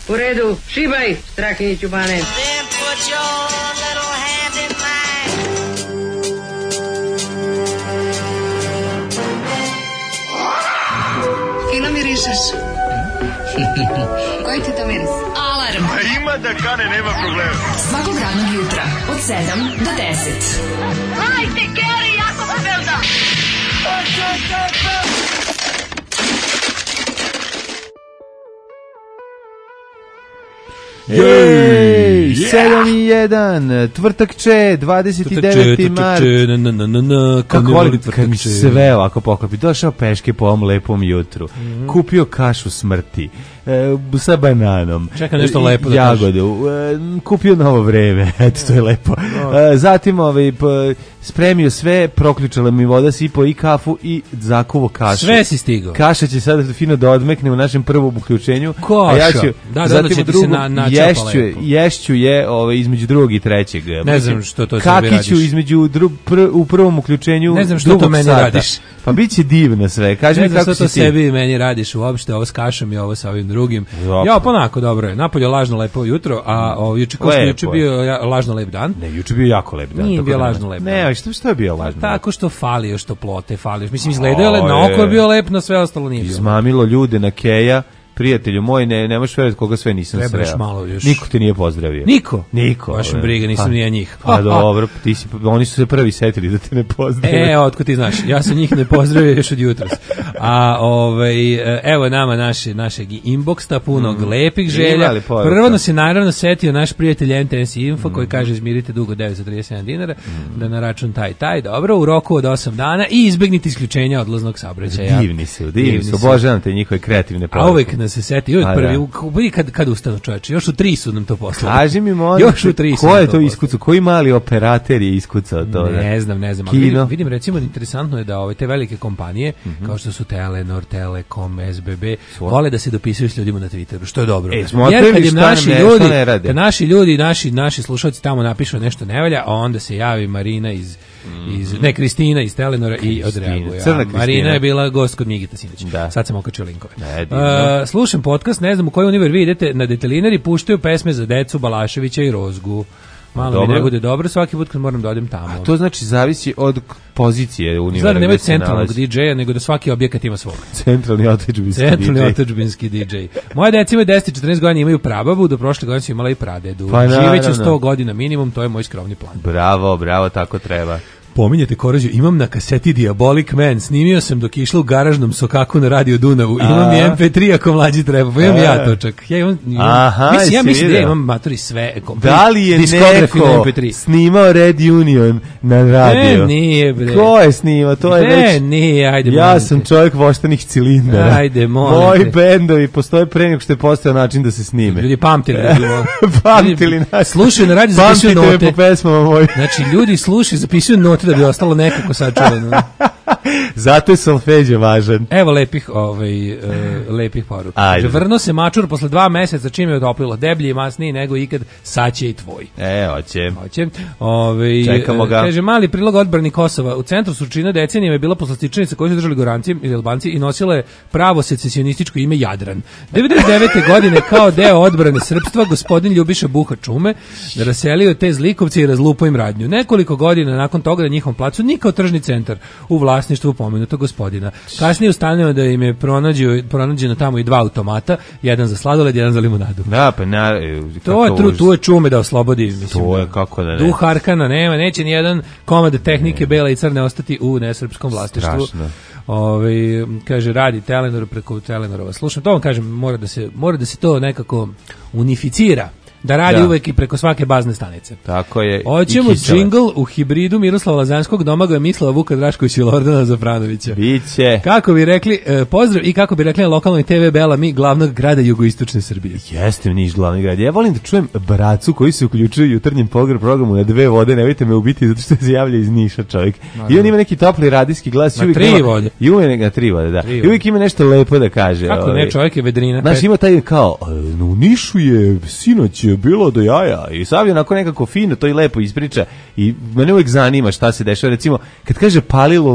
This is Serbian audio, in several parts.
U redu, šibaj, Strahinjiću Bane. Then put your little hand in mine. Fino mirišeš. Koji ti to miris? Alarm. Ima da kane, nema problema. Svakog radnog jutra, od 7 do 10. Hajde, Geri, jako se velda. Jej, 7:01, tvrtakče, 29. mart. Kako volim kad mi sve ovako poklopi. Došao peške po ovom lepom jutru. Kupio kašu smrti sa bananom. Čeka nešto lepo da jagodu. Kupio novo vreme. Eto, to je lepo. Zatim spremio sve, proključala mi voda, sipao i kafu i zakuvo kašu. Sve si stigao. Kaša će sada fino da odmekne u našem prvom uključenju. Koša. A ja ću zatim u drugom ješću je između drugog i trećeg. Ne znam što to sebi radiš. Kakiću između u prvom uključenju. Ne znam što to meni radiš. Pa bit će divno sve. Kaži mi kako si ti. Ne znam što to sebi i meni radiš uopšte, ovo s kašom i ovo sa ovim drugim. Ja, pa onako, dobro je. Napolje lažno lepo jutro, a juče bio lažno lep dan. Ne, juče bio jako lep dan. Nije bio lažno lep dan. Ne, što je bio lažno? Tako što falio, što plote falio. Mislim, izgledao je, na oko je bio lep, na sve ostalo nije bio. Izmamilo ljude na Keja. Prijatelju moj, ne možeš verovati koga sve nisam sreo. Niko te nije pozdravio. Niko. Baš mi briga, nisam ni ja njih. Pa dobro, oni su se prvi setili da te ne pozdrave. Otko ti znaš, ja sam njih ne pozdravio još od jutros. A evo nama našeg inboxa, punog lepih želja. Prvo nas je naravno setio naš prijatelj NTS Info koji kaže izmirite dugo 937 dinara, da na račun taj, dobro, u roku od 8 dana i izbegnite isključenja odlaznog saobraćaja. Divni su, obožavam te njihove kreativne poruke. A uvek nas se seti, prvi kad ustanu čoveče, još u 3 su nam to poslali. Kaži mi molim, još u 3 ko je to iskucao, koji mali operater je iskucao to? Ne znam, ali vidim recimo interesantno je da te velike kompanije, kao što su Telenor, Telekom, SBB, vole da se dopisuju s ljudima na Twitteru, što je dobro. Jer kad naši ljudi, naši slušalci tamo napišu nešto ne valja, a onda se javi Marina Kristina iz Telenora i odreaguje. Marina je bila gost kod Migita sinoć. Sad sam okačio linkove. Slušam podcast, ne znam u koji univer vi idete, na Detelinari puštaju pesme za decu Balaševića i Rozgu. Malo mi ne bude dobro svaki put kad moram da odem tamo. A to znači zavisi od pozicije univera. Znači nemaju centralnog DJ-a, nego da svaki objekat ima svog. Centralni otadžbinski DJ. Moje deca imaju 10 i 14 godina, imaju prababu, do prošle godine su imala i pradedu. Živeće 100 godina minimum, to je moj skromni plan. Bravo, tako treba. Pominjete koroziju, imam na kaseti Diabolic Man, snimio sam dok je išla u garažnom sokaku na radio Dunavu, imam i MP3 ako mlađi treba, pa imam ja to čak. Ja mislim da imam matori sve. Da li je neko snimao Red Union na radio? Nije bre. Ko je snimao? To je već... Nije, ajde. Ja sam čovjek voštanih cilindara. Ajde, molim. Moji bendovi postoje pre nego što je postao način da se snime. Ljudi pamtili. Pamtili nas. Slušaju na radio, zapisuju note. Pamtite po pesmama moj. Znači, ljudi slušaju, zapisuju note da bi ostalo nekako sačuvano. Zato je solfeđe važan. Evo lepih poruka. Vrno se mačur posle 2 meseca, čim je otoplilo, deblji i masniji nego ikad, sad će i tvoj. Hoće. Čekamo ga. Kaže, mali prilog odbrani Kosova. U centru Surčina decenijama je bila poslastičanica koju su držali Goranci ili Albanci i nosila je pravo secesionističko ime Jadran. 99. godine kao deo odbrane srpstva gospodin Ljubiša Buha Čume raselio te zlikovce i razlupao im radnju. Nekoliko godina nakon toga na njihovom placu nikao tržni centar u vlasništvu pomenutog gospodina. Kasnije ustanovljeno da im je pronađeno tamo i 2 automata, jedan za sladoled, jedan za limunadu. Da, pa tu je Čume da oslobodi, mislim. To je kako da ne. Duh Arkana nema, neće ni jedan komad tehnike bela i crne ostati u nesrpskom vlasništvu. Strašno. Kaže, radi Telenor preko Telenorova. Slušam, to vam kažem, mora da se to nekako unificira. Da radi uvek i preko svake bazne stanice. Tako je. Hoćemo džingl u hibridu Miroslava Lazanskog, Domagoja Mislava, Vuka Draškovića i Lordana Zafranovića. Biće. Kako bi rekli, pozdrav i kako bi rekli na lokalnoj TV Bela Mi, glavnog grada jugoistočne Srbije. Jeste Niš glavni grad. Ja volim da čujem bracu koji se uključuju u jutarnjem programu na 2 vode, nemojte me ubiti zato što se javlja iz Niša čovjek. I on ima neki topli radijski glas. Na 3 vode. I uvijek na 3 vode, da. I uvijek ima nešto lepo da kaže. Kako ne, čovjek je vedrina. Znaš, ima taj kao, u Nišu je sinoć bilo do jaja i Savio onako nekako fino to i lepo ispriča i mene uvijek zanima šta se dešava, recimo kad kaže Palilula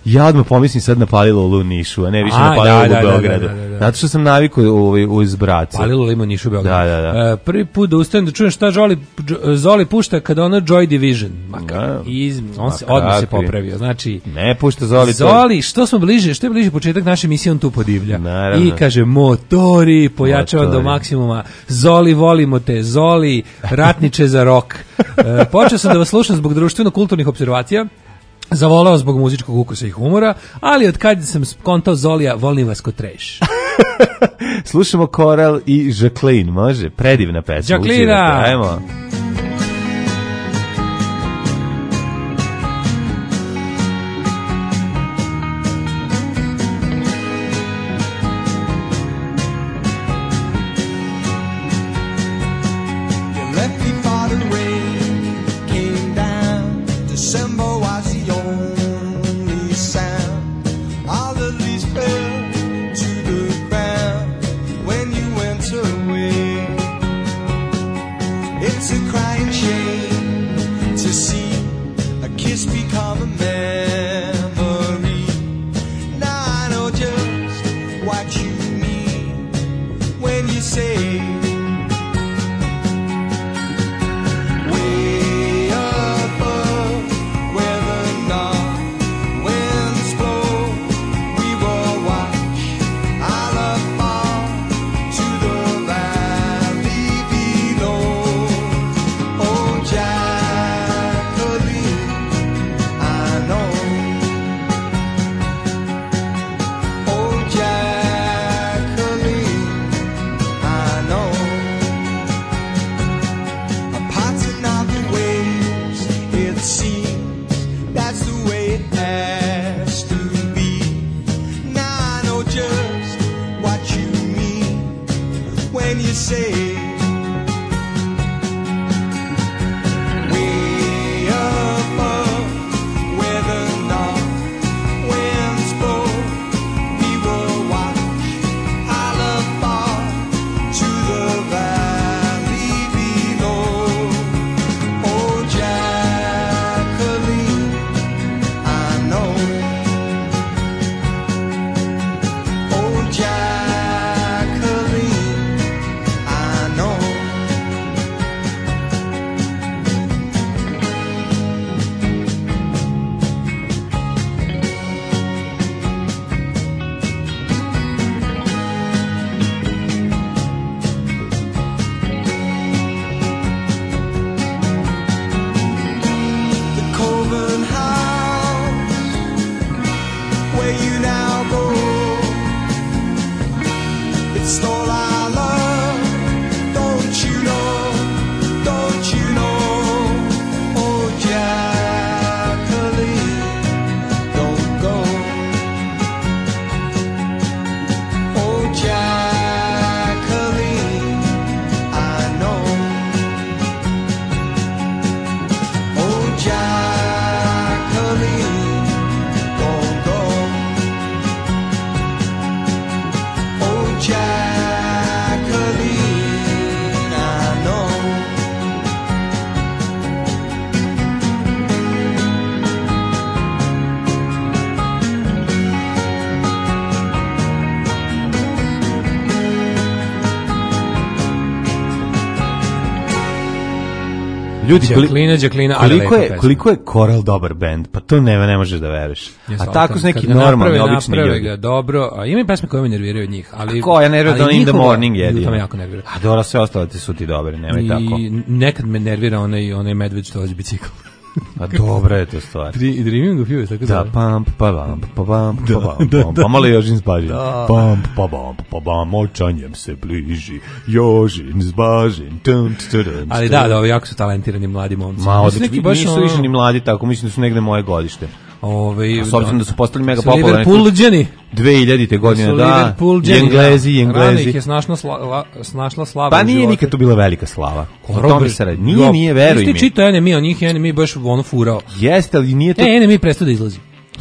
Ja odmah pomislim sad na Palilo u Nišu, a ne više na Palilo u Beogradu. Zato što sam navikao uz brace. Palilo ima Nišu u Beogradu. Da. Prvi put da ustanem da čujem šta Zoli pušta kada ono Joy Division. Odmah se popravio. Znači, ne pušta Zoli. Zoli, što je bliže početak naše emisije, on tu podivlja. Naravno. I kaže, motori, pojačava do maksimuma. Zoli, volimo te. Zoli, ratniče za rok. Počeo sam da vas slušam zbog društveno-kulturnih observacija. Zavoleo zbog muzičkog ukusa i humora, ali od kad sam skontao Zolija, volim vas ko treš. Slušamo Koral i Jacqueline, može? Predivna pesma. Jacqueline! Ajmo. Ljudi, Jacqueline, koliko je Koral dobar bend, pa to ne možeš da veruješ. A tako su neki normalni, obični ljudi. Ga dobro, a ima i pesme koje me nerviraju od njih. Ali, a koja nervira In the Morning jedino? To me jako nervira. A dobro, sve ostalo ti su ti dobri, nemoj tako. I nekad me nervira onaj medved što vozi bicikl. A dobra je to stvar. Dreaming of You, tako da. Pa malo Jožin zbažin. Pam, očanjem se bliži. Jožin zbažin. Ali da, ovi jako su talentirani mladi momci. Ma, nisu više ni mladi tako, mislim da su negde moje godište. A s obzirom da su postali mega popularni. Liverpoolđani. 2000. godine, da. Englezi. Rano ih je snašla slava. Pa nije nikad to bila velika slava. O tome se radi. Nije, veruj mi. Jeste čitao NME, on njih NME baš ono furao. Jeste, ali nije to... NME prestao da izlazi.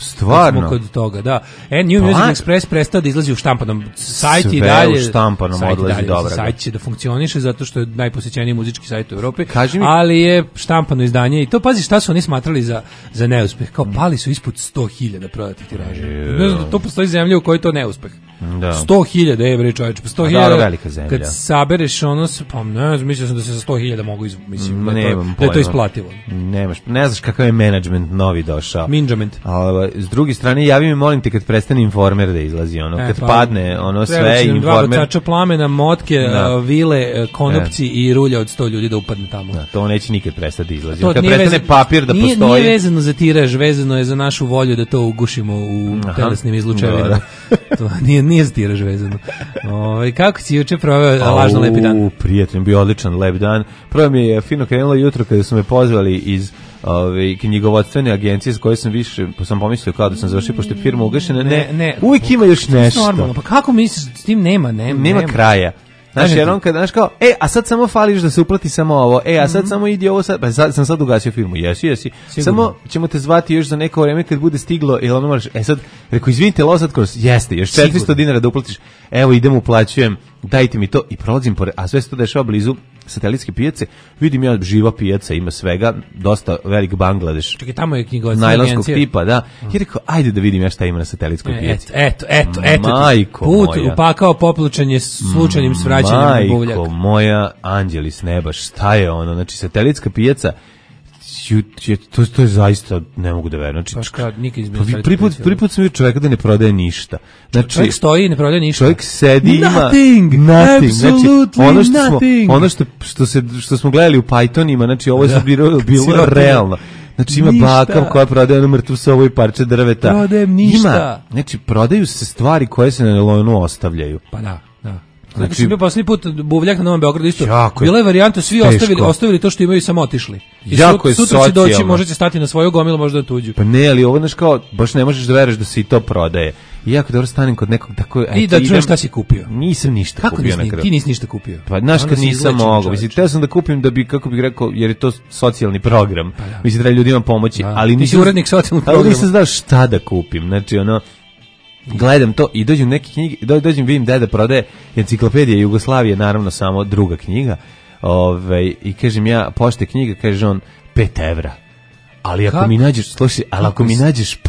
Stvarno? Kod toga, da. New Music Express prestao da izlazi u štampanom. Sajt i dalje. Sve u štampanom odlazi dobro. Sajt će da funkcioniše zato što je najposećeniji muzički sajt u Evropi, ali je štampano izdanje i to, pazi šta su oni smatrali za neuspeh. Kao pali su ispod 100.000 prodatih tiraža. Ne znam, to postoji zemlja u kojoj to neuspeh. 100.000 evra, čovječe, 100.000 velika zemlja. Kad sabereš ono, pa ne znam, mislio sam da se za 100.000 mogu mislim, da je to isplativo. Ne znaš kakav je menadžment novi došao. Minđament. S druge strane, javi mi, molim te, kad prestane Informer da izlazi, kad padne ono sve, Informer. Dva bacača plamena, motke, vile, konopci i rulja od 100 ljudi da upadne tamo. To neće nikad prestati da izlazi. Kad prestane papir da postoji. Nije vezano za tiraž, vezano je za našu volju da to ugušimo u telesnim izlučevinama. To nije za tiraž vezano. Kako si juče proveo lažno lepi dan? Prijatelj, bio odličan lep dan. Prvo mi je fino krenulo jutro kada su me pozvali iz knjigovodstvene agencije s koje sam pomislio kao da sam završio, pošto je firma ugašena. Ne, uvijek ima još nešto. Normalno, pa kako misliš, s tim nema kraja. Znaš, jer on kad, znaš kao, a sad samo fališ da se uplati samo ovo, a sad samo idi ovo sad, pa sam sad ugasio firmu, jesi. Sigurno. Samo ćemo te zvati još za neko vreme kad bude stiglo, jel ono moraš, sad, rekao, izvinite, Losat Cross, jeste, još 400 dinara da uplatiš, evo idem, uplaćujem, dajte mi to i prolazim pored, a sve se to dešava blizu satelitske pijace, vidim ja živa pijaca, ima svega, dosta velik Bangladeš. Čekaj, tamo je knjigovodstvena najlonskog tipa, da. I rekao, ajde da vidim ja šta ima na satelitskoj pijaci. Eto. Majko put moja. Upakao poplučanje slučajnim svraćanjem na buvljak. Majko moja, anđeli s neba, šta je ono? Znači, satelitska pijaca, to je zaista, ne mogu da verujem. Znači, prvi put sam vidio čoveka da ne prodaje ništa. Znači, čovjek stoji i ne prodaje ništa. Čovjek sedi, nothing, ima nothing. Znači, ono što smo gledali u Pythonima, znači ovo je bilo realno. Znači ima baka koja prodaje ono mrtvu sovu i parče drveta. Prodajem ništa. Znači, prodaju se stvari koje se na nelonu ostavljaju. Pa da. Znači, sam bio posljednji put buvljak na Novom Beogradu isto. Bila je varijanta, svi ostavili to što imaju i samo otišli. I sutra će doći, možete stati na svoju gomilu, možda da tuđu. Pa ne, ali ovo znaš kao, baš ne možeš da veruješ da se i to prodaje. I jako dobro stanem kod nekog tako... I da čuješ šta si kupio. Nisam ništa kupio na kraju. Ti nisi ništa kupio. Pa znaš kad nisam mogao. Mislim, teo sam da kupim da bi, kako bih rekao, jer je to socijalni program. Mislim, treba ljudima pomoći. Ali ti si urednik socijalnog programa. Ali nisam znao šta da kupim. Znači, gledam to i dođem neke knjige, vidim deda prodaje Enciklopedija Jugoslavije, naravno samo druga knjiga, i kažem ja, pošte knjiga, kaže on, 5 evra. Ali ako mi nađeš, slušaj, ako mi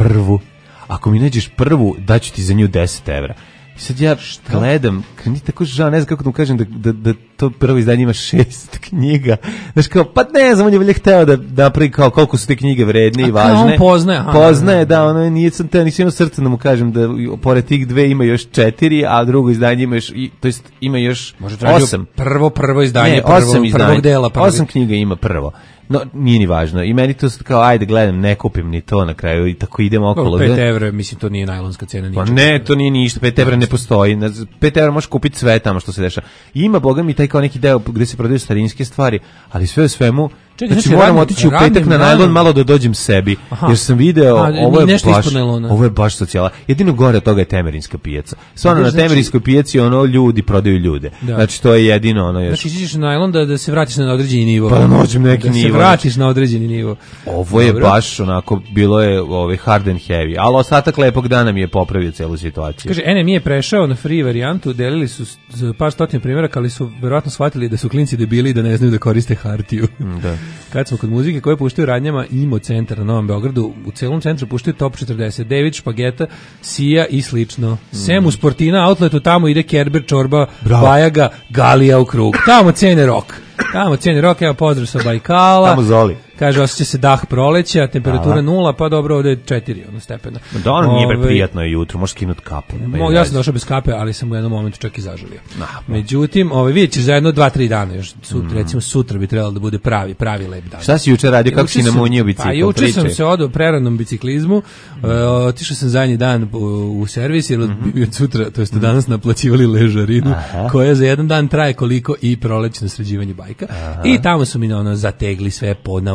nađeš prvu, daću ti za nju 10 evra. I sad ja gledam, tako žao, ne znam kako da mu kažem da to prvo izdanje ima 6 knjiga. Znaš kao, pa ne znam, on je velje hteo da napravi kao koliko su te knjige vredne i važne. On poznaje, da, ono nisam imao srce da mu kažem da pored tih 2 ima još 4, a drugo izdanje ima još, to jest ima još 8. Prvo izdanje, prvog dela. 8 knjiga ima prvo. No, nije ni važno. I meni to kao, ajde, gledam, ne kupim ni to na kraju i tako idem okolo. 5 evra, mislim, to nije najlonska cena. Pa ne, to nije ništa. 5 evra ne postoji. 5 evra možeš kupiti sve tamo što se dešava. Ima, boga mi, taj kao neki deo gde se prodaju starinske stvari, ali sve u svemu, znači moram otići u petak na najlon malo da dođem sebi. Jer sam video, ovo je baš socijala. Jedino gore od toga je Temerinska pijaca. Stvarno, na Temerinskoj pijaci ljudi prodaju ljude. Znači, to je jedino ono još. Znači, iđeš na najlon da se vratiš na određeni nivo. Pa noćem neki nivo. Da se vratiš na određeni nivo. Ovo je baš onako, bilo je hard and heavy. Ali ostatak lepog dana mi je popravio celu situaciju. Kaže, NMI je prešao na free varijantu, delili su par stotina primjeraka, ali su verovatno shvatili da su klinci debili i da ne znaju da koriste hartiju. Da. Kad smo kod muzike koje puštaju radnjama, Imo centar na Novom Beogradu, u celom centru puštaju Top 40, David, Špageta, Sija i slično. Sem u Sportina outletu, tamo ide Kerber, Čorba, Bajaga, Galija u krug. Tamo cene rock, evo pozdrav sa Bajkala. Tamo Zoli. Kaže, osjeća se dah proleća, temperatura 0, pa dobro, ovdje je 4 stepena. Da, ono nije prijatno je jutro, možeš skinuti kapu. Ja sam došao bez kape, ali sam u jednom momentu čak i zažalio. Međutim, vidjet ćeš za 1-2-3 dana još. Recimo sutra bi trebalo da bude pravi lep dan. Šta si juče radio, kako si namunio bicikl? Pa juče sam se odao preranom biciklizmu, otišao sam zadnji dan u servis, jer bi od sutra, to jest danas naplaćivali ležarinu, koja za jedan dan traje koliko i prolećno sređivanje bajka. I tamo su mi zategli sve,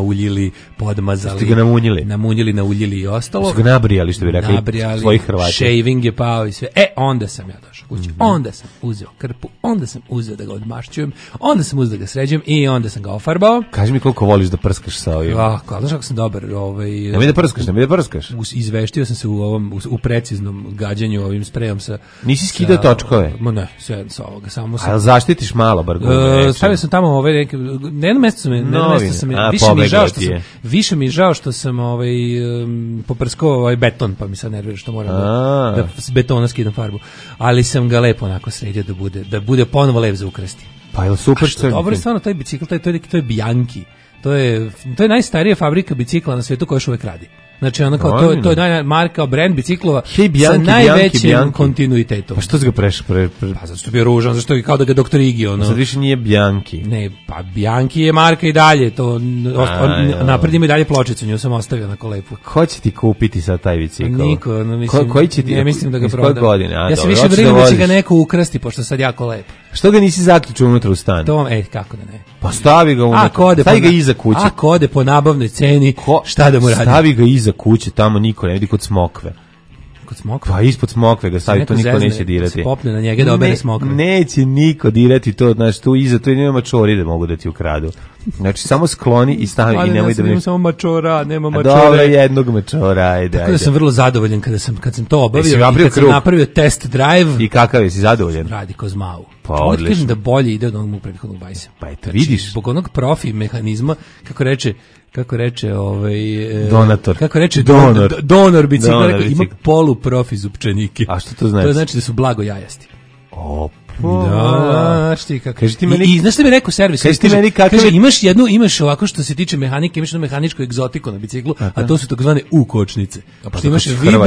nauljili, podmazali. Ste ga namunjili? Namuljili i ostalo. Ste ga nabrijali, što bi rekli svoji Hrvati. Shaving je pao i sve. Onda sam ja došao kući. Onda sam uzeo krpu, onda sam uzeo da ga odmašćujem, onda sam uzeo da ga sređujem i onda sam ga ofarbao. Kaži mi koliko voliš da prskaš sa ovim. Znaš kako sam dobar. Nemoj da prskaš. Izveštio sam se u preciznom gađanju ovim sprejom sa... Nisi skidao točkove? Ne, sve sa ovoga, samo sam... A zaštitiš malo, bar stavio sam tamo na jedno mesto sam više mi je žao što sam poprskao beton, pa mi sad nervira što moram da s betona skidam farbu. Ali sam ga lepo onako sredio da bude ponovo lep za ukrasti. Pa je super što... Dobro je stvarno taj bicikl, to je Bianchi. To je najstarija fabrika bicikla na svetu koja još uvek radi. Znači, to je marka, brand biciklova sa najvećim kontinuitetom. Pa što si ga Pa zato što je bio ružan, zašto je kao da ga doktor Igi, Sad više nije Bianchi. Ne, pa Bianchi je marka i dalje, napred ima i dalje pločicu, nju sam ostavio onako lepu. Ko će ti kupiti sad taj bicikl? Niko, ne mislim da ga prodam. Godine? Ja se više brinem da će ga neko ukrasti, pošto sad jako lepo. Što ga nisi zaključio unutra u stan? Kako da ne? Pa stavi ga unutra, stavi ga iza kuće. Ako ode po nabavnoj ceni, šta da mu radi? Stavi ga iza kuće, tamo niko ne vidi, kod smokve. Kod smokve? Pa ispod smokve ga stavi, to niko neće dirati. Se popne na njega da obere smokve. Neće niko dirati to, znači tu iza, tu nema mačori da mogu da ti ukradu. Znači samo skloni i stavi i nemoj da... Nema samo mačora, nema mačore. Dobro, jednog mačora, ajde. Tako da sam vrlo zadovoljan kad sam to obavio i kad sam napravio test drive. I kakav je, si zadovoljan? Radi ko zmau. Pa odlično. Kažem da bolje ide od onog prethodnog bajsa. Pa eto, vidiš. Zbog onog profi mehanizma, kako reče donator. Kako reče donor bicikla, ima polu profi zupčanike. A što to znači? To znači da su blago jajasti. Da, šti kako. Kaži ti meni, i znaš što mi rekao servis? Kaži ti meni kako imaš ovako što se tiče mehanike, imaš jednu mehaničku egzotiku na biciklu, a to su takozvane U-kočnice. Pa imaš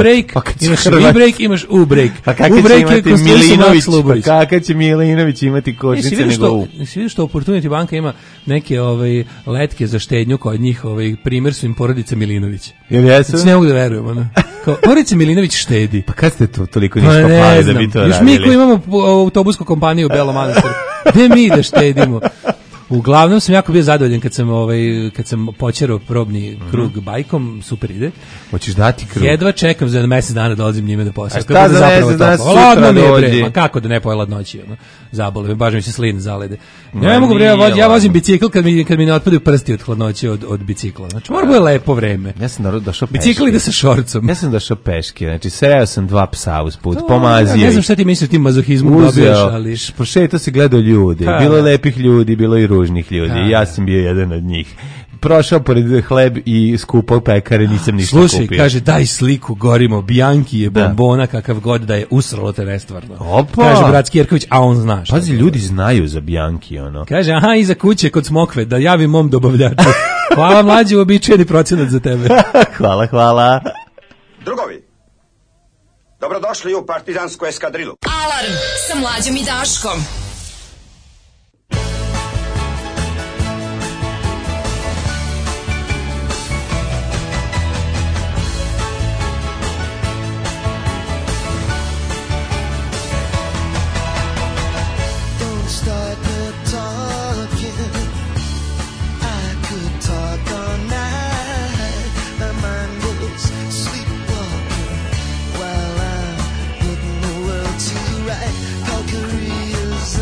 V-brake, imaš U-brake. Pa kako će imati Milinović? Pa kako će Milinović imati kočnice nego U? Si vidio što Opportunity banka ima neke letke za štednju kod njih, primjer su im porodica Milinović. Jel jesu? Znači ne mogu da verujem, ono. Kao porodica Milinović štedi. Pa kad ste to toliko ništa pali da bi to radili? Još mi koji imamo autobusku kompaniju u Belom Manastiru. Gde mi da štedimo? Uglavnom sam jako bio zadovoljan kad sam počerao probni krug bajkom, super ide. Hoćeš dati krug? Jedva čekam za mesec dana dolazim njime da posjetim. A šta za mesec dana sutra dođi? Ma kako da ne poje ladnoći, zabole me, baš mi se slin zalede. Ja mogu ja vozim bicikl kad mi ne otpadaju prsti od hladnoće od bicikla. Znači mora bude lepo vreme. Ja sam došao peške. Bicikl ide sa šorcom. Ja sam došao peške, znači sreo sam 2 psa usput, pomazio. Ne znam šta ti misliš tim mazohizmom dobiješ, ali prošetao se gledao ljudi, bilo je lepih ljudi, bilo i ružnih ljudi. I ja sam bio jedan od njih. Prošao pored hleb i skupao pekare, nisam ništa kupio. Slušaj, kaže, daj sliku, gorimo, Bianchi je bombona, kakav god da je, usralo te nestvarno. Opa! Kaže Bratski Jerković, a on zna šta. Pazi, ljudi znaju za Bianchi, ono. Kaže, aha, iza kuće kod smokve, da javim mom dobavljaču. Hvala mlađi, uobičajeni procenat za tebe. Hvala. Drugovi, dobrodošli u partizansku eskadrilu. Alarm sa Mlađom i Daškom. While I'm putting the world to right, Valkyrie is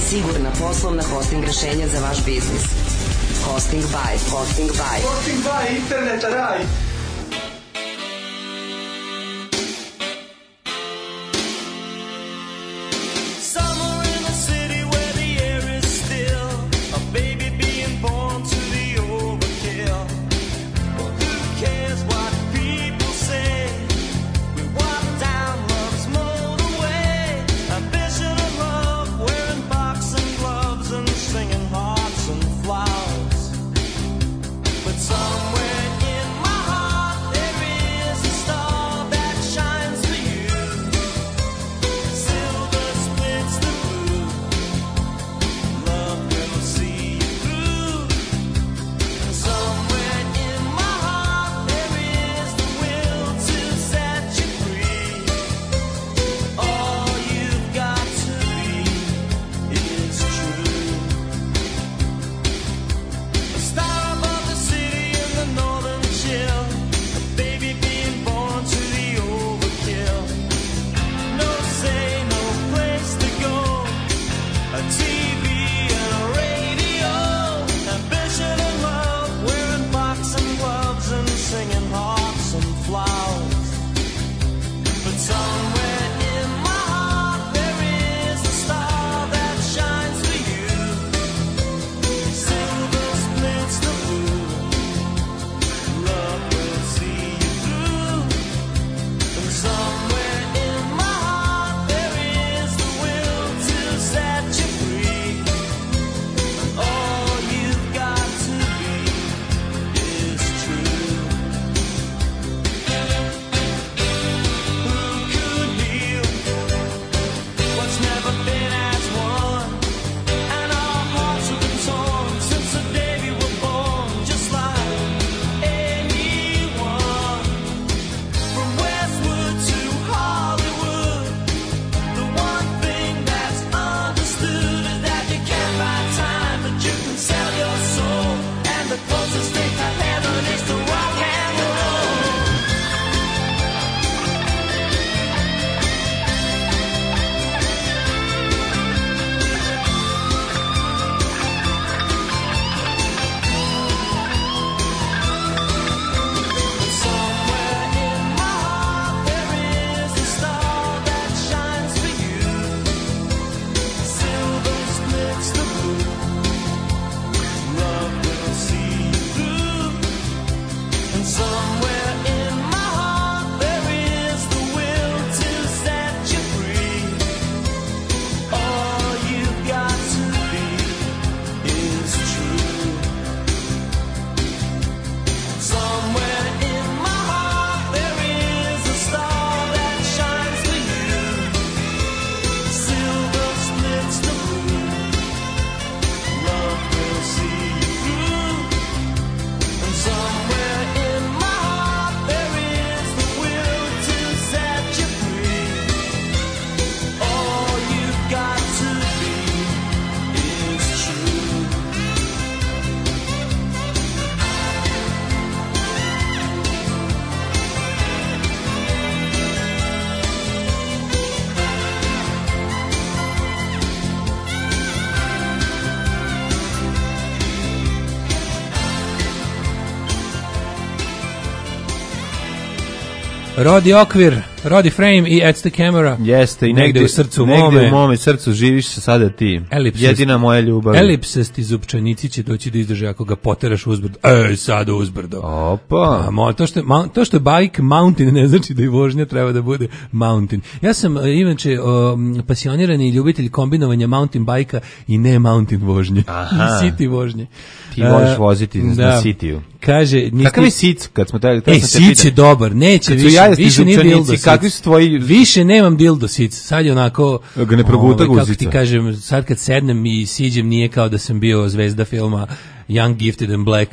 sigurna poslovna hosting rešenja za vaš biznis. Hosting by. Hosting by. Hosting by interneta raj. Rodi okvir, Rodi frame i At the camera. Jeste, i negde u srcu negde mome. u mome srcu živiš sada ti. Jedina moja ljubav. Elipsasti zupčanici će doći da izdrže ako ga poteraš uzbrdo. Sad uzbrdo. Opa. To što je bike mountain ne znači da i vožnja treba da bude mountain. Ja sam inače pasionirani ljubitelj kombinovanja mountain bajka i ne mountain vožnje. Aha. I city vožnje. Ti voliš voziti na Cityu. Kaže, kakav je Sic kad smo te Sic je dobar, neće više nije dildo. Kakvi su tvoji? Više nemam dildo Sic. Sad je onako ga ne proguta guzica. Kako ti kažem, sad kad sednem i siđem nije kao da sam bio zvezda filma Young, Gifted and Black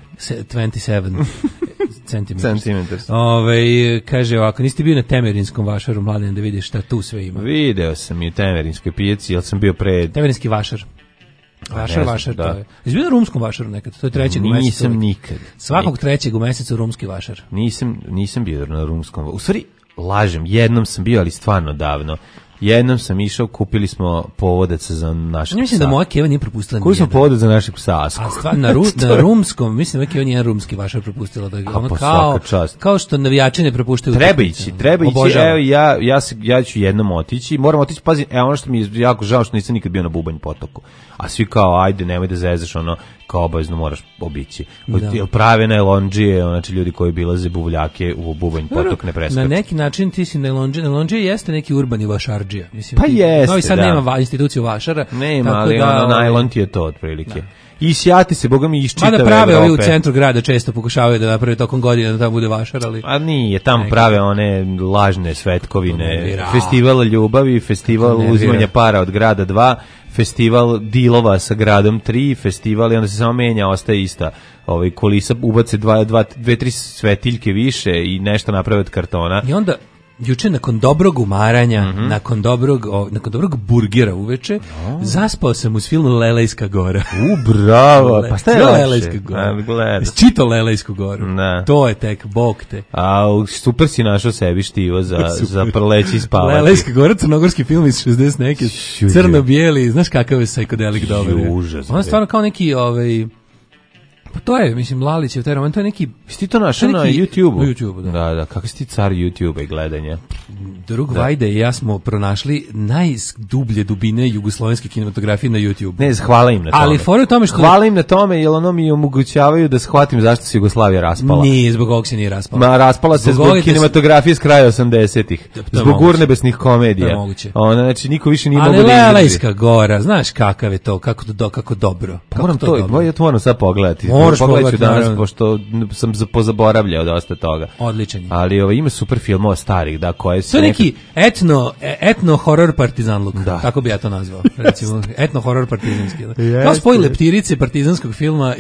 27 centimeters. Kaže ovako, niste bio na Temerinskom vašaru, Mladen, da vidiš šta tu sve ima. Video sam i u Temerinskoj pijaci, ali sam bio pred... Temerinski vašar. Vašar, da. To je. Jesi bio na rumskom vašaru nekad? To je trećeg u mesecu. Nisam nikad. Svakog trećeg u mesecu rumski vašar. Nisam bio na rumskom. U stvari, lažem, jednom sam bio, ali stvarno davno. Jednom sam išao, kupili smo povodac za našeg psa. Mislim da moja keva nije propustila nijedan. Kupili smo povodac za našeg psa Asku. A stvar, na rumskom, mislim da keva nijedan rumski vaša propustila. Da ono kao što navijači ne propuštaju. Treba ići. Evo, ja ću jednom otići. Moram otići, pazi, ono što mi je jako žao što nisam nikad bio na Bubanj potoku. A svi kao, ajde, nemoj da zezaš, ono, kao obavezno moraš obići. Prave najlondžije, znači ljudi koji bilaze buvljake u Bubanj potok ne preskaču. Na neki način ti si najlondžije jeste neki urbani vašardžija. Mislim, pa jeste, Novi Sad nema instituciju vašara. Nema, ali ono, najlon ti je to otprilike. I sjati se, boga mi iz čitave Evrope. Mada prave ovi u centru grada često pokušavaju da naprave tokom godine da tamo bude vašar, ali... A nije, tamo prave one lažne svetkovine, festival ljubavi, festival uzimanja para od grada 2, festival dilova sa gradom 3, festival i onda se samo menja, ostaje ista kulisa, ubace 2-3 svetiljke više i nešto naprave od kartona. I onda... Juče nakon dobrog umaranja, nakon dobrog burgera uveče, zaspao sam uz film Lelejska gora. Bravo. Pa šta je Lelejska gora? Čito Lelejsku goru. Ne. To je tek, bog te. A super si našao sebi štivo za proleći i spavati. Lelejska gora, crnogorski film iz 60 neke, crno-bijeli, znaš kakav je psychedelic dobar. Užas. On stvarno kao neki... Pa to je, mislim, Lalićev taj roman, to je neki... Jesi ti to našao na YouTube-u? Na YouTube-u, da. Da, kako si ti car YouTube-a i gledanja? Drug Vajda i ja smo pronašli najdublje dubine jugoslovenske kinematografije na YouTube. Ne, hvala im na tome. Ali fora u tome što... Hvala im na tome, jer ono mi omogućavaju da shvatim zašto se Jugoslavija raspala. Nije, zbog ovog se nije raspala. Ma, raspala se zbog kinematografije s kraja 80-ih. Zbog urnebesnih komedija. To je moguće. Znači, niko više nije mogu da izdrži. Ali Lelejska gora, znaš kakav je to, kako dobro. Moram to, ja to moram sad pogledati. Pogledat ću danas, pošto sam pozaboravljao dosta toga. Odličan je. Ali ima super filmova starih, da, koje se... To je neki etno-horror partizanluk, tako bi ja to nazvao. Recimo, etno-horor partizanski. Kao spoj leptirice partizanskog filma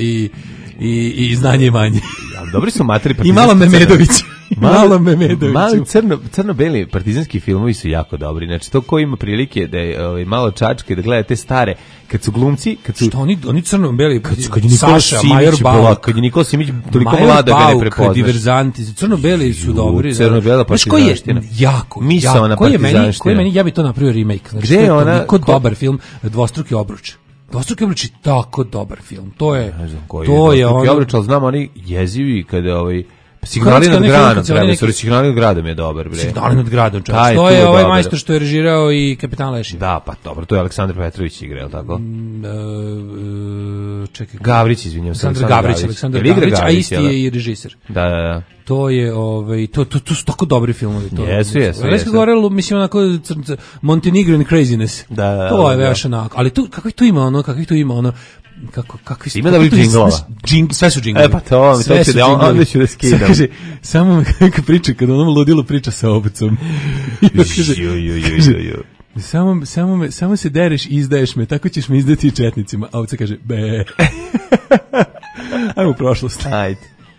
i znanje i manje. Dobri su materi partizanski. I malo Memedović. Malo Memedović. Mali crno-beli partizanski filmovi su jako dobri. Znači, to ko ima prilike da je malo čačke, da gleda te stare, kad su glumci, što oni crno-beli, kad je Saša, Major Bauk, kad je Nikola Simić toliko mlada da ga ne prepoznaš. Diverzanti, crno-beli su dobri. Crno-bela partizanština. Jako, koji meni, ja bi to napravio remake. Znači, gde je ona? Dobar film, Dvostruki obruč. Dvostruki obruč je tako dobar film. To je Dvostruki obruč, ali znam oni jezivi kada Signali nad gradom, Signali nad gradom je dobar, bre. Signali nad gradom, čovječ. To je ovaj majstor što je režirao i Kapitan Leši. Da, pa dobro, to je Aleksandar Petrović igrao, tako? Čekaj. Gavrić, izvinjam se. Aleksandar Gavrić, a isti je i režiser. Da. To je, to su tako dobri filmovi. Jesu. Lelejska gora, mislim, onako, Montenegrin craziness. Da. To je već onako. Ali kakvih tu ima ono, kakvi su... Ima da bi džinglova. Sve su džinglovi. Pa to onda ću da skidam. Kaže, samo me kako priča, kad onom ludilo priča sa ovcom. Samo se dereš i izdaješ me, tako ćeš me izdati i četnicima. A ovca kaže, be. Ajmo u prošlost. Ajde.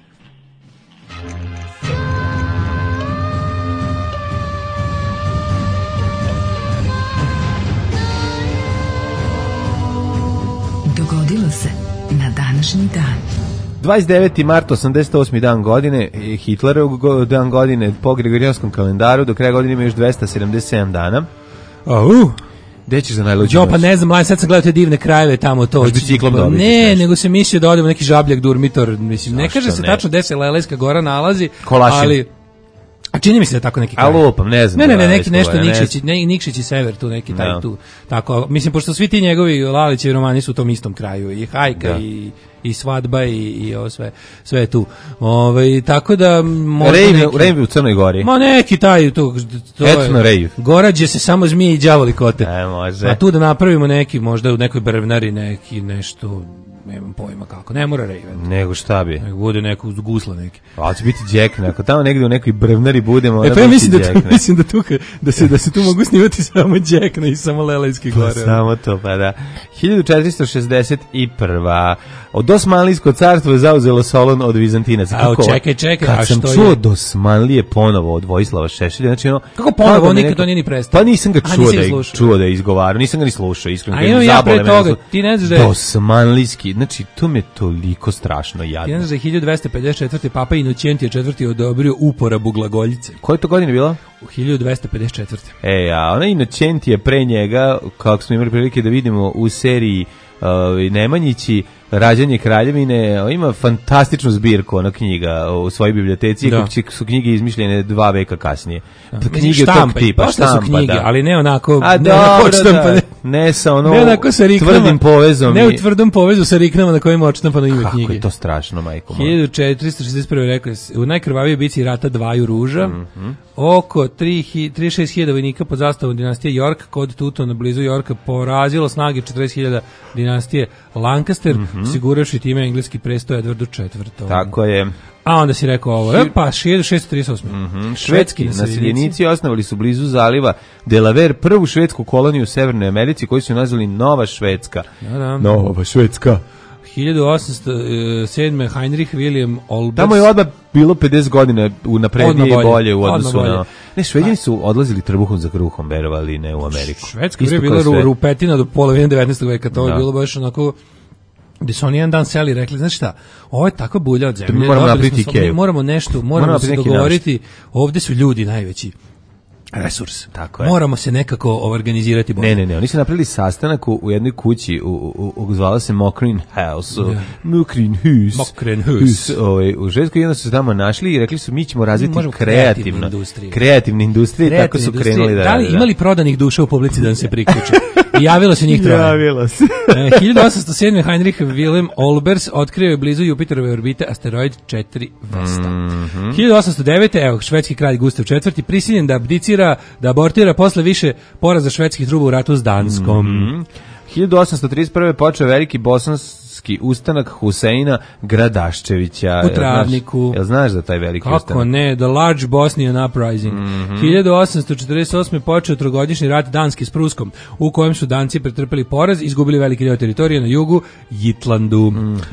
Dogodilo se na današnji dan. 29. mart, 88. dan godine, Hitlerov dan godine po Gregorijanskom kalendaru, do kraja godine ima još 277 dana. Gde ćeš za najluđu noć? Pa ne znam, sad sam gledao te divne krajeve tamo to. Biciklom dobiti. Ne, nego se mislio da odemo neki žabljak durmitor, mislim, ne kaže se tačno gde se Lelejska gora nalazi, ali... A čini mi se da tako neki kraj. A lupam, ne znam. Ne, neki nešto Nikšić i sever tu, neki taj tu. Tako, mislim, pošto svi ti njegovi Lalićevi romani su u tom istom kraju, i Hajka i Svadba i ovo sve je tu. Tako da Rejv u Crnoj Gori. Ma neki taj to etno rejv. Gora gdje se samo zmije i đavoli kote. Može. A tu da napravimo neki, možda u nekoj brvnari neki nešto, nemam pojma kako, ne mora rejven. Nego šta bi? Nego bude neko gusla neki. A će biti Jack, ako tamo negdje u nekoj brvnari budemo, pa ja mislim da se tu mogu snimati samo Jack i samo Lelejske gore. Samo to, pa da. 1461. Od Osmanlijsko carstvo je zauzelo Solun od Vizantinaca. Čekaj. Kad sam čuo do Osmanlije ponovo od Vojislava Šešelja, znači ono... Kako ponovo, nikad to nije ni prestao? Pa nisam ga čuo da je izgovarao, nisam ga ni slušao, iskreno. A imam ja pre toga, ti ne znaš da je... Osmanlijski, znači, to mi je toliko strašno jadno. Za 1254. Papa Inocentije IV. Odobrio uporabu glagoljice. Koje to godine bilo? U 1254. A ona Inocentije pre njega, kako smo imali prilike da vidimo u seriji Nemanjići, Rađanje kraljevine, ima fantastičnu zbirku ona knjiga u svojoj biblioteci, kako su knjige izmišljene 2 veka kasnije. Knjige tog tipa, štampa, su knjige, ali ne onako, ne sa ono tvrdim povezom. Ne u tvrdom povezu sa riknama na kojima odštampano ime knjige. Kako je to strašno, majko moja. 1461. rekao je, u najkrvavijoj bici rata Dvaju ruža, oko 36.000 vojnika pod zastavom dinastije York kod Tutona blizu Yorka porazilo snage 40.000 dinastije Lancaster, siguravši time engleski prestoj Edwardu IV. Tako je. A onda si rekao ovo, pa 1638. Švedski naseljenici osnovali su blizu zaliva Delaware prvu švedsku koloniju u Severnoj Americi koju su nazvali Nova Švedska. Nova Švedska. 1807. Heinrich William Olbers. Tamo je odmah bilo 50 godina naprednije i bolje u odnosu na... Ne, Šveđani su odlazili trbuhom za kruhom, verovali ne u Ameriku. Švedska je bila rupetina do polovine 19. veka, to je bilo baš onako... gde su oni jedan dan seli i rekli, znaš šta, ovo je tako bulja od zemlje, moramo se dogovoriti, ovde su ljudi najveći resurs. Tako je. Moramo se nekako organizirati bolje. Ne, oni su napravili sastanak u jednoj kući, zvala se Mokrin House. Mokrin House. U Švedskoj jedno su se tamo našli i rekli su mi ćemo razviti kreativne industrije, tako su krenuli da rade. Imali prodanih duša u publici da nam se priključe. I javilo se njih troje. Javilo se. 1807. Heinrich Wilhelm Olbers otkrio je blizu Jupiterove orbite asteroid 4 Vesta. 1809. Evo, švedski kralj Gustav IV. Prisiljen da abdicira, da abortira posle više poraza švedskih truba u ratu s Danskom. 1831. počeo veliki bosanski ustanak Huseina Gradaščevića. U Travniku. Jel znaš za taj veliki ustanak? Kako ne, The Large Bosnian Uprising. 1848. počeo trogodišnji rat Danske s Pruskom, u kojem su Danci pretrpeli poraz, izgubili veliki deo teritorije na jugu, Jitlandu.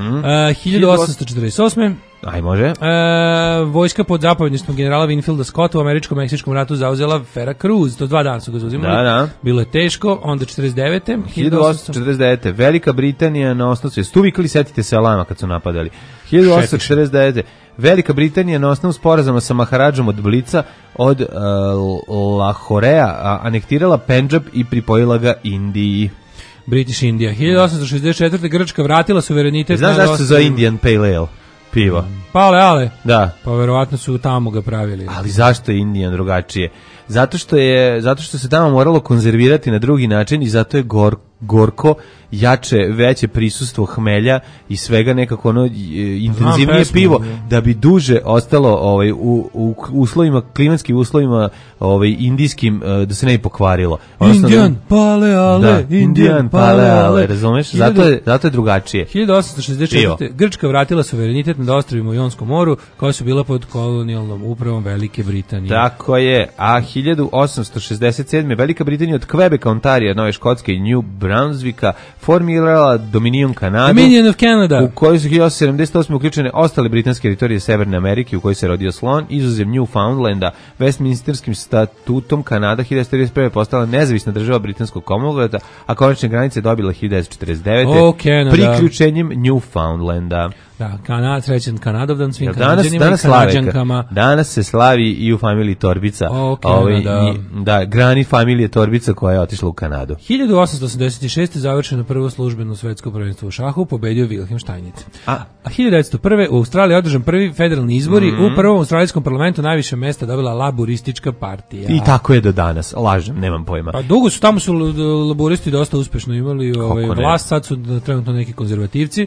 1848. Aj, može. Vojska pod zapovjedništvom generala Winfielda Scotta u američko-meksičkom ratu zauzela Veracruz. To 2 dana su ga zauzimali. Da. Bilo je teško. Onda 1849. Velika Britanija na osnovu... Stu vikali, setite se Alama kad su napadali. 1849. Velika Britanija na osnovu sporazuma sa Maharadžom od Blica od Lahorea anektirala Pendžab i pripojila ga Indiji. British India. 1864. Grčka vratila suverenitet. Znaš zašto se zove Indian Pale Ale? Pivo. Ale. Da. Pa verovatno su tamo ga pravili. Ali zašto je Indijan drugačije? Zato što se tamo moralo konzervirati na drugi način i zato je gorko, jače, veće prisustvo hmelja i svega nekako ono intenzivnije pivo da bi duže ostalo u uslovima, klimatskim uslovima indijskim, da se ne bi pokvarilo. Indian Pale Ale, Indian Pale Ale, razumeš? Zato je drugačije. 1864. Grčka vratila suverenitet nad ostrvima u Jonskom moru koja su bila pod kolonijalnom upravom Velike Britanije. Tako je. A 1867. Velika Britanija od Quebeca, Ontarija, Nove Škotske i New Brunswicka formirala Dominion Kanadu, Dominion of Canada, u kojoj su 1878. uključene ostale britanske teritorije Severne Amerike u kojoj se rodio slon, izuzev Newfoundlanda. Westminsterskim statutom Kanada 1941. postala nezavisna država britanskog Commonwealtha, a konačne granice dobila 1949. Priključenjem Newfoundlanda. Da, srećan Kanadovdan svim Kanađanima i Kanađankama. Danas se slavi i u familiji Torbica. Da, grani familije Torbica koja je otišla u Kanadu. 1886. završeno prvo službeno svetsko prvenstvo u šahu, pobedio Wilhelm Steinitz. A 1901. u Australiji održan prvi federalni izbori, u prvom australijskom parlamentu najviše mesta dobila laburistička partija. I tako je do danas, lažem, nemam pojma. Pa dugo su, tamo su laburisti dosta uspešno imali vlast, sad su trenutno neki konzervativci.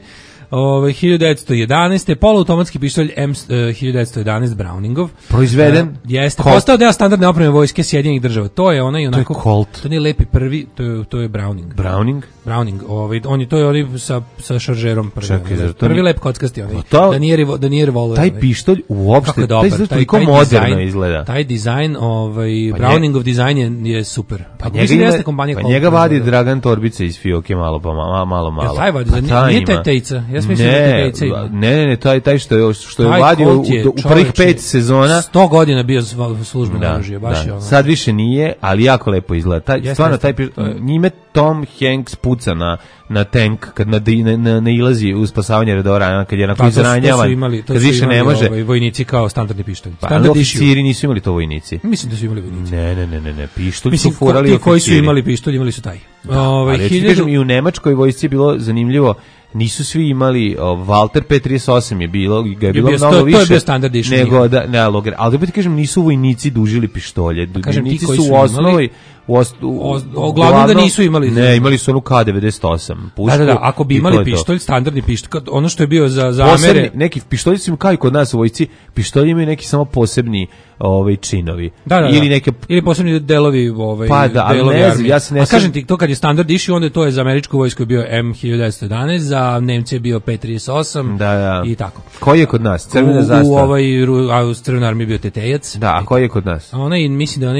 1911. poluautomatski pištolj M1911 Browningov. Proizveden? Jeste. Postao deo standardne opreme vojske Sjedinjenih država. To je onaj onako... To je Colt. To nije lepi prvi, to je Browning. Browning? To je oni sa šaržerom prvi. Čekaj, prvi lep kockasti onaj. Da nije revolver. Taj pištolj uopšte, taj toliko moderno izgleda. Taj dizajn, Browningov dizajn je super. Pa njega vadi Dragan Torbica iz Fioke malo. Ja taj vadi, nije taj Tejca. Ja Ne, taj što je vadio u prvih 5 sezona. 100 godina bio službeno oružje, baš je ono. Sad više nije, ali jako lepo izgleda. Stvarno, njime Tom Hanks puca na tank kad nailazi u spasavanje Redora, kad je onako izranjavan, kad više ne može. Vojnici kao standardni pištolj. Ali oficiri nisu imali to vojnici. Mislim da su imali vojnici. Ne, pištolj su furali oficiri. Ti koji su imali pištolj, imali su taj. Ali kažem, i u nemačkoj vojsci je bilo zanimljivo, nisu svi imali, Walter P38 je bilo mnogo više. To je bio standard nego ali da ti kažem, nisu vojnici dužili pištolje. Vojnici su u osnovi uglavnom da nisu imali. Ne, imali su onu K98 pušku. Da, ako bi imali pištolj, standardni pištolj, ono što je bio za Amere. Neki pištolji su kao i kod nas u vojsci, pištolji imaju neki samo posebni činovi. Ili posebni delovi pa da, ali ne znam, ja se ne kažem ti, to kad je standard išao, onda to je za američku vojsku bio M1911, za Nemce je bio P38 i tako. Koji je kod nas? Crvena zastava. U Crvenoj armiji bio Tetejac. Da, a koji je kod nas? Mislim da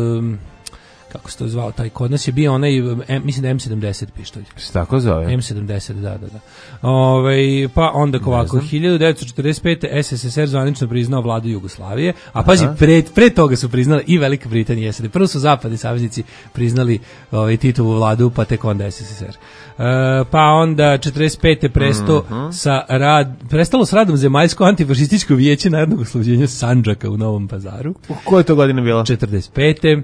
kako se to zvao, taj kod nas je bio onaj, mislim da M70 pištolj. Se tako zove? M70, da. Pa onda ovako, 1945. SSSR zvanično priznao vladu Jugoslavije, a pazi, pre toga su priznali i Velika Britanija i SAD. Prvo su zapadni saveznici priznali Titovu vladu, pa tek onda SSSR. Pa onda 45. prestalo s radom Zemaljsko antifašističko vijeće narodnog oslobođenja Sandžaka u Novom Pazaru. Koja je to godina bila? 45.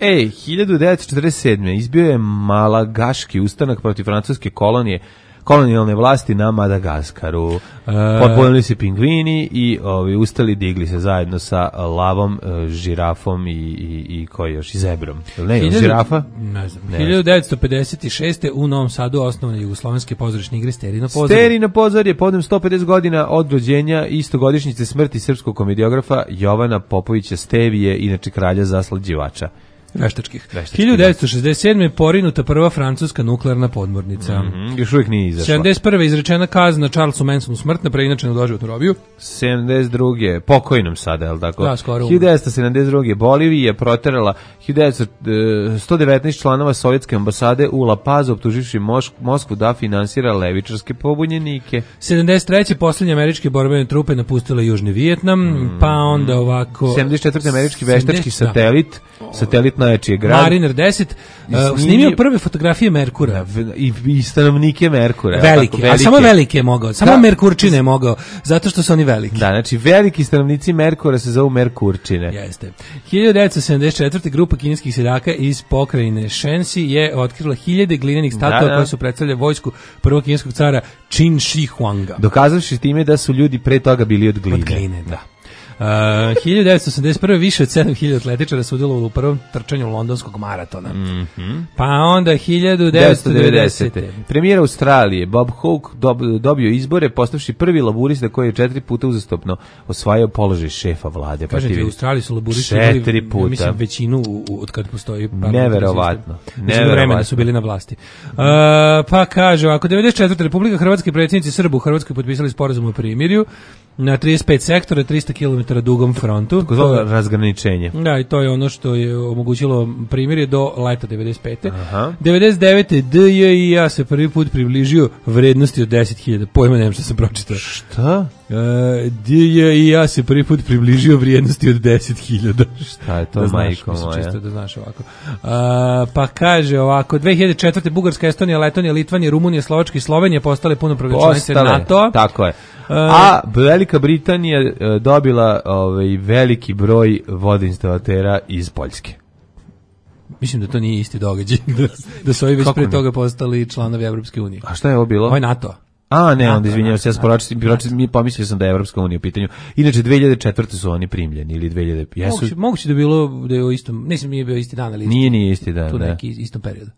1947. izbio je Malagaški ustanak protiv francuske kolonijalne vlasti na Madagaskaru. Pojavili se pingvini i ustali, digli se zajedno sa lavom, žirafom i koji još, i zebrom. Ne, žirafa? Ne znam. 1956. u Novom Sadu osnovane jugoslovenske pozorišne igre Sterina pozor. Sterina pozor je povodom 150 godina od rođenja i istogodišnjice smrti srpskog komediografa Jovana Popovića Stevije, inače kralja zaslađivača. Veštačkih. 1967. porinuta prva francuska nuklearna podmornica. Još uvijek nije izašla. 71. izrečena kazna Charlesu Mansonu smrtna, preinačena u doživotnu robiju. 72. pokojnom sada, je li tako? Da, skoro. 1972. Bolivija je proterala 119 članova sovjetske ambasade u La Pazu, optuživši Moskvu da finansira levičarske pobunjenike. 73. posljednje američke borbene trupe napustile Južni Vijetnam, pa onda ovako... 74. američki veštački satelit najjači je grad. Mariner 10 snimio prve fotografije Merkura. I stanovnike Merkura. Velike, ali samo velike je mogao. Samo Merkurčine je mogao, zato što su oni veliki. Da, znači veliki stanovnici Merkura se zovu Merkurčine. Jeste. 1974. grupa kineskih seljaka iz pokrajine Shensi je otkrila 1000 glinenih statua koje su predstavljale vojsku prvog kineskog cara Qin Shi Huanga. Dokazavši time da su ljudi pre toga bili od gline. Od gline, da. 1981. više od 7000 atletičara su udjelovali u prvom trčanju londonskog maratona. Pa onda 1990. Premijer Australije Bob Hawke dobio izbore postavši prvi laburista koji je 4 puta uzastopno osvajao položaj šefa vlade. Kažem ti, u Australiji su laburisti 4 puta. Mislim, većinu od kad postoji neverovatno. Vremena su bili na vlasti. Pa kaže, ako 94. Republika Hrvatske predsjednici Srbu u Hrvatskoj potpisali sporazum o primirju na 35 sektora, 300 km dugom frontu. To je razgraničenje. Da, i to je ono što je omogućilo primirje do leta 95. 99. DJIA se prvi put približio vrednosti od 10.000. Pojma nemam što sam pročitao. Šta? DJIA se prvi put približio vrijednosti od 10.000. Šta je to, majko moja? Čisto da znaš ovako. Pa kaže ovako, 2004. Bugarska, Estonija, Letonija, Litvanija, Rumunija, Slovačka i Slovenija postale punopravne članice NATO-a. Tako je. A Velika Britanija dobila veliki broj vodoinstalatera iz Poljske. Mislim da to nije isti događaj, da su ovi već pre toga postali članovi Evropske unije. A šta je ovo bilo? Ovo je NATO. A, ne, onda izvinjavam se, pomislio sam da je Evropska unija u pitanju. Inače, 2004. su oni primljeni, ili 2005. Moguće da je bilo da je u istom, mislim nije bio isti dan, ali nije isti dan, tu neki istom periodu.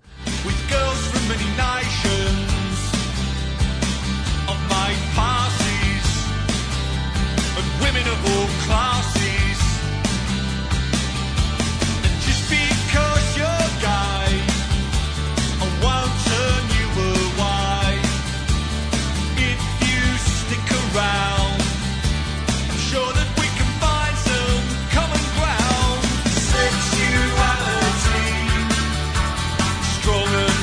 Sexuality, strong and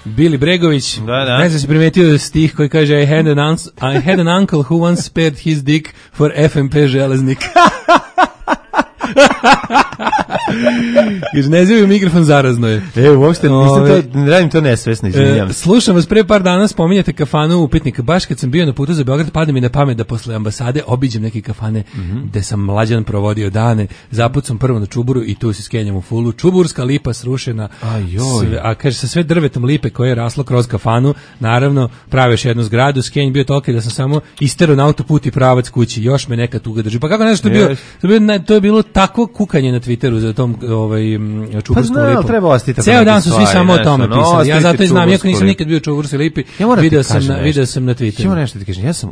Bili Bregović, da. ne znam si primetio stih koji kaže I had an uncle who once spared his dick for FMP železnik. Kaže, ne zivaju mikrofon, zarazno je. Uopšte nisam to, ne radim to nesvesno, izvinjam. Slušam vas, pre par dana spominjate kafanu Upitnik. Baš kad sam bio na putu za Beograd, pada mi na pamet da posle ambasade obiđem neke kafane gde sam mlađan provodio dane. Zapucam prvo na Čuburu i tu se skenjam u fulu. Čuburska lipa srušena. A kaže, sa sve drvetom lipe koje je raslo kroz kafanu, naravno, prave još jednu zgradu. Skenj bio toliki da sam samo isterao na autoput i pravac kući. Još me neka tuga drži. Pa kako ne znam što je bio, to je bilo takvo kukanje na Twitteru za tom Čuburskom lipom. Treba ostati tako. Ceo dan su svi samo o tome pisali. Ja zato i znam, iako nisam nikad bio u Čuburskoj lipi, video sam na Twitteru. Ćemo nešto ti kažem, ja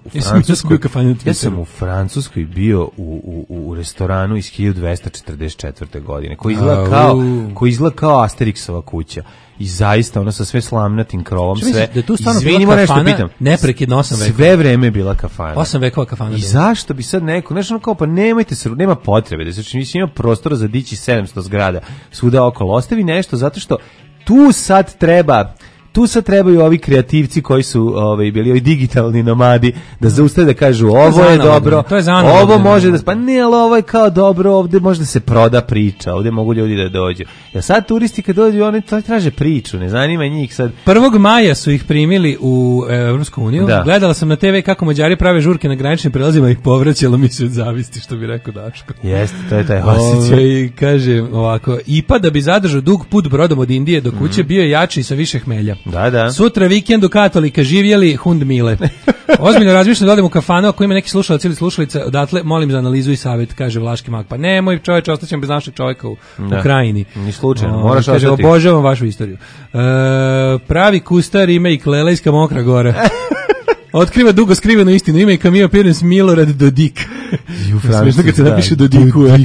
sam u Francuskoj bio u restoranu iz 1244. godine, koji izgleda kao Asterixova kuća. I zaista ona sa sve slamnatim krovom, sve. Da tu stvarno bila kafana, neprekidno 8 vekova. Sve vreme je bila kafana. 8 vekova kafana. I zašto bi sad neko, znači kao pa nemojte se, nema potrebe da se ima prostora za dići 700 zgrada svuda okolo. Ostavi nešto zato što tu sad trebaju ovi kreativci koji su bili ovi digitalni nomadi da zaustave da kažu ovo je dobro, ovo može da pa ne, ali ovo je kao dobro, ovde može da se proda priča, ovde mogu ljudi da dođu. Ja sad turisti kad dođu, oni traže priču, ne zanima njih sad. 1. maja su ih primili u Evropsku uniju. Gledala sam na TV kako Mađari prave žurke na graničnim prelazima, ih povraćalo mi se od zavisti, što bi rekao Daško. Jeste, to je taj osjećaj. Kaže ovako, IPA da bi zadržao dug put brodom od Indije do kuće bio jači i sa više hmelja. Da. Sutra vikend u Katolika živjeli hund mile. Ozbiljno razmišljam da odem u kafanu ako ima neki slušalac ili slušalica, odatle molim za analizu i savjet, kaže Vlaški mag. Pa nemoj čoveče, ostaćem bez našeg čovjeka u krajini. Ni slučajno, moraš kaže, ostati. Obožavam vašu istoriju. Pravi kustar remake Lelejska Mokra Gora. Otkriva dugo skrivenu istinu, ime i Camille Appearance Milorad Dodik. Smiješno kad se napiše Dodikuje.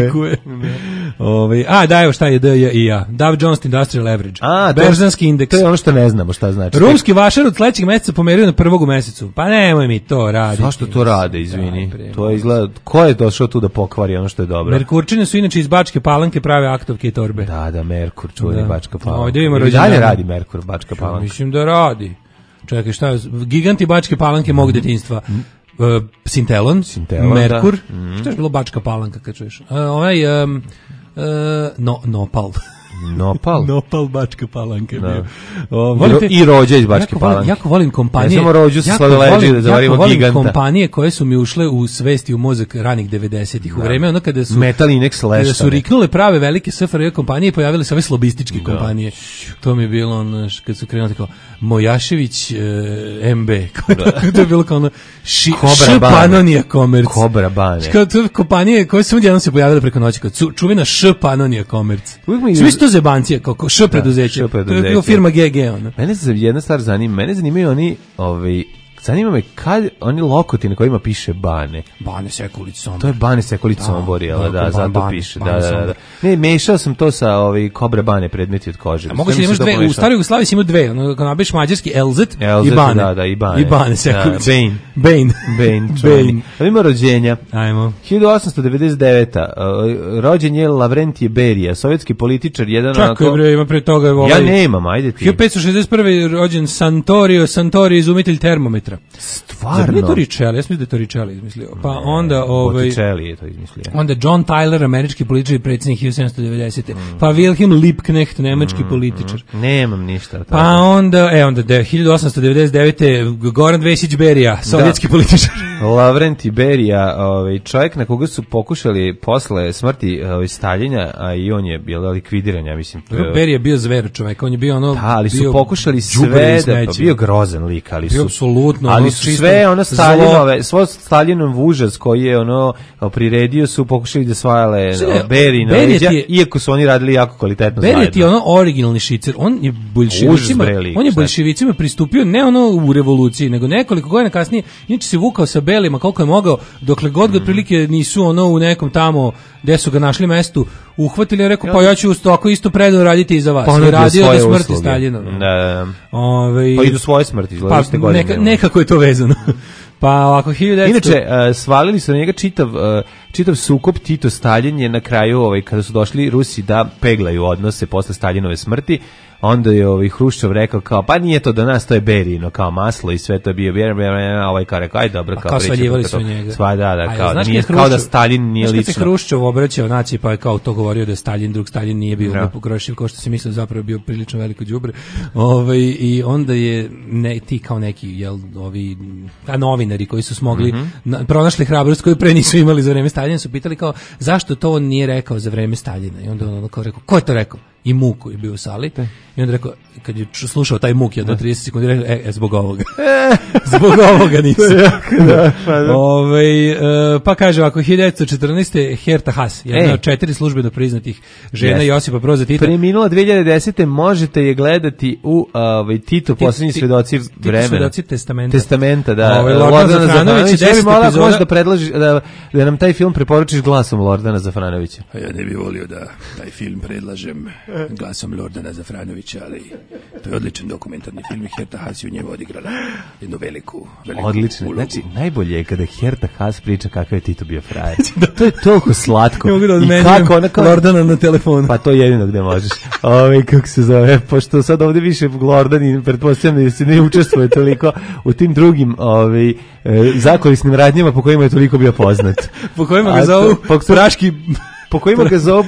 Da, evo šta je DJIA. Dow Jones Industrial Average. Berzanski indeks. To je ono što ne znamo šta znači. Rumski vašar od sledećeg meseca pomerio na 1. mesecu. Pa nemoj mi to raditi. Zašto to rade, izvini? To je izgleda, ko je došao tu da pokvari ono što je dobro? Merkurčine su inače iz Bačke Palanke, prave aktovke i torbe. Da, Merkur, čuveni Bačka Palanka. Ovdje imamo rođendan. Dalje radi Merkur, Bačka Palanka. Mislim da radi. Čekaj, šta je? Giganti Bačke Palanke mog detinjstva. Sintelon, Merkur. Šta je bilo Bačka Palanka kad čuješ? Nopal. Nopal Bačka Palanka je bio. I Rođa iz Bačke Palanke. Jako volim kompanije. Ne samo Rođu sa sladoleđe da zavarimo giganta. Jako volim kompanije koje su mi ušle u svesti u mozak ranih 90-ih. U vreme ono kada su Metal Inex Leštane. Kada su riknule prave velike SFRJ kompanije, pojavile se ove slobističke kompanije. To mi je bilo ono, kad su krenuli tako Mojašević MB. To je bilo kao ono Panonija Komerc. Kobra Bane. Kao to kompanije koje su jednom se pojavile preko noći. Čuvena Panonija Komerc. Svi su to zebancije, kao preduzeće. To je bio firma GG. Mene se jedna stvar zanima. Mene zanimaju oni, zanima me kad oni lokoti na kojima piše Bane. Bane Sekulić Sombor. To je Bane Sekulić Sombor, zato piše. Da. Ne, mešao sam to sa Kobra Bane predmeti od kože. A mogu se imaš dve, u staroj Jugoslaviji si imao dve, kad nabiš mađarski Elzet i Bane. Da, i Bane. I Bane Sekulić. Bane. Ima rođenja. Ajmo. 1899. Rođen je Lavrentije Berija, sovjetski političar, jedan onako... Čakaj bre, ima pre toga... Ja nemam, ajde ti. 1561. rođen Santori, izumitelj termometra. Stvarno? Nije to Richelli, ja sam da je to Richelli izmislio. Pa onda... Botticelli je to izmislio. Onda John Tyler, američki političar i predsjednik 1790. Pa Wilhelm Liebknecht, nemački političar. Nemam ništa. Pa onda 1899. Goran Vesić Berija, sovjetski političar. Lavrentij Berija, čovjek na koga su pokušali posle smrti Staljina, a i on je bio likvidiran, ja mislim. Berija je bio zver čovjek, on je bio ono... Da, ali su pokušali sve da... Bio grozan lik, ali su... Apsolutno. Ali su sve ono Staljinove, svoj Staljinov užas koji je ono priredio su pokušali da svajale Beri na leđa, iako su oni radili jako kvalitetno zajedno. Beri je ono originalni šicer, on je boljševicima pristupio ne ono u revoluciji, nego nekoliko godina kasnije, inače se vukao sa belima koliko je mogao, dokle god otprilike nisu ono u nekom tamo gde su ga našli mestu, uhvatili i rekao, pa ja ću tako isto predano raditi i za vas. Pa i radio do smrti Staljina. Pa i do svoje smrti. Nekako je to vezano. Pa ovako, 1900... Inače, svalili su na njega čitav čitav sukob Tito-Stalin je na kraju, kada su došli Rusi da peglaju odnose posle Staljinove smrti, onda je Hruščov rekao kao, pa nije to do nas, to je Berino, kao maslo i sve to je bio, kao rekao, aj dobro, kao svaljivali su njega. Sva, da, kao da Stalin nije lično. Znaš kad se Hruščov obraćao naciji, pa je kao to govorio da je Stalin, drug Stalin nije bio pogrešiv, kao što se mislio, zapravo bio prilično veliko đubre. I onda je ti kao neki, novinari koji su smogli, pronašli hrabrost koju pre nisu imali za vreme Staljina, su pitali kao, zašto to on nije rekao za vreme Staljina? I onda on kao rekao, ko je to rekao? I Muk koji je bio u sali. I onda rekao, kad je slušao taj Muk jedno 30 sekundi, rekao, zbog ovoga. Zbog ovoga nisam. Pa kaže ovako, 1914. Herta Haas, jedna od 4 službeno priznatih žena Josipa Broza Tita. Preminula 2010. možete je gledati u Tito, posljednji svedoci vremena. Tito svedoci testamenta, da. Lordana Zafranović, ja bih molila ako možeš da predložiš, da nam taj film preporučiš glasom Lordana Zafranovića. Ja ne bih volio da taj film predlažem glasom Lordana Zafranovića, ali to je odličan dokumentarni film i Herta Haas je u njemu odigrala jednu veliku odlično ulogu. Znači, najbolje je kada Herta Haas priča kakav je Tito bio frajer. To je toliko slatko. Ne mogu da odmenjujem Lordana na telefonu. Pa to je jedino gde možeš. Kako se zove, pošto sad ovde više Lordan i pretpostavljam da se ne učestvuje toliko u tim drugim zakorisnim radnjama po kojima je toliko bio poznat. Po kojima ga zovu praški... Po kojima ga zovu,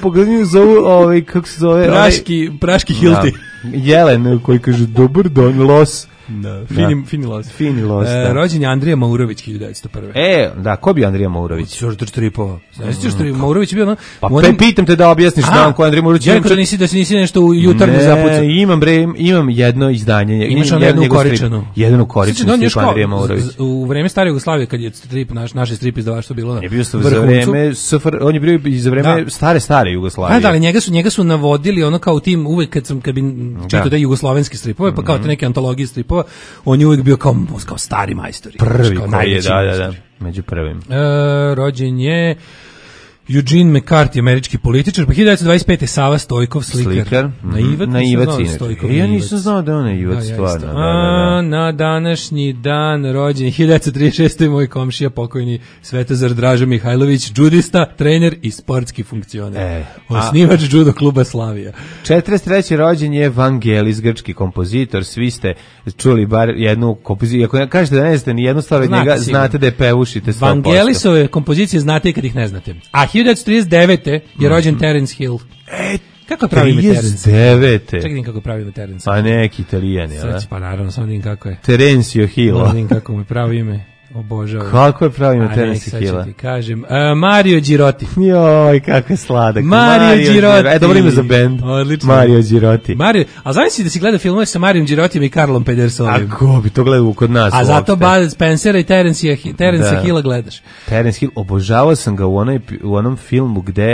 kako se zove? Praški Hilti. Jelen koji kaže, dobar dan, los. Da, fini los. Rođen je Andrija Maurović 1901. Da, ko bi Andrija Maurović? Čortor Tripova. Znaš što je Maurović bio? Pa pitam te da objasniš dan ko je Andrija Maurović. Ja rekao da si nisi nešto u jutarnju zapucao. Imam jedno izdanje. Imaš jednu ukoričenu. Jednu ukoričenu strip Andrija Maurović. U vreme stare Jugoslavije, kad je strip, naše strip izdavaštvo bilo na vrhuncu. On je bio i za vreme stare Jugoslavije. Da, ali njega su navodili ono kao tim uvek kad bi čitao da jugoslovenski stripove, pa kao te neke antologije stripova, on je uvijek bio kao stari majstori. Prvi koji je, da, među prvim. Rođen je Eugene McCarthy, američki političar, pa 1925. Sava Stojkov, slikar. Naivac. Ja nisam znao da on je naivac, stvarno. Na današnji dan rođen 1936. moj komšija, pokojni Svetozar Draža Mihajlović, džudista, trener i sportski funkcioner. Osnivač judo kluba Slavija. 43. rođen je Vangelis, grčki kompozitor. Svi ste čuli bar jednu kompoziciju. Ako kažete da ne znate ni jednu stvar od njega, znate da je pevušite 100%. Vangelisove kompozicije znate i kad ih ne znate. A 1939. je rođen Terence Hill. Kako pravi ime Terence? 39. Čekaj kako pravi ime Terence. Pa neki Italijan, jel? Pa naravno, samo vidim kako je. Terencio Hill. Vidim kako mu pravi ime. Obožavam. Kako je pravi ime Terence Hilla? Ti kažem. Mario Girotti. Joj, kako je sladak. Mario Girotti. Dobro ime za bend. Odlično. Mario Girotti. A znaš si da si gleda filmove sa Marijom Girottijem i Karlom Pedersonim? A ko bi to gledao kod nas? A zato Bud Spencera i Terence Hilla gledaš. Terence Hill, obožavao sam ga u onom filmu gde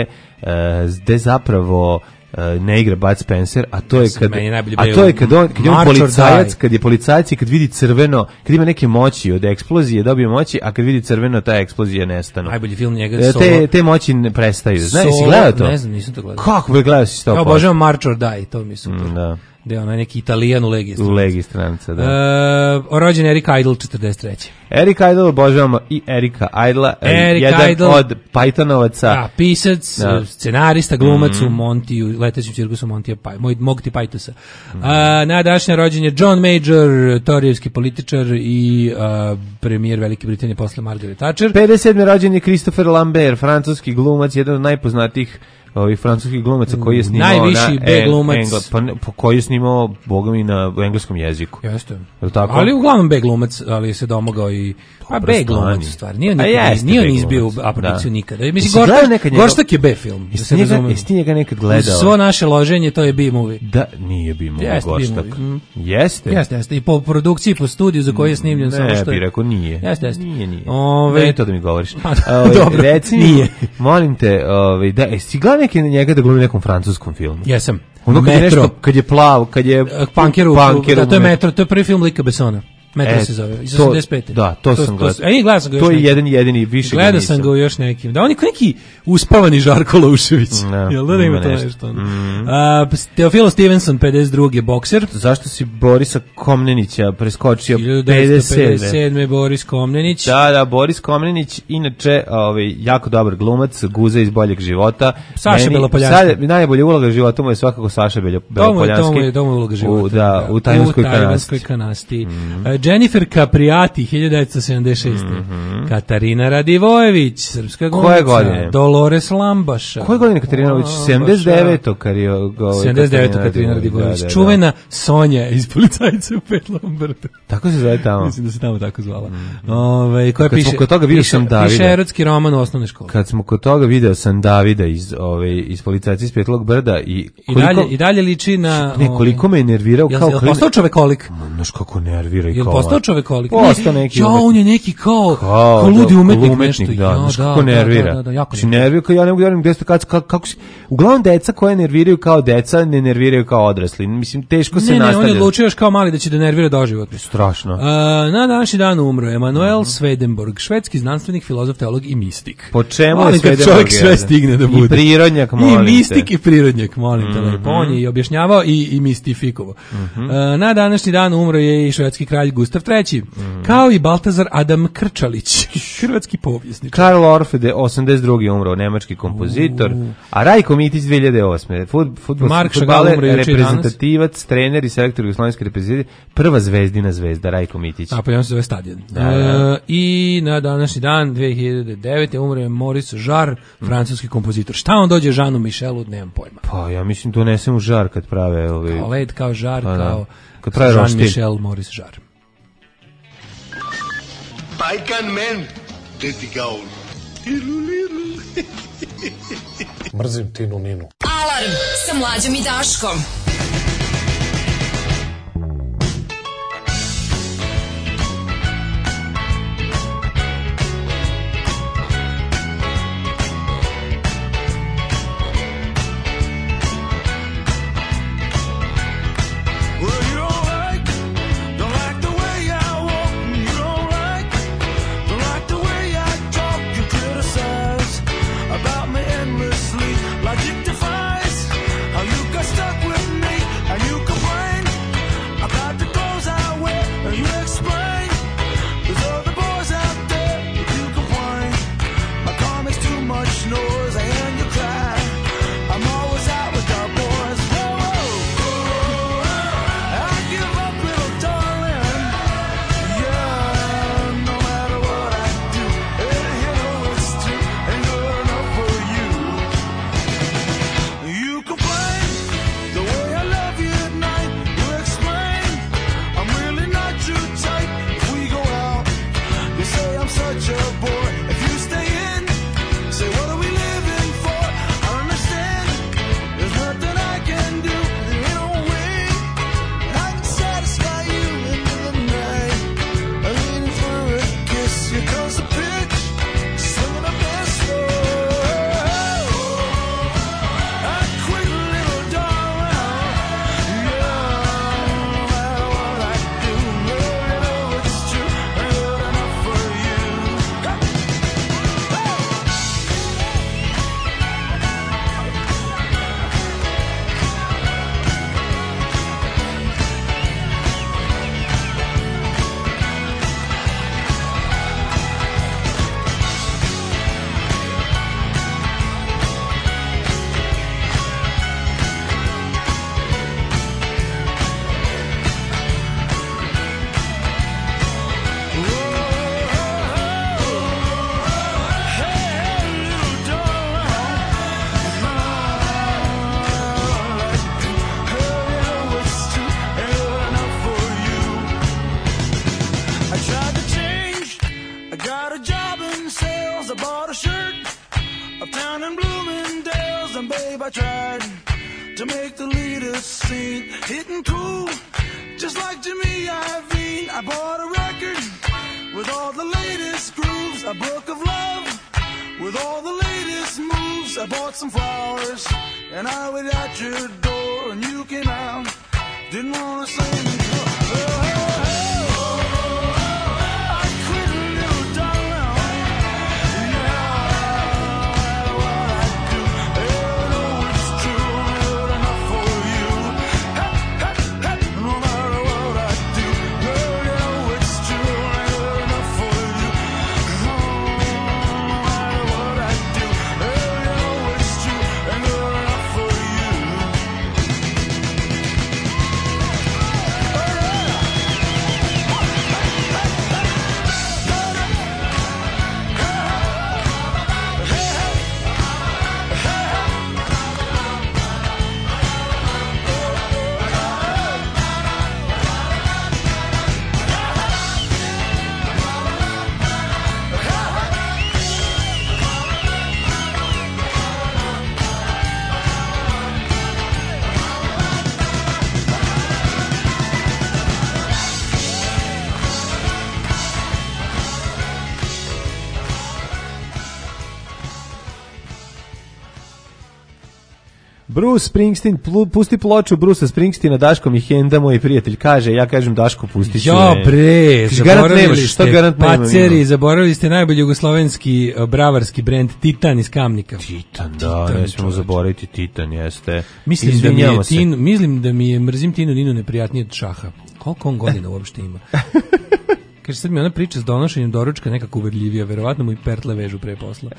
zapravo ne igra Bud Spencer, a to je kad on policajac, kad je policajac i kad vidi crveno, kad ima neke moći od eksplozije, dobije moći, a kad vidi crveno, ta eksplozija nestanu. Najbolji film njega Solo. Te moći ne prestaju. Znaš, si gledao to? Ne znam, nisam to gledao. Kako bi gledao si to? Ja obožavam March or Die, to mi su. Da. Da je onaj neki Italijan u Legiji stranca. U Legiji stranca, da. Rođen Eric Idle, 43. Eric Idle, obožavamo i Erika Idla, jedan od Pythonovaca. Da, pisac, scenarista, glumac u Montiju, letećem cirkusu Montija, mog ti Pythosa. Na današnje rođen je John Major, torijevski političar i premijer Velike Britanije posle Margaret Thatcher. 57. rođen je Christopher Lambert, francuski glumac, jedan od najpoznatijih francuskih glumaca koji je snimao najviši B glumac koji je snimao bogami na engleskom jeziku. Jeste. Ali uglavnom B glumac, ali se domogao i B glumac u stvari. Nije on izbio u aprodukciju nikada. Mislim, Goštak je B film. Jesi ti njega nekad gledao? Svo naše loženje, to je B-movie. Da, nije B-movie Goštak. Jeste? Jeste. I po produkciji, po studiju za koji je snimljen. Ne, bi rekao nije. Jeste. Nije. Ne, to da mi govoriš. Dobro, nije. Molim te, si gledao neki njega da glumi nekom francuskom filmu? Jesam. Ono kad je nešto, kad je plav, kad je Punkeru, to je Metro, to je prvi film Lika Bessona. Metro se zove, iz 85. Da, to sam gledao. Gledao sam ga još to je jedini više. Gledao sam ga još nekim. Da, on je neki uspavani Žarko Loušević. Jel da ima to nešto? Teofilo Stevenson, 52. bokser. Zašto si Borisa Komnenića preskočio? 1957. Boris Komnenić. Da, Boris Komnenić, inače jako dobar glumac, guza iz Boljeg života. Saša Belopoljanski. Najbolja uloga života mu je svakako Saša Belopoljanski. To mu je uloga života. U Tajvanskoj kanasti. Jennifer Capriati, 1976. Katarina Radivojević, srpska glumica. Koje godine? Dolores Lambaša. Koje godine Katarina Radivojević? 79. Katarina Radivojević. Čuvena Sonja iz Policajca u Pet Lombardu. Tako se zove tamo. Mislim da se tamo tako zvala. Koja piše, kod toga video sam Davida. Piše erotski roman u osnovnoj školi. Kad smo kod toga video sam Davida iz Policajca iz Petlog Brda i dalje liči na... koliko me je nervirao kao... Jel postao čovekolik? Znaš kako nervira i kao... Jel postao čovekolik? Postao neki... on je neki kao ludi umetnik nešto. Znaš kako nervira. Znači nervira kao ja ne mogu da verujem kako si... Uglavnom deca koje nerviraju kao deca ne nerviraju kao odrasli. Mislim, teško se nastavlja. On je odlučio još kao mali da će da nervira doživotno. Strašno. Na današnji dan umro Emanuel Swedenborg, švedski znanstvenik, filozof, teolog i mistik. Po čemu je Swedenborg? Čovjek sve stigne da bude. I prirodnjak, molim te. I mistik i prirodnjak, molim te. Lepo. On je i objašnjavao i mistifikovao. Na današnji dan umro je i švedski kralj Gustav III. Kao i Baltazar Adam Krčalić, hrvatski povjesničar. Karl Orff, 82. umro, nemački kompozitor. A Rajko Mitić, 2008. Fudbaler, reprezentativac, trener i selektor jugoslovenske reprezentacije, prva zvezdina zvezda, Rajko Mitić. A pa on se zove Stadion. I na današnji dan, 2009. umre je Maurice Jarre, francuski kompozitor. Šta on dođe Jeanu Michelu, nemam pojma. Pa ja mislim to nesem u žar kad prave... Kao led, kao žar, kao Jean-Michel Maurice Jarre. Pajkan men, teti gaun. Mrzim Tinu Ninu. Alarm sa Mlađom i Daškom. Logic defies how you got stuck with me. I tried to make the leader sing, hitting cool, just like Jimmy Iovine. I bought a record with all the latest grooves, a book of love with all the latest moves. I bought some flowers and I waited at your door and you came out, didn't want to say me. Oh, oh, oh, oh. Bruce Springsteen, pusti ploču Brucea Springsteena, Daško mi henda, moj prijatelj kaže, ja kažem Daško pusti ću. Jo bre, zaboravili ste, Maceri, zaboravili ste najbolji jugoslovenski bravarski brend Titan iz Kamnika. Titan, da, ne smemo zaboraviti Titan, jeste. Mislim da mi je mrzim Tinu Ninu neprijatnije od Šaha. Koliko on godina uopšte ima? Kaže, sad mi ona priča s donošenjem doručka nekako uverljivija, verovatno mu i pertle vežu pre posla.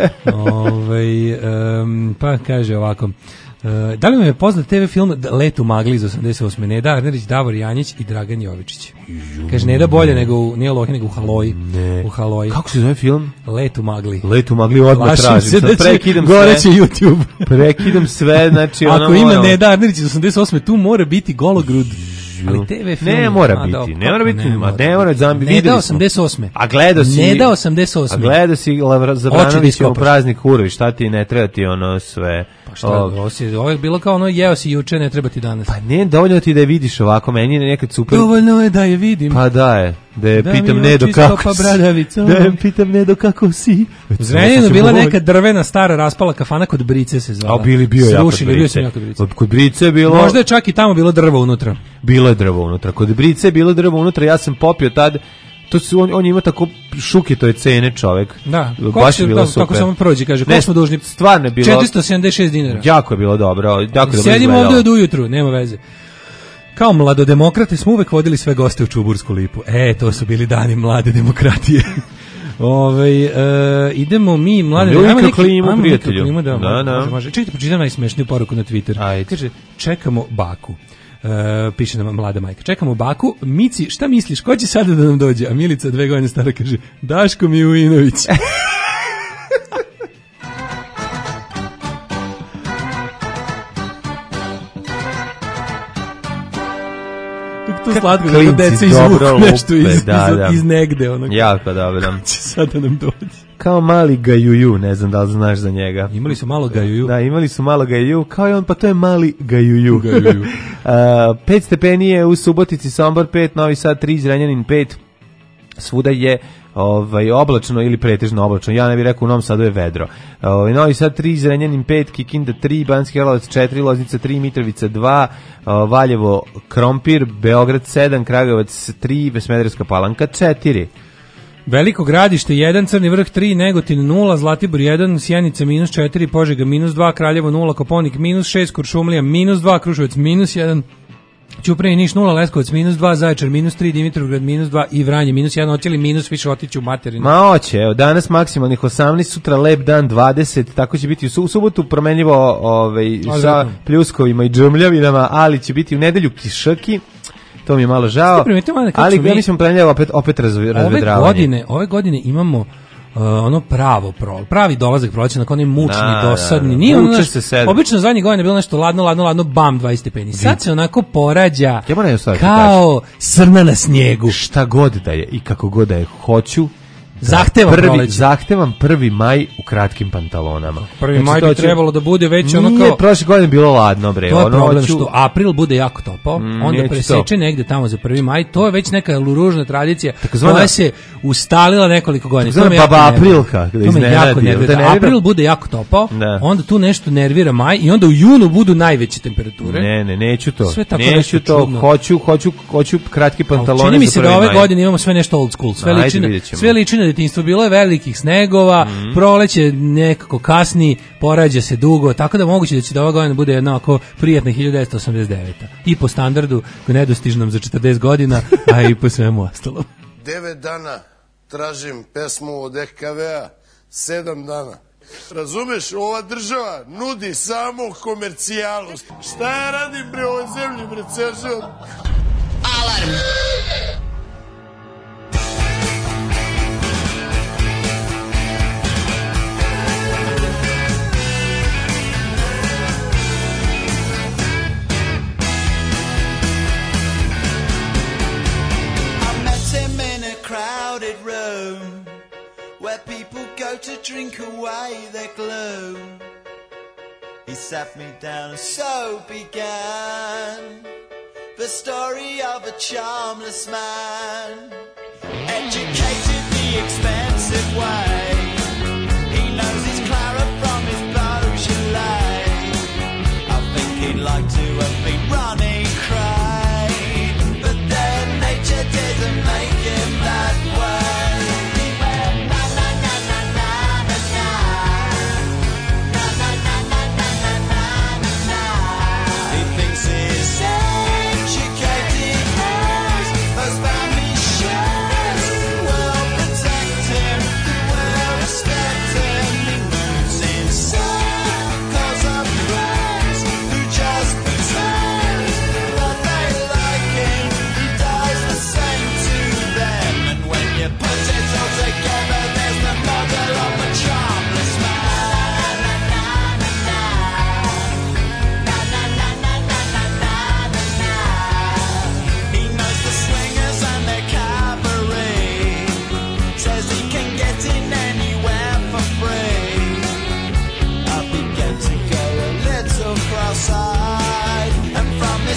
Pa kaže ovako, da li vam je poznat TV film Let u magli iz 88. Neda Arnerić, Davor Janjić i Dragan Jovičić. Kaže, Neda bolje nego nije Lohi, nego u Haloji. Ne. U Haloji. Kako se zove film? Let u magli. Let u magli odmah tražim. Sad prekidam sve. Goreće YouTube. Prekidam sve, znači ono ako ima Neda Arnerić iz 88. tu mora biti gologrud. Ali TV film ne mora biti, ne mora biti, ne mora zambi Neda 88. A gledao si Neda 88. A gledao si Zabranovićev praznik Urovi, šta ti ne treba ti ono sve. Pa šta, ovo je bilo kao ono jeo si juče, ne treba ti danas. Pa ne, dovoljno ti da je vidiš ovako, meni je nekad super. Dovoljno je da je vidim. Pa da je pitam Nedo kako si. Da je pitam Nedo kako si. U Zrenjaninu bila neka drvena stara raspala kafana kod Brice se zvala. A bio jako Brice. Kod Brice je bilo. Možda je čak i tamo bilo drvo unutra. Bilo je drvo unutra. Kod Brice je bilo drvo unutra, ja sam popio tad. To su on ima tako šuke, to je cene čovjek. Da, baš je bilo super. Kako samo prođe, kaže, koliko smo dužni? Stvarno je bilo 476 dinara. Jako je bilo dobro, jako dobro izgledalo. Sedimo ovdje od ujutru, nema veze. Kao mladodemokrate smo uvek vodili sve goste u Čubursku lipu. To su bili dani mlade demokratije. Idemo mi mlade prijatelju. Čekajte, pročitam najsmešniju poruku na Twitter. Kaže, čekamo baku. Piše nam mlada majka. Čekamo baku. Mici, šta misliš, ko će sada da nam dođe? A Milica, 2 godine stara, kaže, Daško Milinović. To slatko, da deca izvuku nešto iz negde. Jako dobro. Ko će sada nam dođe? Kao mali Gajuju, ne znam da li znaš za njega. Imali su malo Gajuju. Da, imali su malo Gajuju, kao i on, pa to je mali Gajuju. 5 stepenije u Subotici, Sombor 5, Novi Sad 3, Zrenjanin 5, svuda je oblačno ili pretežno oblačno. Ja ne bih rekao, u Novom Sadu je vedro. Novi Sad 3, Zrenjanin 5, Kikinda 3, Banski Karlovac 4, Loznica 3, Mitrovica 2, Valjevo Krompir, Beograd 7, Kragujevac 3, Smederevska Palanka 4. Veliko Gradište 1, Crni Vrh 3, Negotin 0, Zlatibor 1, Sjenica -4, Požega -2, Kraljevo 0, Koponik -6, Kuršumlija -2, Kruševac -1, Ćuprija i Niš 0, Leskovac -2, Zaječar -3, Dimitrovgrad -2 i Vranje -1. Hoće li minus više otići u materinu? Ma hoće, evo, danas maksimalnih 18, sutra lep dan 20, tako će biti u subotu promenljivo sa pljuskovima i džumljavinama, ali će biti u nedelju kišaki. To mi je malo žao, ali ja mislim planjava opet razvedravanje. Ove godine imamo pravi dolazak proleća, nakon onaj mučni, dosadni. Nije ono obično zadnjih godina bilo nešto ladno, bam, 20 stepeni. Sad se onako porađa kao srna na snijegu. Šta god da je i kako god da je, hoću zahtevam 1. maj u kratkim pantalonama. 1. maj bi trebalo da bude već ono kao... Nije, prošle godine bilo ladno, bre. To je problem što april bude jako topao, onda preseče negde tamo za 1. maj, to je već neka ružna tradicija koja se ustalila nekoliko godina. To me baba aprilka. To me jako nervira. April bude jako topao, onda tu nešto nervira maj i onda u junu budu najveće temperature. Ne, neću to. Neću to, hoću kratki pantalone. Čini mi se da ove godine imamo sve nešto old school, sve liči na detinjstvo, bilo je velikih snegova, proleće nekako kasni, porađa se dugo, tako da moguće da će da ova godina bude jedna ovako prijatna 1989. I po standardu nedostižnom za 40 godina, a i po svemu ostalom. 9 dana tražim pesmu od EKV-a, 7 dana. Razumeš, ova država nudi samo komercijalu. Šta ja radim bre ovoj zemlji, bre, ceo život? Alarm! Where people go to drink away their gloom. He sat me down and so began the story of a charmless man, educated the expensive way. He knows his Clara from his Beaujolais. I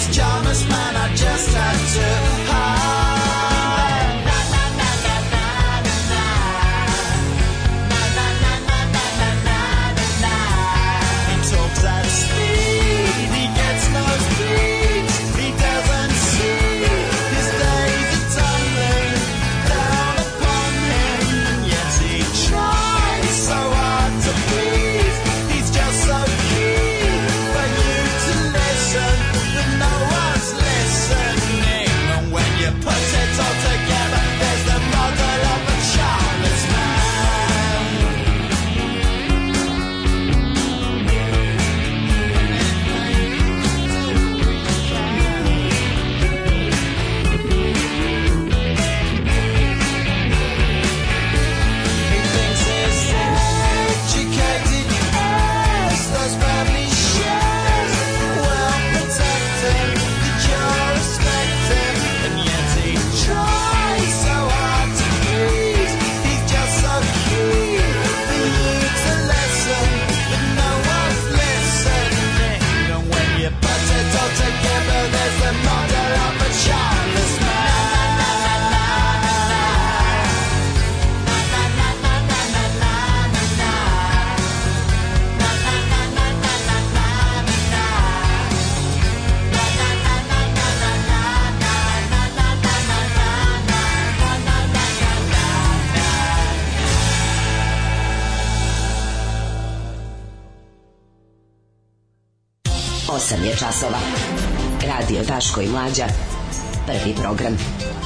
8 je časova. Radio Daško i Mlađa. Prvi program.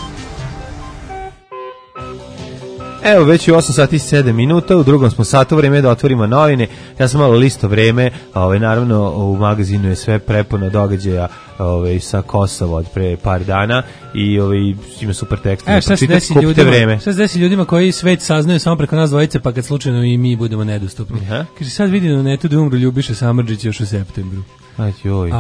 Evo, već je 8 sati i 7 minuta, u drugom smo satu, vreme da otvorimo novine. Ja sam malo listo vreme, naravno u magazinu je sve prepuno događaja sa Kosova od pre par dana i ima super tekst. Šta se desi ljudima koji svet saznaju samo preko nas dvojice, pa kad slučajno i mi budemo nedostupni. Kaže, sad vidim na netu da umru Ljubiša Samardžić još u septembru. Ajoj.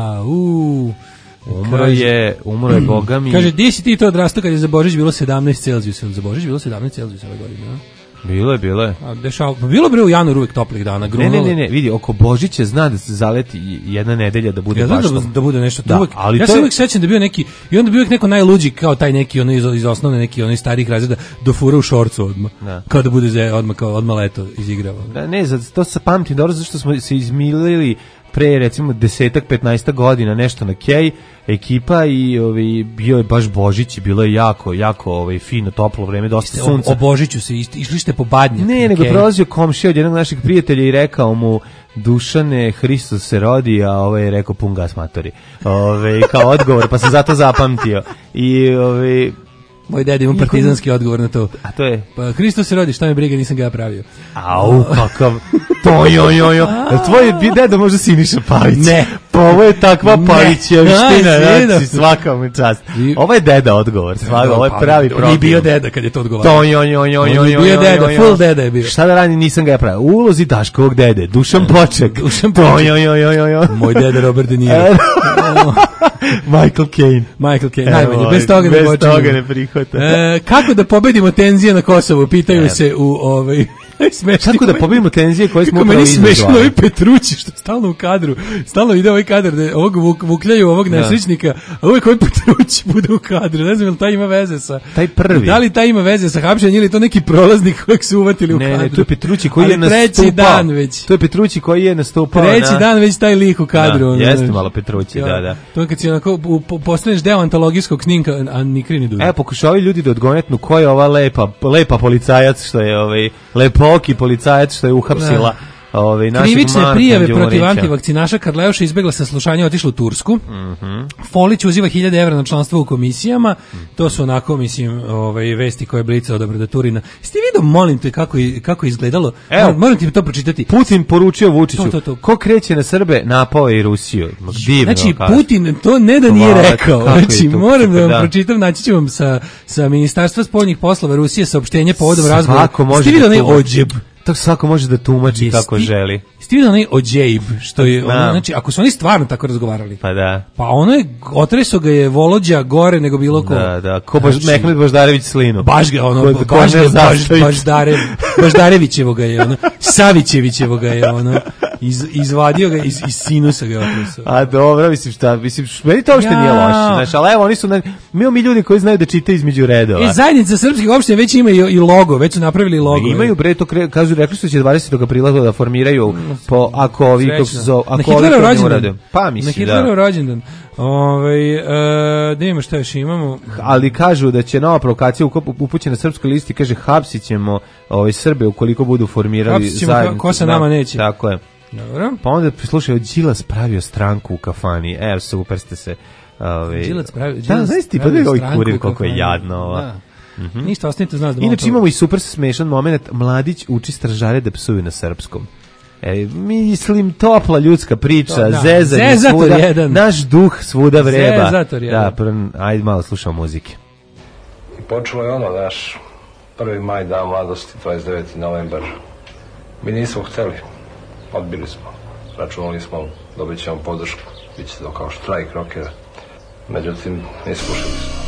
Umro je Boga mi. Kaže, di si ti to odrastao kad je za Božić bilo 17 Celzijusa? Za Božić bilo 17 Celzijusa ove godine, a? Bilo je. Bilo bre u januaru uvek toplih dana. Ne, vidi, oko Božića zna da se zaleti jedna nedelja da bude baš da bude nešto. Ja se uvek sećam da bio neki, i onda bio neko najluđi kao taj neki iz osnovne neki onaj starih razreda do fura u šorcu odmah. Kao da bude odmah leto izigrava. Ne, to se pamtim dobro zato što smo se izmilili pre recimo 10-15 godina nešto na Kej ekipa i bio je baš Božić i bilo je jako fino, toplo vreme, dosta sunca. O Božiću se išli ste po badnjak. Ne, nego prolazio komšija od jednog našeg prijatelja i rekao mu: Dušane, Hristos se rodi, a je rekao pun gas matori. Kao odgovor, pa sam zato zapamtio. I moj deda ima partizanski odgovor na to. A to je? Pa Hristos se rodi, šta me briga, nisam ga ja pravio. Au, kakav. Tvoj deda možda Siniša Pavić. Ne. Pa ovo je takva Pavićevština, znači svaka mu čast. Ovo je deda odgovor, ovo je pravi problem. On je bio deda kad je to odgovarao. On je bio deda, full deda je bio. Šta da radi, nisam ga ja pravio. Ulozi Daškovog dede, Dušan Poček. Moj deda Robert De Niro. Michael Caine, najmanje, bez toga ne prihvata. Kako da pobedimo tenzije na Kosovu, pitaju se u Kako da pobedimo tenzije koje smo upravo izazvali. Meni smešno ovi Petrući što stalno u kadru, stalno ide ovaj kadar da ovog vukljaju ovog nesrećnika, a uvijek ovaj Petrući bude u kadru. Ne znam je li taj ima veze sa... Taj prvi. Da li taj ima veze sa hapšenjem ili to neki prolaznik kojeg su uvatili u kadru? Ne, to je Petrući koji je nastupao. To je Petrući koji je nastupao. Treći dan već taj lik u kadru. Jeste malo Petrući, da. To kad si onako postaneš deo antologijskog snimka, a nikri ni duže. Evo, pokušavaju ljudi da odgonetnu ko je ova lepa policajac što je lepoki policajac što je uhapsila krivične prijave protiv antivakcinaša. Karleuša izbegla saslušanje, otišla u Tursku. Folić uziva 1000 evra na članstvo u komisijama. To su onako, mislim, vesti koje je Blica odabrao da Turina. Ste vidio, molim te, kako je izgledalo? Evo, moram ti to pročitati. Putin poručio Vučiću, ko kreće na Srbe, napao je i Rusiju. Divno, znači, Putin to ne da nije rekao. Znači, moram da vam pročitam, naći ću vam sa Ministarstva spoljnih poslova Rusije saopštenje povodom razgovora. Ste vidio onaj ođeb? Tako svako može da tumači kako želi. Ste vidio onaj ođejb, što je, znači, ako su oni stvarno tako razgovarali. Pa da. Pa ono je, otreso ga je Volođa gore nego bilo ko. Da, ko Mehmet Boždarević slinu. Baš ga, Baždarevićevo ga je, Savićevićevo ga je, izvadio ga iz sinusa ga otrusao. A dobro, mislim, meni to uopšte nije loše, znaš, ali evo, oni su, mi ljudi koji znaju da čitaju između redova. Zajednica srpskih opština već ima i logo, već su napravili logo. Imaju, bre, to kažu, rekli su da će 20. aprila da formiraju, ako ovi, na Hitlerov rođendan. Pa mislim, da. Na Hitlerov rođendan. Da imamo šta još imamo. Ali kažu da će nova provokacija upućena srpskoj listi, kaže, hapsit ćemo Srbe ukoliko budu formirali zajednicu. Ko sa nama neće. Tako je. Dobro. Pa onda, slušaj, Đilas pravio stranku u kafani. Evo, super ste se... Đilas pravio znaš ti, pa da je ovaj kurir koliko je jadno. Ništa, ostanite znaš da... Inače imamo i super smešan moment, mladić uči stražare da psuju na srpskom. Mislim, topla ljudska priča, zezanje svuda, naš duh svuda vreba. Zezator jedan. Da, ajde malo slušamo muzike. I počelo je ono, naš 1. maj, dan mladosti, 29. novembar. Mi nismo hteli, odbili smo, računali smo, dobit ćemo podršku, bit će to kao štrajk rokera. Međutim, ne slušali smo.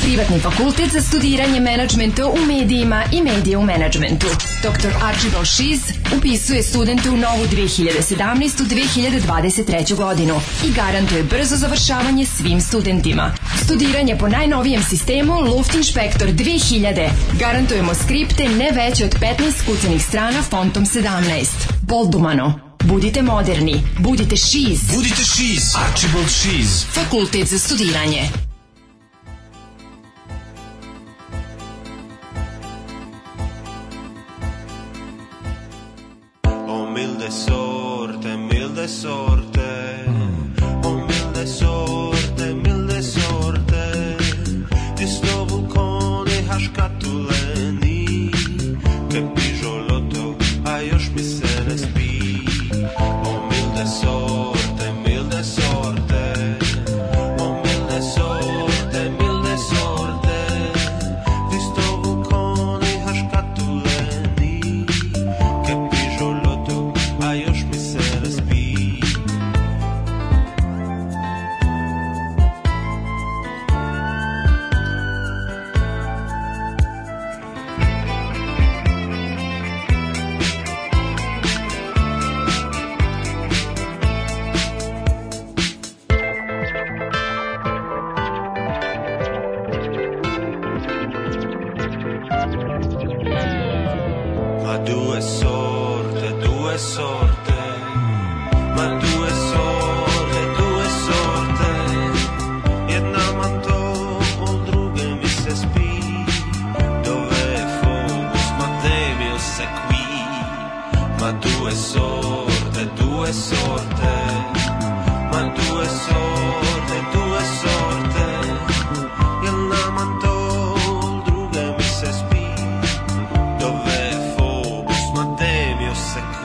Privatni fakultet za studiranje menadžmenta u medijima i medije u menadžmentu. Dr. Archibald Šiz upisuje studente u novu 2017-2023. godinu i garantuje brzo završavanje svim studentima. Studiranje po najnovijem sistemu Luftinspektor 2000. Garantujemo skripte ne veće od 15 kucanih strana fontom 17. Boldumano. Budite moderni. Budite Šiz. Budite Šiz. Archibald Šiz. Fakultet za studiranje. O milde sorte, milde sorte. O milde sorte, milde sorte. Ti sto vulkoni haškatuleni. Che pižoloto, a još mi se ne spi. O milde sorte, milde sorte. O milde sorte, milde sorte. Ti sto vulkoni haškatuleni. Che pižoloto, a još mi se ne spi. Ma due sorte, due sorte. Ma due sorte, due sorte. Jedna mam to, od druge mi se spi. Dove je fokus, ma demio se qui. Ma due sorte, due sorte. Ma due sorte, due sorte. Jedna mam to, od druge mi se spi. Dove je fokus, ma demio se qui.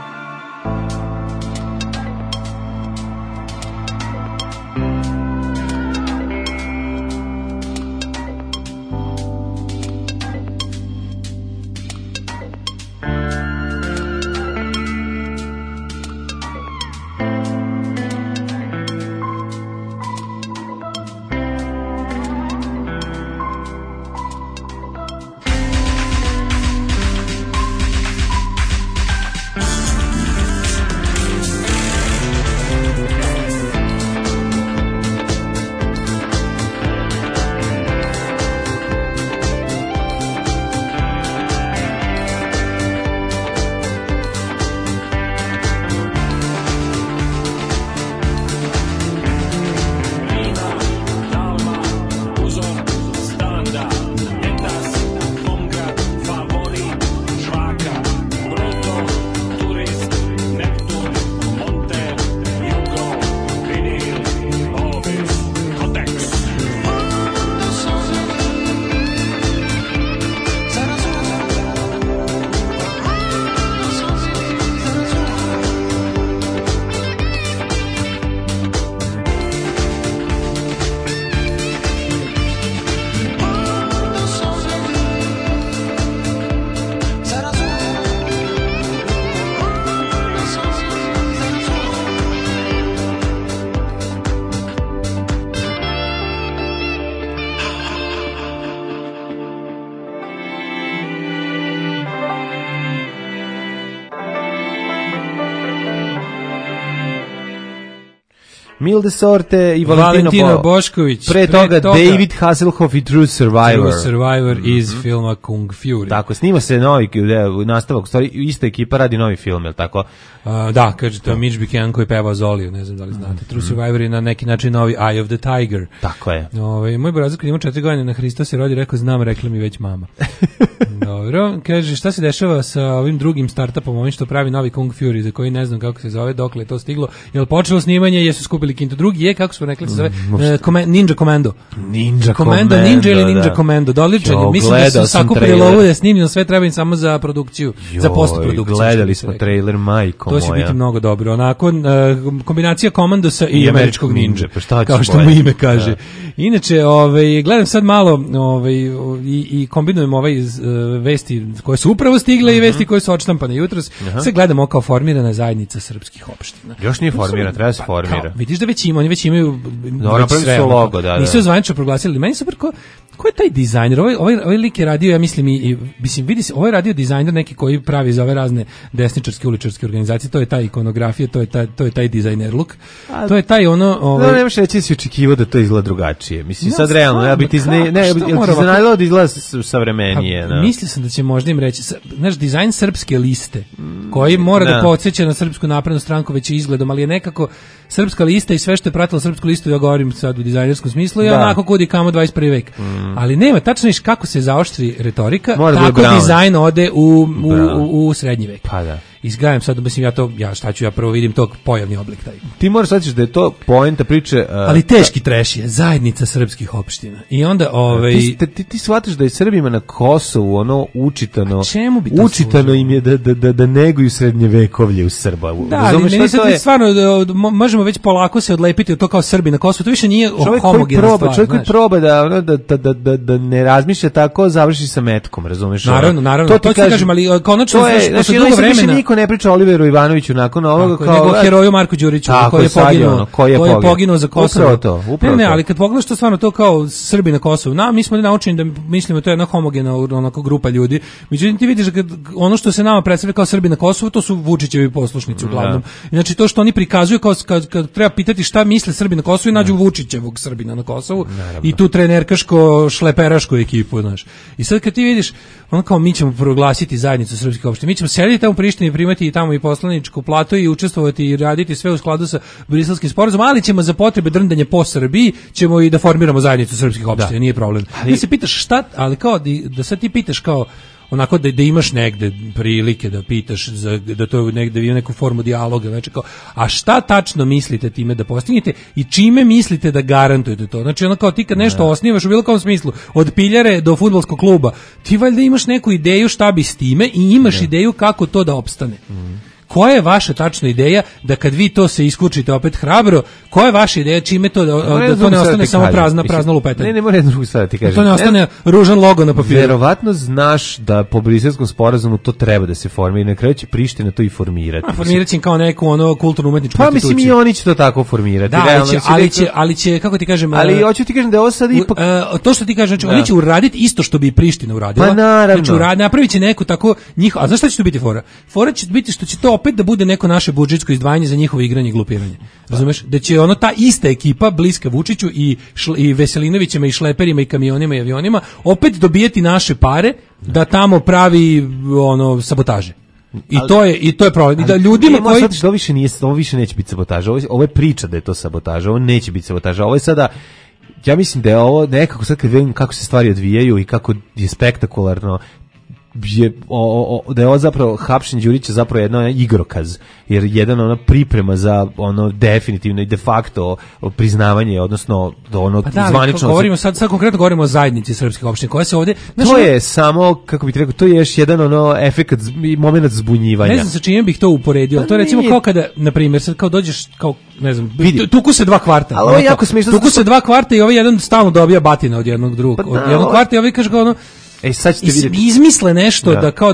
Milde sorte i Valentino Bošković. Pre toga David Hasselhoff i True Survivor. True Survivor iz filma Kung Fury. Tako, snima se novi nastavak, stvari, ista ekipa radi novi film, je li tako? Da, kaže, to je Mitch Buchanan koji peva Zoliju, ne znam da li znate. True Survivor je na neki način novi Eye of the Tiger. Tako je. Moj brazak kad ima 4 godine na Hristo se rodi, rekao, znam, rekla mi već mama. Dobro, kaže, šta se dešava sa ovim drugim startupom, ovim što pravi novi Kung Fury, za koji ne znam kako se zove, dokle je to stiglo, je li počelo snimanje, jesu skupili kintu, drugi je, kako smo rekli, se zove, Ninja Commando. Ninja ili Ninja Commando, doličan je, mislim da su sakupili lovu da snimljeno, sve treba im samo za produkciju, za postprodukciju. Gledali smo trailer, majko moja. To će biti mnogo dobro, onako, kombinacija Komandosa i američkog ninja, kao što mu ime kaže. Inače, gledam sad malo i kombinujem vesti koje su upravo stigle i vesti koje su odštampane jutros. Sad gledamo kao formirana zajednica srpskih opština. Još nije formirana, treba se formira. Vidiš da već ima, oni već imaju sve logo, nisu zvanično proglasili. Meni super Ko je taj dizajner? Ovaj lik je radio, ja mislim, mislim, vidi se, ovo je radio dizajner neki koji pravi za ove razne desničarske, uličarske organizacije, to je ta ikonografija, to je taj dizajner look, to je taj ono... No, nemaš reći da si očekivao da to izgleda drugačije. Mislim, sad realno, ja bi ti iznenadilo da izgleda savremenije. Mislio sam da će možda im reći, znaš, dizajn srpske liste, koji mora da podsjeća na Srpsku naprednu stranku već izgledom, ali je nekako srpska lista i sve što je pratilo srpsku listu, ja govorim sad u dizajnerskom smislu, je onako kudi kamo 21. vek. Ali nema, tačno viš kako se zaoštri retorika, tako dizajn ode u srednji vek. Pa da. Izgledam sad, mislim, ja prvo vidim tog pojavni oblik taj. Ti moraš shvatiti da je to poenta priče... ali teški treš je, zajednica srpskih opština. I onda, Ti shvataš da je Srbima na Kosovu ono učitano... Čemu bi to učitano im je da neguju srednjevekovlje u Srba. Da, ali meni sad stvarno, možemo već polako se odlepiti od to kao Srbi na Kosovu, to više nije homogena stvar. Čovjek koji proba da ne razmišlja tako, završi sa metkom, razumeš? Naravno, to ti kažem, ali konačno posle dugo vremena ne priča Oliveru Ivanoviću nakon ovoga kao heroju Marku Đuriću koji je poginuo za Kosovo. Upravo ne, ali kad pogledaš to stvarno to kao Srbi na Kosovu, mi smo naučeni da mislimo to je jedna homogena onako grupa ljudi. Međutim ti vidiš da ono što se nama predstavlja kao Srbi na Kosovu, to su Vučićevi poslušnici uglavnom. Znači to što oni prikazuju kao kad treba pitati šta misle Srbi na Kosovu, nađu Vučićevog Srbina na Kosovu i tu trenerkaško šleperašku ekipu, znaš. I sad kad ti vidiš ono kao mi ćemo proglasiti zajednicu srpskih opština, mi ćemo sediti tamo u Prištini, primati i tamo i poslaničku platu i učestvovati i raditi sve u skladu sa Briselskim sporazumom, ali ćemo za potrebe drndanja po Srbiji ćemo i da formiramo zajednicu srpskih opština, nije problem. Ti se pitaš šta, ali kao da sad ti pitaš kao onako da imaš negde prilike da pitaš da to negde je neku formu dijaloga, znači kao a šta tačno mislite time da postignete i čime mislite da garantujete to? Znači ono kao ti kad nešto osnivaš u bilo kom smislu, od piljare do fudbalskog kluba, ti valjda imaš neku ideju šta bi s time i imaš ideju kako to da opstane. Koja je vaša tačna ideja da kad vi to se iskučite opet hrabro, koja je vaša ideja čime to da to ne ostane samo prazna lupetanja? Ne mora jednu drugu stvar ti kažem. To ne ostane ružan logo na papiru. Verovatno znaš da po Briselskom sporazumu to treba da se formira i na kraju će Priština to i formirati. Formirat će kao neku kulturno umetničku instituciju. Pa mislim i oni će to tako formirati. Da, ali će kako ti kažem, ali hoću ti kažem da ovo sad ipak to što ti kažeš, znači oni će uraditi isto što bi i Priština uradila. Pa naravno. Znači napraviće neku tako a znaš šta će to biti fora? Fora će biti što će to opet da bude neko naše budžetsko izdvajanje za njihovo igranje i glupiranje. Razumeš? Da će ta ista ekipa bliska Vučiću i Veselinovićima i šleperima i kamionima i avionima opet dobijeti naše pare da tamo pravi sabotaže. I to je problem. I da ljudima koji ovo više neće biti sabotaža. Ovo je priča da je to sabotaža. Ovo neće biti sabotaža. Ovo je sada ja mislim da je ovo nekako sad kad vidim kako se stvari odvijaju i kako je spektakularno da je ovo zapravo hapšenje Đurića zapravo jedna igrokaz, jer jedna priprema za definitivno i de facto priznavanje, odnosno zvanično. Govorimo sad konkretno govorimo o zajednici srpskih opština koja se ovdje. To je samo, kako bih rekao, to je još jedan efekat i moment zbunjivanja. Ne znam sa čime bih to uporedio. To je recimo kao kada, na primjer, sad kao dođeš kao, ne znam, tuku se 2 kvarta. Ali ovo je jako smiješno. Tuku se 2 kvarta i ovaj jedan stalno dobija batina od jednog drugog. Od jednog kvarta i ovaj kaže kao sad ćete vidjeti. Izmisle nešto da kao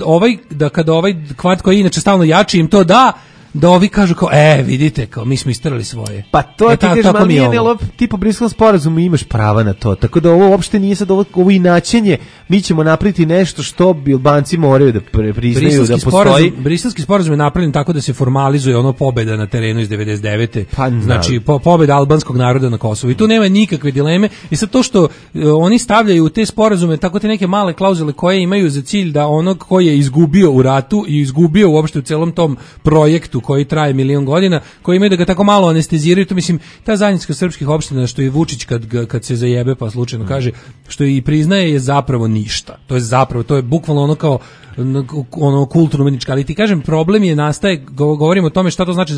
da kad ovaj kvart koji je inače stalno jači im to da ovi kažu kao, vidite, kao mi smo istrali svoje. Pa to ti kažeš, ali nije ti po Briselskom sporazumu imaš prava na to, tako da ovo uopšte nije sad ovo inačenje, mi ćemo napraviti nešto što bi Albanci moraju da priznaju da postoji. Briselski sporazum je napravljen tako da se formalizuje pobeda na terenu iz 99. Znači, pobeda albanskog naroda na Kosovu i tu nema nikakve dileme i sad to što oni stavljaju u te sporazume, tako te neke male klauzule koje imaju za cilj da onog koji je izgubio u ratu i izgubio uopšte u celom tom projektu koji traje 1.000.000 godina, koji imaju da ga tako malo anesteziraju, to mislim, ta zajednica srpskih opština, što je Vučić kad se zajebe pa slučajno kaže, što i priznaje je zapravo ništa. To je bukvalno ono kao kulturno-umetnička, ali ti kažem, problem je nastaje, govorimo o tome šta to znači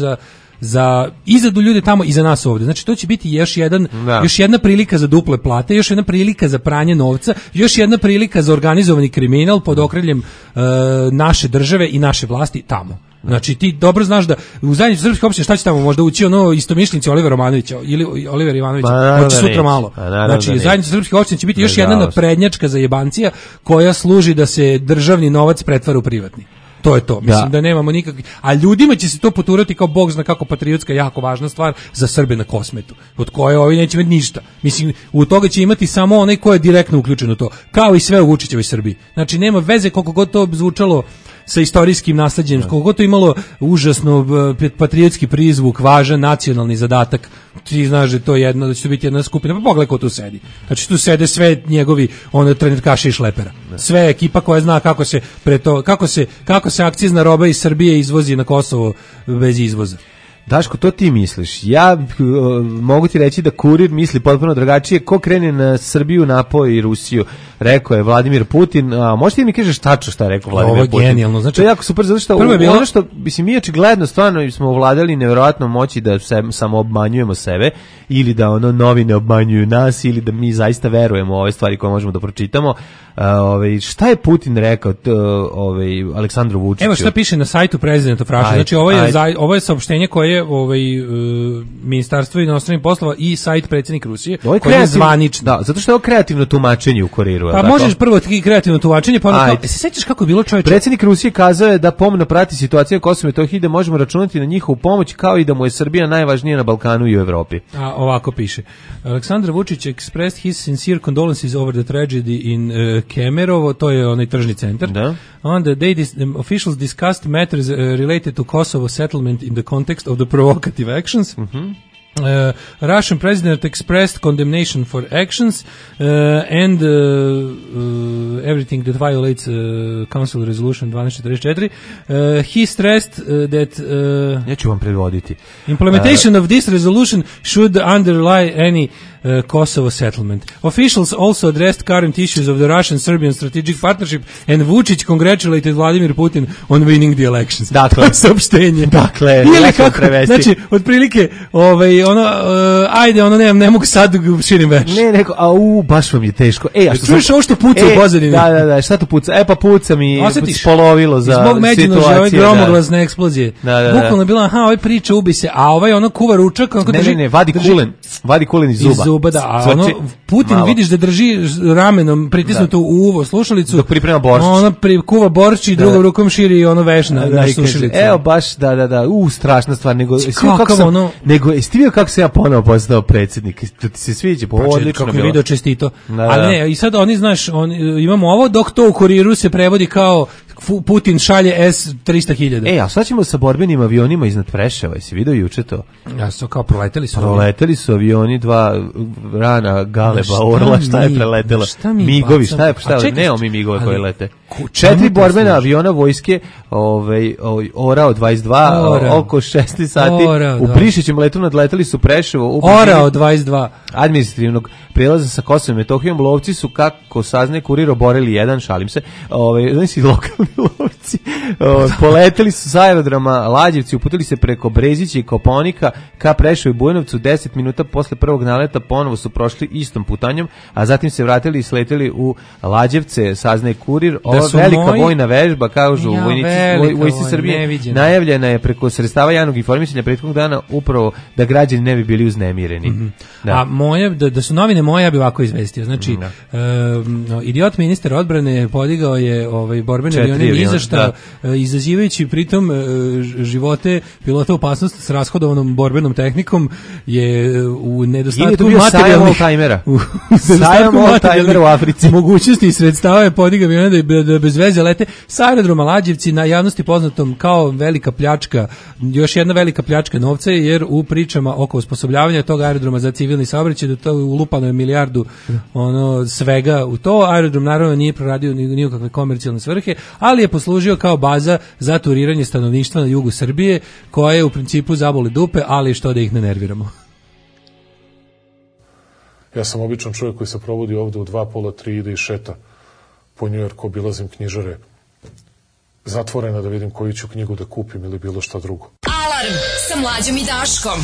za izadu ljude tamo i za nas ovdje. Znači to će biti još jedna prilika za duple plate, još jedna prilika za pranje novca, još jedna prilika za organizovani kriminal pod okriljem naše države i naše vlasti tamo. Znači ti dobro znaš da u zajednici srpskih opština šta će tamo možda ući istomišljenici Oliver Romanovića ili Oliver Ivanović, hoće sutra malo. Znači zajednica srpskih opština će biti još jedna naprednjačka zajebancija koja služi da se državni novac pretvara u privatni. To je to. Mislim da nemamo nikakvih, a ljudima će se to poturati kao bog zna kako patriotska jako važna stvar za Srbe na Kosmetu, od koje ovi neće imati ništa. Mislim, u toga će imati samo onaj ko je direktno uključen u to, kao i sve u Vučićevoj Srbiji. Znači, nema veze koliko god to zvučalo sa istorijskim nasleđem, koliko god to imalo užasno patriotski prizvuk, važan nacionalni zadatak. Ti znaš da to je jedno, da će to biti jedna skupina, pa pogledaj ko tu sedi. Znači tu sede sve njegovi trenerkaši i šlepera. Sve ekipa koja zna kako se akcizna roba iz Srbije izvozi na Kosovo bez izvoza. Daško, to ti misliš. Ja mogu ti reći da Kurir misli potpuno drugačije. Ko krene na Srbiju, napoj i Rusiju, rekao je Vladimir Putin. A možeš ti mi kažeš tačno šta je rekao Vladimir Putin? Ovo je genijalno. Znači, to je jako super, zato što ono što, mislim, mi očigledno stvarno smo ovladali nevjerojatno moći da samo obmanjujemo sebe, ili da novine obmanjuju nas, ili da mi zaista verujemo u ove stvari koje možemo da pročitamo. Šta je Putin rekao Aleksandru Vučiću? Evo šta piše na sajtu prezidenta Fraša. Znači ovo je saopštenje koje Ministarstvo inostranih poslova i sajt predsjednika Rusije, koji je zvanično. Da, zato što je ovo kreativno tumačenje u Kuriru. Pa možeš prvo kreativno tumačenje, pa onda se sećaš kako je bilo, čoveče? Predsjednik Rusije kazao je da pomno prati situaciju na Kosovu i Metohiji, da možemo računati na njihovu pomoć, kao i da mu je Srbija najvažnija na Balkanu i u Evropi. A ovako piše. Aleksandar Vučić expressed his sincere condolences over the tragedy in Kemerovo, to je onaj tržni centar. Da. On the day officials discussed matters related to Kosovo settlement in the context of the provocative actions. Russian president expressed condemnation for actions and everything that violates Council Resolution 1244. He stressed that ja ću vam prevoditi. Implementation of this resolution should underlie any Kosovo settlement. Officials also addressed current issues of the Russian-Serbian strategic partnership, and Vučić congratulated Vladimir Putin on winning the elections. Dakle, saopštenje. Dakle, kako prevesti. Znači, otprilike, ne mogu sad širim veš. Ne, baš vam je teško. A što čuješ ovo što puca u pozadini? Da, šta tu puca? Pa puca mi spolovilo za situacije. Zbog međunože, ove gromoglasne eksplozije. Bukvalno je bila, ovaj priča, ubi se, a ovaj kuva ručak. Ne, vadi kulen iz zuba. Da, a Putin vidiš da drži ramenom pritisnuto u uvo slušalicu. Dok priprema boršč. Kuva boršč i drugom rukom širi veš na slušalicu. Evo baš, da. Strašna stvar. Nego, jesi ti vidio kako se ja ponovo postao predsjednik? Da ti se sviđa? Odlično kako je video čestito. Ali ne, i sad oni, znaš, imamo ovo, dok to u Kuriru se prevodi kao Putin šalje S-300.000. A sad ćemo sa borbenim avionima iznad Preševa. Jesi vidio juče to? Ja su kao proleteli su. Proleteli su avioni, dva rana Galeba, Orla, šta je preletelo? Migovi, šta je? Nemo mi migove koje lete. 4 borbena aviona vojske, Orao 22, oko 16 sati. U Brišićem letu nadleteli su Preševo. Orao 22. Administrativnog prelaza sa Kosovom i Metohijom. Lovci su, kako saznaje Kurir, oborili jedan, šalim se, znači lokalni lovci, poleteli su sa aerodroma Lađevci, uputili se preko Brezića i Kopaonika ka Preševu i Bujanovcu. 10 minuta posle prvog naleta ponovo su prošli istom putanjom, a zatim se vratili i sleteli u Lađevce, saznaje Kurir. Velika vojna vežba, kažu vojsci Srbije, najavljena je preko sredstava javnog informisanja prethodnog dana, upravo da građani ne bi bili uznemireni. A moje, da su novine moje, ja bi ovako izvestio. Znači, idiot ministar odbrane podigao je borbene avione nizašta, izazivajući pritom živote pilota opasnost s rashodovanom borbenom tehnikom, je u nedostatku materijalnih u Africi mogućnosti i sredstava je podigao avione da bez veze lete sa aerodroma Lađevci, na javnosti poznatom kao velika pljačka, još jedna velika pljačka novca, jer u pričama oko osposobljavanja tog aerodroma za civilni saobraćaj, da to ulupano je milijardu svega u to. Aerodrom naravno nije proradio ni u kakve komercijalne svrhe, ali je poslužio kao baza za turiranje stanovništva na jugu Srbije, koje u principu zaboli dupe, ali što da ih ne nerviramo. Ja sam običan čovjek koji se provodi ovde u 2, pola, 3, ide i šeta po Njujorku, obilazim knjižare zatvorena da vidim koju ću knjigu da kupim ili bilo šta drugo. Alarm sa Mlađom i Daškom.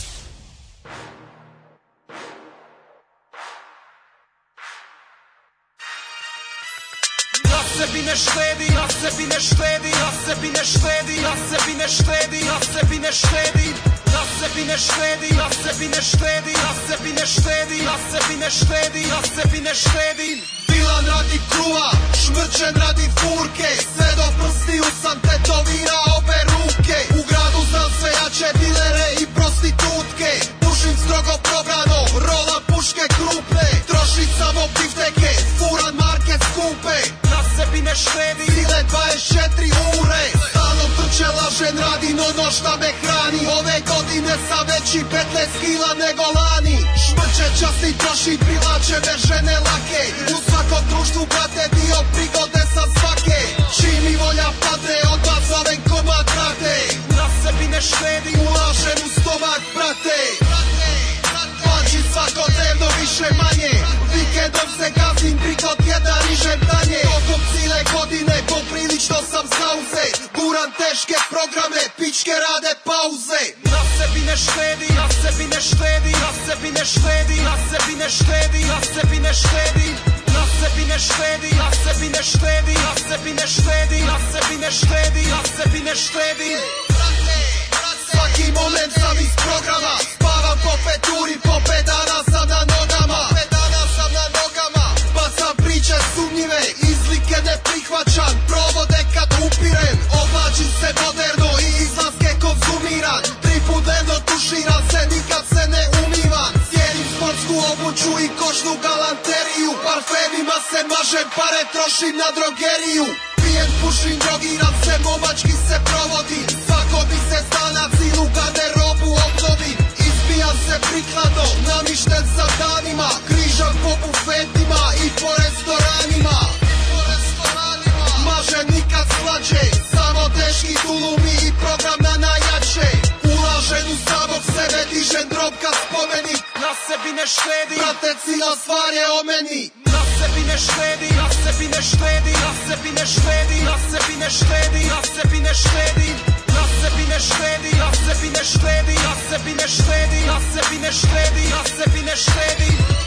Na sebi ne štedi, na sebi ne štedi, na sebi ne štedi, na sebi ne štedi, na sebi ne štedi, na sebi ne štedi, na sebi ne štedi, na sebi ne štedi, na sebi ne štedi, na sebi ne štedi. Pilan radi kruva, šmrčen radi furke, sve do prstiju sam tetovira obe ruke. U gradu znam sve jače dilere i prostitutke, pušim strogo probrano, rola puške krupne, troši samo bifteke, furan marke skupe. Na sebi ne štedi, sile 24 ure, stalno trče lažen radi, no šta me hrani. Ove godine sam veći 15 kila nego lani. Šmrče časti troši, privlače me žene lake, u svakom društvu brate dio prigode sam svake. Čim mi volja padne, odmah zovem komad brate. Na sebi ne štedi, ulažem u stomak brate. Plaći svakodnevno više manje, vikendom se gazim, prikod tjedna rižem danje. Tokom cijele godine poprilično sam zauzet, guram teške programe, pičke rade pauze. Na sebi ne štedi, na sebi ne štedi, na sebi ne štedi, na sebi ne štedi, na sebi ne štedi. Na sebi ne štedi, na sebi ne štedi, na sebi ne štedi, na sebi ne štedi, na sebi ne štedi. Svaki moment sam iz programa, spavam po 5 uri, po 5 dana sam na nogama. Bacam priče sumnjive, izlike ne prihvaćam, provode kad upirem. Oblačim se moderno i izlaske konzumiram, 3 put dnevno tuširam se, nikad se ne umivam. Cijenim sportsku obuću i kožnu galanteriju, parfemima se mažem, pare trošim na drogeriju. Pijem, pušim, drogiram se, momački se provodim, svako mi se stana cilu garderobu obnovim. Izbijam se prikladno, namišten sa danima, križam po bufetima i po restoranima. Mažem nikad slađe, samo teški tulumi i program na najjače. Ulažem u samog sebe, dižem drob kad spomenik. Na sebi ne štedi, brate cijela stvar je o meni. Na sebi ne štedi, na sebi ne štedi, na sebi ne štedi, na sebi ne štedi, na sebi ne štedi. Na sebi ne štedi, na sebi ne štedi, na sebi ne štedi, na sebi ne štedi, na sebi ne štedi.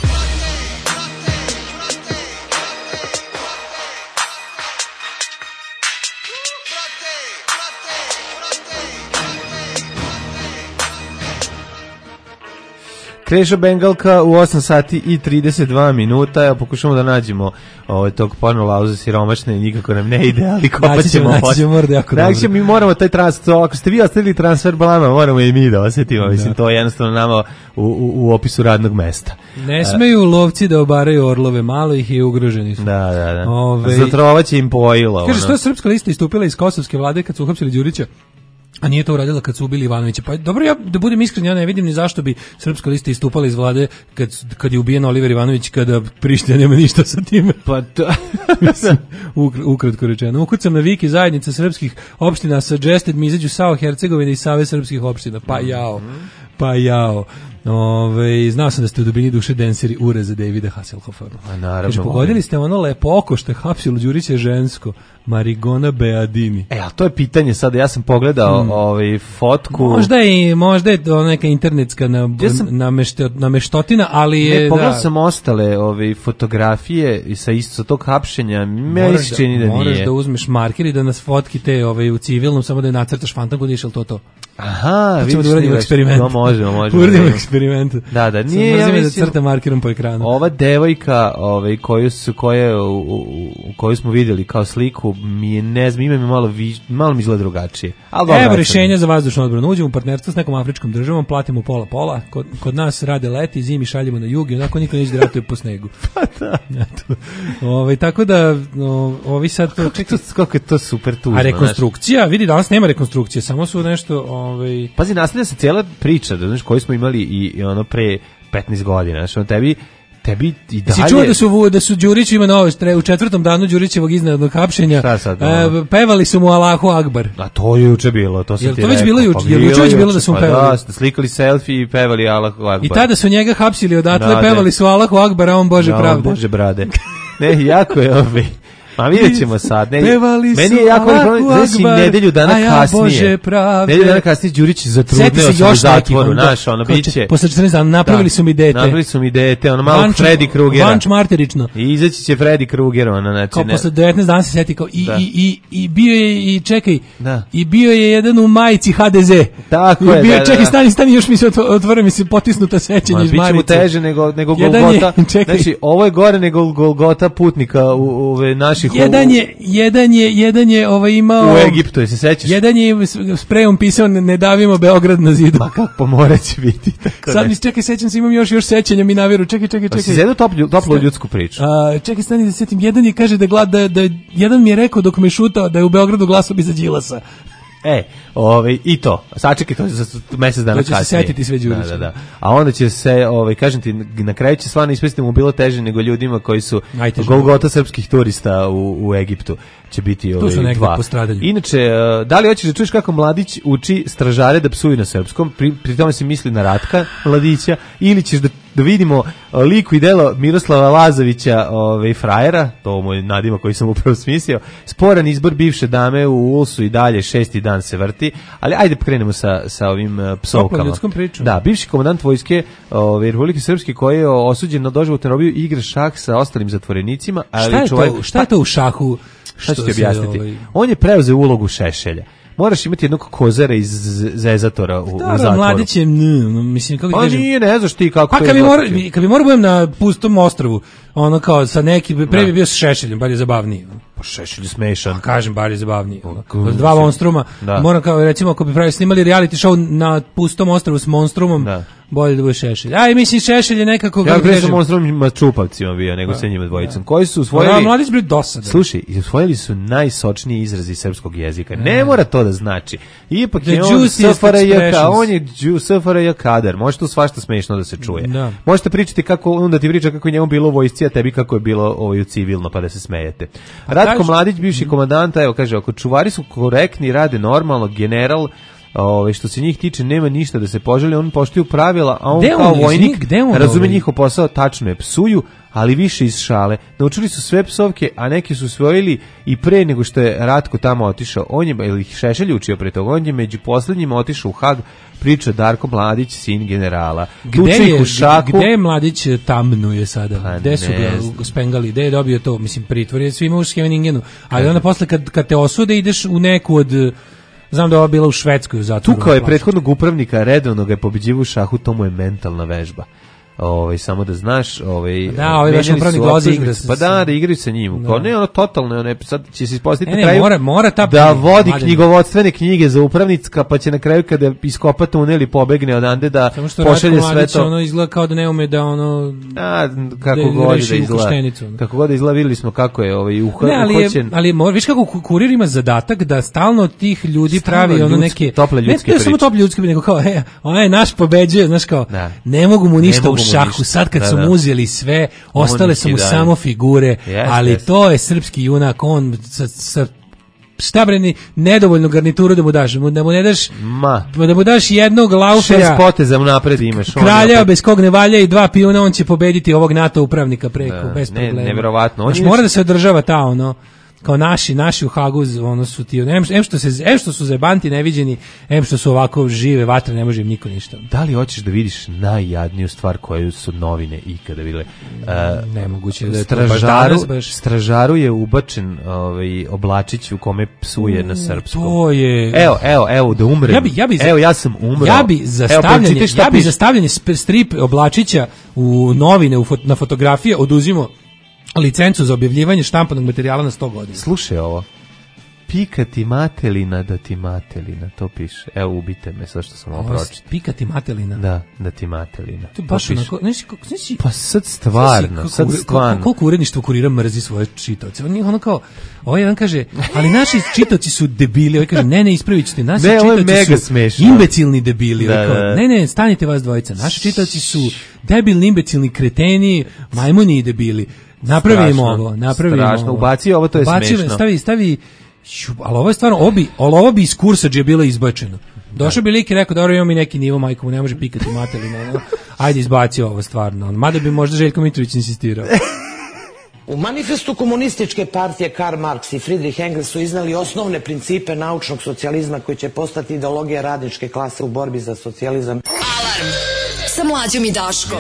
Krešo Bengalka u 8 sati i 32 minuta. Evo, pokušamo da nađemo tog porno lauze siromašne, nikako nam ne ide, ali kopat ćemo. Znači, mi moramo taj transfer, ako ste vi ostavili transfer balama, moramo i mi da osjetimo. Mislim, to je jednostavno nama u opisu radnog mesta. Ne smeju lovci da obaraju orlove, malo ih je ugroženi su. Da. Zatrovaće im pojilo. Kaže, što je Srpska lista istupila iz kosovske vlade kad su uhapsili Đurića? A nije to uradila kad su ubili Ivanovića. Pa dobro, ja da budem iskren, ja ne vidim ni zašto bi Srpska lista istupala iz vlade kad je ubijen Oliver Ivanović, kada Priština nema ništa sa time. Pa to... Ukratko rečeno. Ukucam na Viki zajednica srpskih opština suggested mi izađu SAO Hercegovine i Savez srpskih opština. Pa jao. Znao sam da ste u dubini duše denseri ure za Davida Hasselhoffa. Naravno. Pogodili ste ono lepo oko što je hapsilo Đurića žensko, Marigona Beadini. A to je pitanje sada, ja sam pogledao fotku. Možda je to neka internetska nameštotina, ali je... Ne, pogledao sam ostale fotografije sa tog hapšenja, meni se čini da nije. Moraš da uzmeš marker i da nas fotkite u civilnom, samo da je nacrtaš fantanku, nišel to. Aha, vidiš da uradimo eksperiment. To možemo. Uradimo eksperiment. Da, nije, ja mislim, da crta markerom po ekranu. Ova devojka, koju smo vidjeli kao sliku, mi je, ne znam, ima mi malo mi izgleda drugačije. Evo rješenje za vazdušnu odbranu. Uđemo u partnerstvo s nekom afričkom državom, platimo pola. Kod nas rade leti, zimi šaljemo na jug i onako niko neće da ratuje po snegu. Pa da. Tako da, ovi sad... Kako je to super tužno. A rekonstrukcija, vidi, danas nema rekonstrukcije, samo su nešto... Pazi, nastavlja se cijela priča, da znaš, koju smo imali i ono pre 15 godina, znaš, tebi i dalje... Si čuo da su Đuriću ima novo, u 4. danu Đurićevog iznenadnog hapšenja, pevali su mu Allahu Akbar. A to je juče bilo, to se ti to već bilo juče? Je li juče već bilo da su mu pevali? Da, slikali selfie i pevali Allahu Akbar. I tada su njega hapsili odatle, pevali su Allahu Akbar, a on Bože pravde. Bože brade. Ne, jako je Ma vidjet ćemo sad. Pevali su meni je jako znači nedelju dana kasnije. Bože pravde. Nedelju dana kasnije Đurić zatrudneo se u zatvoru, naš, ono biće. Posle 14 dana napravili su mi dete. Napravili su mi dete, ono malo Freddy Krugera. Vanč marterično. I izaći će Freddy Kruger, ono, znači. Kao posle 19 dana se seti kao i bio je, i čekaj, i bio je jedan u majici HDZ. Tako je, bio, čekaj, stani, još mi se otvore, mi se potisnuta sećanja iz Marice. Biće mu teže nego Golgota. Znači, ovo je gore nego Golgota putnika u naših... Jedan je imao... U Egiptu, je se sećaš? Jedan je sprejom pisao ne davimo Beograd na zidu. Ma kako morat će biti. Sad mi čekaj, sećam se, imam još sećanja mi naviru. Čekaj. Pa si za jednu toplu ljudsku priču. Čekaj, stani da setim. Jedan je kaže da jedan mi je rekao dok me šutao da je u Beogradu glasao bi za Đilasa. I to. Sačekaj to za mesec dana kasnije. To će se setiti sve Đurića. Da. A onda će se, kažem ti, na kraju će stvarno ispasti mu bilo teže nego ljudima koji su Golgota srpskih turista u Egiptu. Će biti tu su neki postradanje. Inače, da li hoćeš da čuješ kako mladić uči stražare da psuju na srpskom, pri tome se misli na Ratka Mladića, ili ćeš da vidimo liku i delo Miroslava Lazovića, frajera, to mu je nadimak koji sam upravo smislio, sporan izbor bivše dame u Ulsu i dalje 6. dan se vrti, ali ajde krenemo sa ovim psovkama. Da, bivši komandant vojske Republike Srpske koji je osuđen na doživotnu robiju igra šah sa ostalim zatvorenicima. Šta je to u šahu? Šta ću ti objasniti? On je preuzeo ulogu Šešelja. Moraš imati jednog kozara iz Zezatora u zatvoru. Mladić je, mislim, kako ti kažem... nije, ne znaš ti kako to je. Kad bi morao budem na pustom ostrvu, ono kao sa neki, pre bi bio sa Šešeljem, bar je zabavniji. Pa Šešelj je smešan. Kažem, bar je zabavniji. Dva monstruma. Moram kao, recimo, ako bi snimali reality show na pustom ostrvu s monstrumom, bolje da bude Šešelj. Mislim, Šešelj je nekako... Ja bih sa monstrumima čupavcima bio, nego sa njima dvojicom. Koji su usvojili... Mladić bili dosadan. Slušaj, usvojili su najsočniji izrazi srpskog jezika. Ne mora to da znači. Ipak je on SFRJ kadar. Može tu svašta smešno da se čuje. Možete pričati kako, onda ti priča kako je njemu bilo u vojsci, a tebi kako je bilo u civilno, pa da se smejete. Ratko Mladić, bivši komandanta, evo kaže, ako čuvari su korektni, rade normalno, general, što se njih tiče, nema ništa da se poželi, on poštuju pravila, a on kao vojnik razume njihov posao, tačno je, psuju, ali više iz šale. Naučili su sve psovke, a neki su usvojili i pre nego što je Ratko tamo otišao. On je, ili Šešelj učio pre toga, on je među poslednjima otišao u Hag, priča Darko Mladić, sin generala. Gde je Mladić tamnuje sada? Gde su ga spengali? Gde je dobio to? Mislim, pritvor je svima u Scheveningenu. Ali onda posle kad te osude ideš u neku od... Znam da je ova bila u Švedskoj u zatvoru. Tukao je prethodnog upravnika, redovno ga je pobeđivo u šahu, to mu je mentalna vežba. Samo da znaš, baš upravnik dolazi igra. Pa da igraju sa njim. Kao ne, ono totalno, sad će se ispostaviti na kraju mora da vodi knjigovodstvene knjige za upravnicka, pa će na kraju kada iskopa tunel i pobegne odande da pošalje sve to. Ono izgleda kao da ne ume da kako god da izgleda. Kako god da izgleda, videli smo kako je uhoćen. Ali viš kako kurir ima zadatak da stalno tih ljudi pravi ono neke tople ljudske priče. Ne samo tople ljudske, nego kao onaj naš pobeđuje, znaš kao ne mogu mu ništa u šahu, sad kad su mu uzeli sve, ostale su mu samo figure, ali to je srpski junak, on sa šta bre, nedovoljnu garnituru da mu daš, da mu daš jednog laufera, 6 poteza napred imaš. Kralja bez kog ne valja i 2 pijuna, on će pobediti ovog NATO upravnika preko, bez problema. Neverovatno. Mora da se održava kao naši u Hagu, ono su ti, što su zebanti neviđeni, što su ovako žive vatre, ne može im niko ništa. Da li hoćeš da vidiš najjadniju stvar koju su novine ikada bile? Nemoguće da je Stražaru je ubačen oblačić u kome psuje na srpskom. To je... Evo, da umrem. Ja sam umro. Ja bi za stavljanje strip oblačića u novine, na fotografije oduzimo licencu za objavljivanje štampanog materijala na 100 godina. Slušaj ovo. Pikati matelina da ti matelina, to piše. Evo, ubite me sad što sam ovo pročitao. Pikati matelina? Da ti matelina. To baš onako, pa sad stvarno. Koliko uredništvo Kurira mrzi svoje čitaoce? On kao, ovaj jedan kaže, ali naši čitaoci su debili. Ovaj kaže, ne, ispravit ćete. Naši čitaoci su imbecilni debili. Ne, stanite vas dvojica. Naši čitaoci su debilni, imbecilni, kreteni, majmuni i debili. Napravimo ovo. Ubaci ovo, to je smešno. Stavi, ali ovo je stvarno, ovo bi iz kursadžije bilo izbačeno. Došao bi lik i rekao, dobro, imamo mi neki nivo, majko mu ne može pikati matelina. Ajde, izbaci ovo stvarno. Mada bi možda Željko Mitrović insistirao. U manifestu komunističke partije Karl Marx i Friedrich Engels su iznali osnovne principe naučnog socijalizma koji će postati ideologija radničke klase u borbi za socijalizam. Alarm sa Mlađom i Daškom.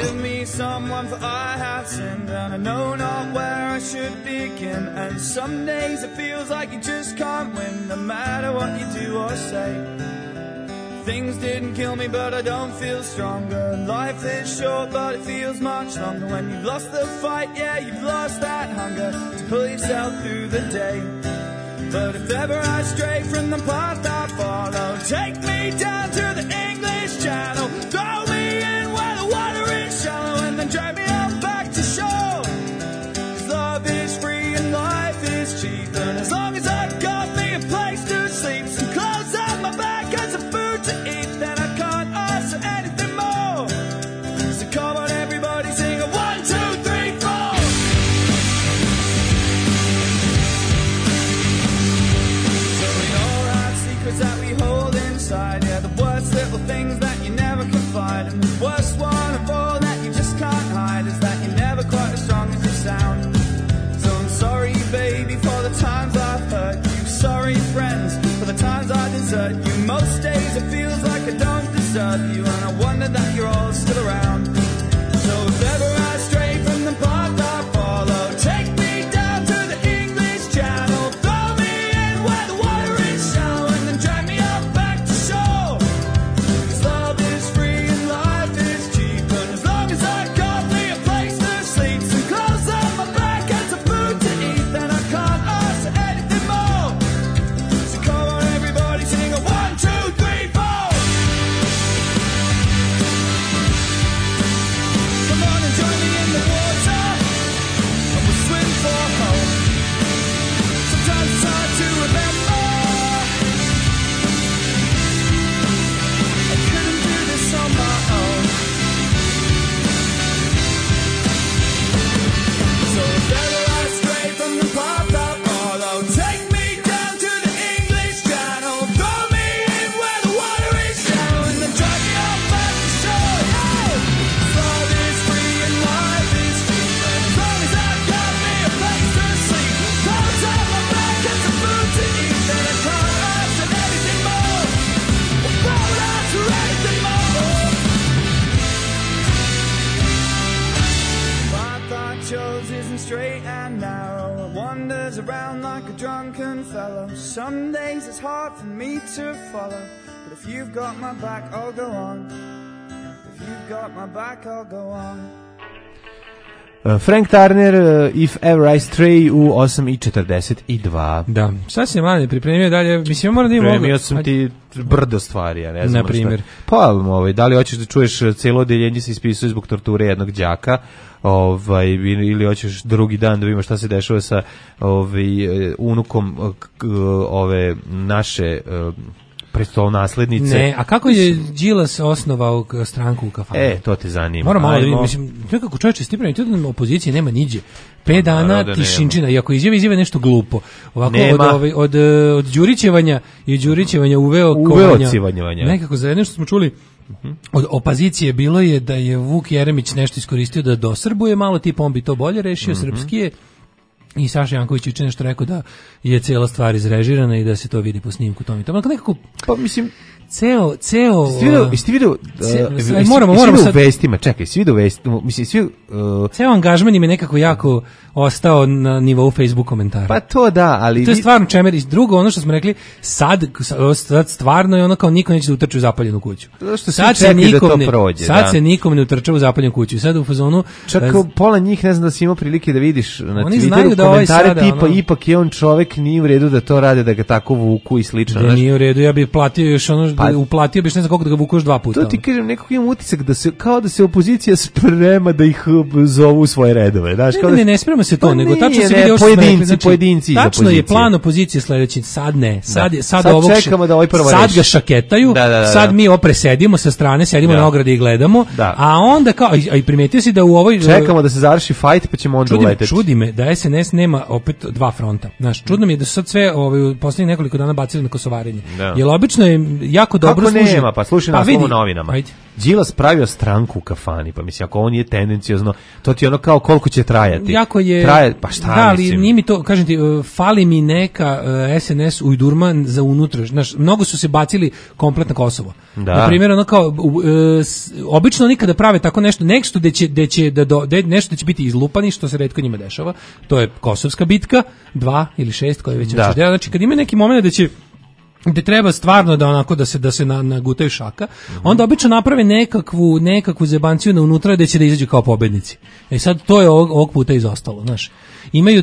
Things didn't kill me, but I don't feel stronger. Life is short, but it feels much longer. When you've lost the fight, yeah, you've lost that hunger to pull yourself through the day. But if ever I stray from the path I follow, take me down to the English Channel. Throw me in where the water is shallow, and then drag me up back to shore. 'Cause love is free and life is cheap, and as long as I've got me a place to sleep, some clothes on my back and some food to eat, then I can't ask for anything more. So come on everybody, sing a 1, 2, 3, 4. So we all have secrets that we hold inside, yeah, the worst little things that you never confide. And the worst one of all that you just can't hide is that you're never quite as strong as you sound. So I'm sorry baby for the times I've hurt you, sorry friends for the times I desert you. Most days it feels like I don't deserve you, and I wonder that you're all still around. So if ever I stray from the path I follow, take me down to the English Channel. Throw me in where the water is shallow, and then drag me up back to shore. 'Cause love is free and life is cheap, and as long as I got me a place to sleep, some clothes on my back and some food to eat, then I can't ask for anything more. So come on everybody, sing a 1, 2, 3, 4. Come on and join me in the water, and we'll swim for home. Sometimes it's hard to remember I couldn't do this on my own. So if ever I stray from the path I follow, take me down to the English Channel. Throw me in where the water is shallow, and then drag me up back to shore. Oh! Love is free and life is cheap, and as long as I've got me a place to sleep, clothes on my back and some food to eat, then I can't ask for anything more. Why would I ask for anything more? My thought chose isn't straight and narrow. It wanders around like a drunken fellow. Some days it's hard for me to follow, but if you've got my back, I'll go on. If you've got my back, I'll go on. Frank Turner, If Ever I Stray u 8:42. Da, sad se mlade pripremio dalje, mislim, moram da imam... Pripremio sam ti brdo stvari, ja ne znam. Na primjer. Pa, da li hoćeš da čuješ cijelo odeljenje se ispisuje zbog torture jednog đaka, ili hoćeš drugi dan da vidimo šta se dešava sa unukom ove naše prestolonaslednice. Ne, a kako je Đilas osnovao stranku u kafanu? To te zanima. Moram malo da vidim, mislim, nekako čovječe, stipno, to da opozicije nema niđe. 5 dana tišinčina, i ako izjave nešto glupo, ovako od Đurićevanja i Đurićevanja uveo civanjevanja. Nekako za jedno što smo čuli od opozicije bilo je da je Vuk Jeremić nešto iskoristio da dosrbuje malo, tipa on bi to bolje rešio, srpskije. I Saša Janković juče nešto rekao da je cijela stvar izrežirana i da se to vidi po snimku tom i tom. Nekako, pa mislim, ceo jeste vidio moramo sad u vestima, čekaj, svi do vestima, mislim svi ceo angažman im je nekako jako ostao na nivou Facebook komentara. Pa to da, ali to je stvarno čemer. I drugo, ono što smo rekli, sad stvarno je ono kao niko neće da utrče u zapaljenu kuću. Sad se nikom ne utrče u zapaljenu kuću. Sad u fazonu čak pola njih ne znam da si imao prilike da vidiš na Twitteru komentare tipa ipak je on čovek, nije u redu da to rade, da ga tako vuku i slično. Da nije u redu, ja bih platio još ono, uplatio bih ne znam koliko da ga vuku još 2 puta. To ti kažem, nekako imam utisak da se, kao da se opozicija sprema da ih zovu u svoje redove. Znaš, ne sprema se to, nego tačno se vidi pojedinci iz tačno je plan opozicije sledeći, sad ne, sad ovo čekamo da ovaj prvo sad ga šaketaju, sad mi presedimo sa strane, sedimo na ogradi i gledamo, a onda kao, a i primetio si da u ovoj čekamo da se završi fight pa ćemo onda uleteti. Čudi me da SNS nema opet 2 fronta. Znaš, čudno mi je da su sad sve u poslednjih nekoliko dana bacili na kosovarenje. Jer obično je jako dobro služi. Kako nema, pa slušaj na slovu novinama. Đilas pravio stranku u kafani, pa mislim, ako on nije tendencijozno, to ti ono kao koliko će trajati. Jako je, pa šta da, mislim? Ali nije mi to, kažem ti, fali mi neka SNS ujdurman za unutra. Znaš, mnogo su se bacili komplet na Kosovo. Da. Na primjer, ono kao, obično oni kada prave tako nešto, nešto da će biti izlupani, što se retko njima dešava, to je Kosovska bitka, 2 ili 6, koje već da. Znači, kad ima neki moment da će gde treba stvarno da onako da se nagutaju šaka, onda obično naprave nekakvu zebanciju na unutra gde će da izađu kao pobednici. Sad to je ovog puta izostalo, znaš. Imaju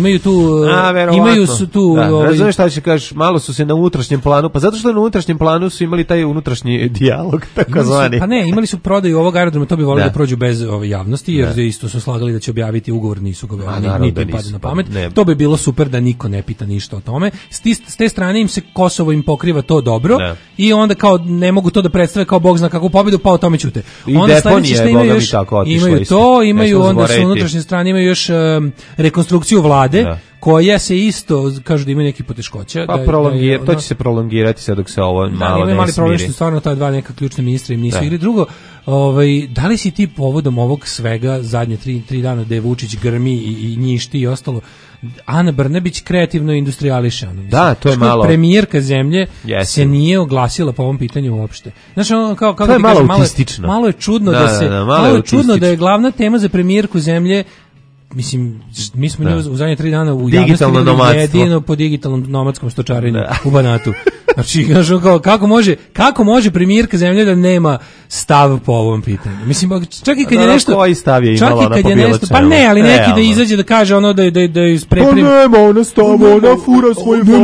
su tu razumeš šta će kažeš, malo su se na unutrašnjem planu, pa zato što na unutrašnjem planu su imali taj unutrašnji dijalog, takozvani. Pa ne, imali su prodaju ovog aerodroma, to bi volio da prođu bez ove javnosti, jer isto su slagali da će objaviti ugovor, nisu ga objavili, niti im pada na pamet. To bi bilo super da niko ne pita ništa o tome. S te strane im se Kosovo im pokriva to dobro i onda kao ne mogu to da predstave kao bog zna kakvu pobedu, pa o tome ćute. Onda sledeće što imaju to, imaju onda sa unutrašnje strane imaju još rekonstrukciju vlade, koja se isto, kažu da ima neki poteškoća. Pa to će se prolongirati sad dok se ovo malo ne mali problem smiri. što stvarno ta dva neka ključna ministra im nisu igri. Drugo, da li si ti povodom ovog svega zadnje 3 dana da je Vučić grmi i njišti i ostalo, Ana Brnabić kreativno industrijališe. Da, to je malo. Premijerka zemlje se nije oglasila po ovom pitanju uopšte. Znači, kako to je malo autistično. Malo je čudno da je glavna tema za premijerku zemlje. Mislim, mi smo u zadnje 3 dana u javnosti jedino po digitalnom nomadskom stočarenju u Banatu. Znači, kako može premijerka zemlje da nema stav po ovom pitanju? Mislim, čak i kad je nešto... Koji stav je imala ona po bilo čemu? Pa ne, ali neki da izađe da kaže ono da je isprepremi... Pa nema ona stava, ona fura svoj vozu.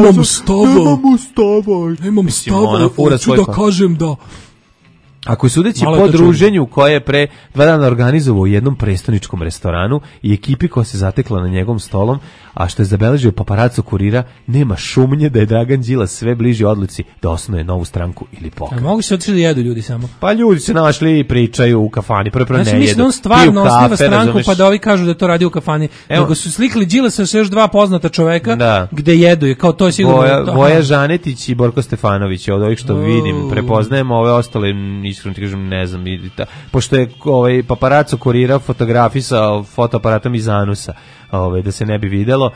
Nemam stava, hoću da kažem da... Ako je sudeći po druženju koje je pre 2 dana organizovao u jednom prestoničkom restoranu i ekipi koja se zatekla na njegovom stolom, a što je zabeležio paparaco Kurira, nema šumnje da je Dragan Đilas sve bliži odluci da osnuje novu stranku ili pokret. Mogu se otišli da jedu ljudi samo? Pa ljudi se našli i pričaju u kafani, prvo ne jedu. Mislim da on stvarno osniva stranku pa da ovi kažu da to radi u kafani. Nego su slikali Đilasa sa još 2 poznata čoveka gde jedu, kao to je sigurno... Voja Žanetić i Borko Stefanović, od ovih što vidim, prepoznajemo, ove ostale iskreno ti kažem, ne znam, pošto je paparaco Kurira fotografisao fotoaparatom iz anusa, da se ne bi videlo,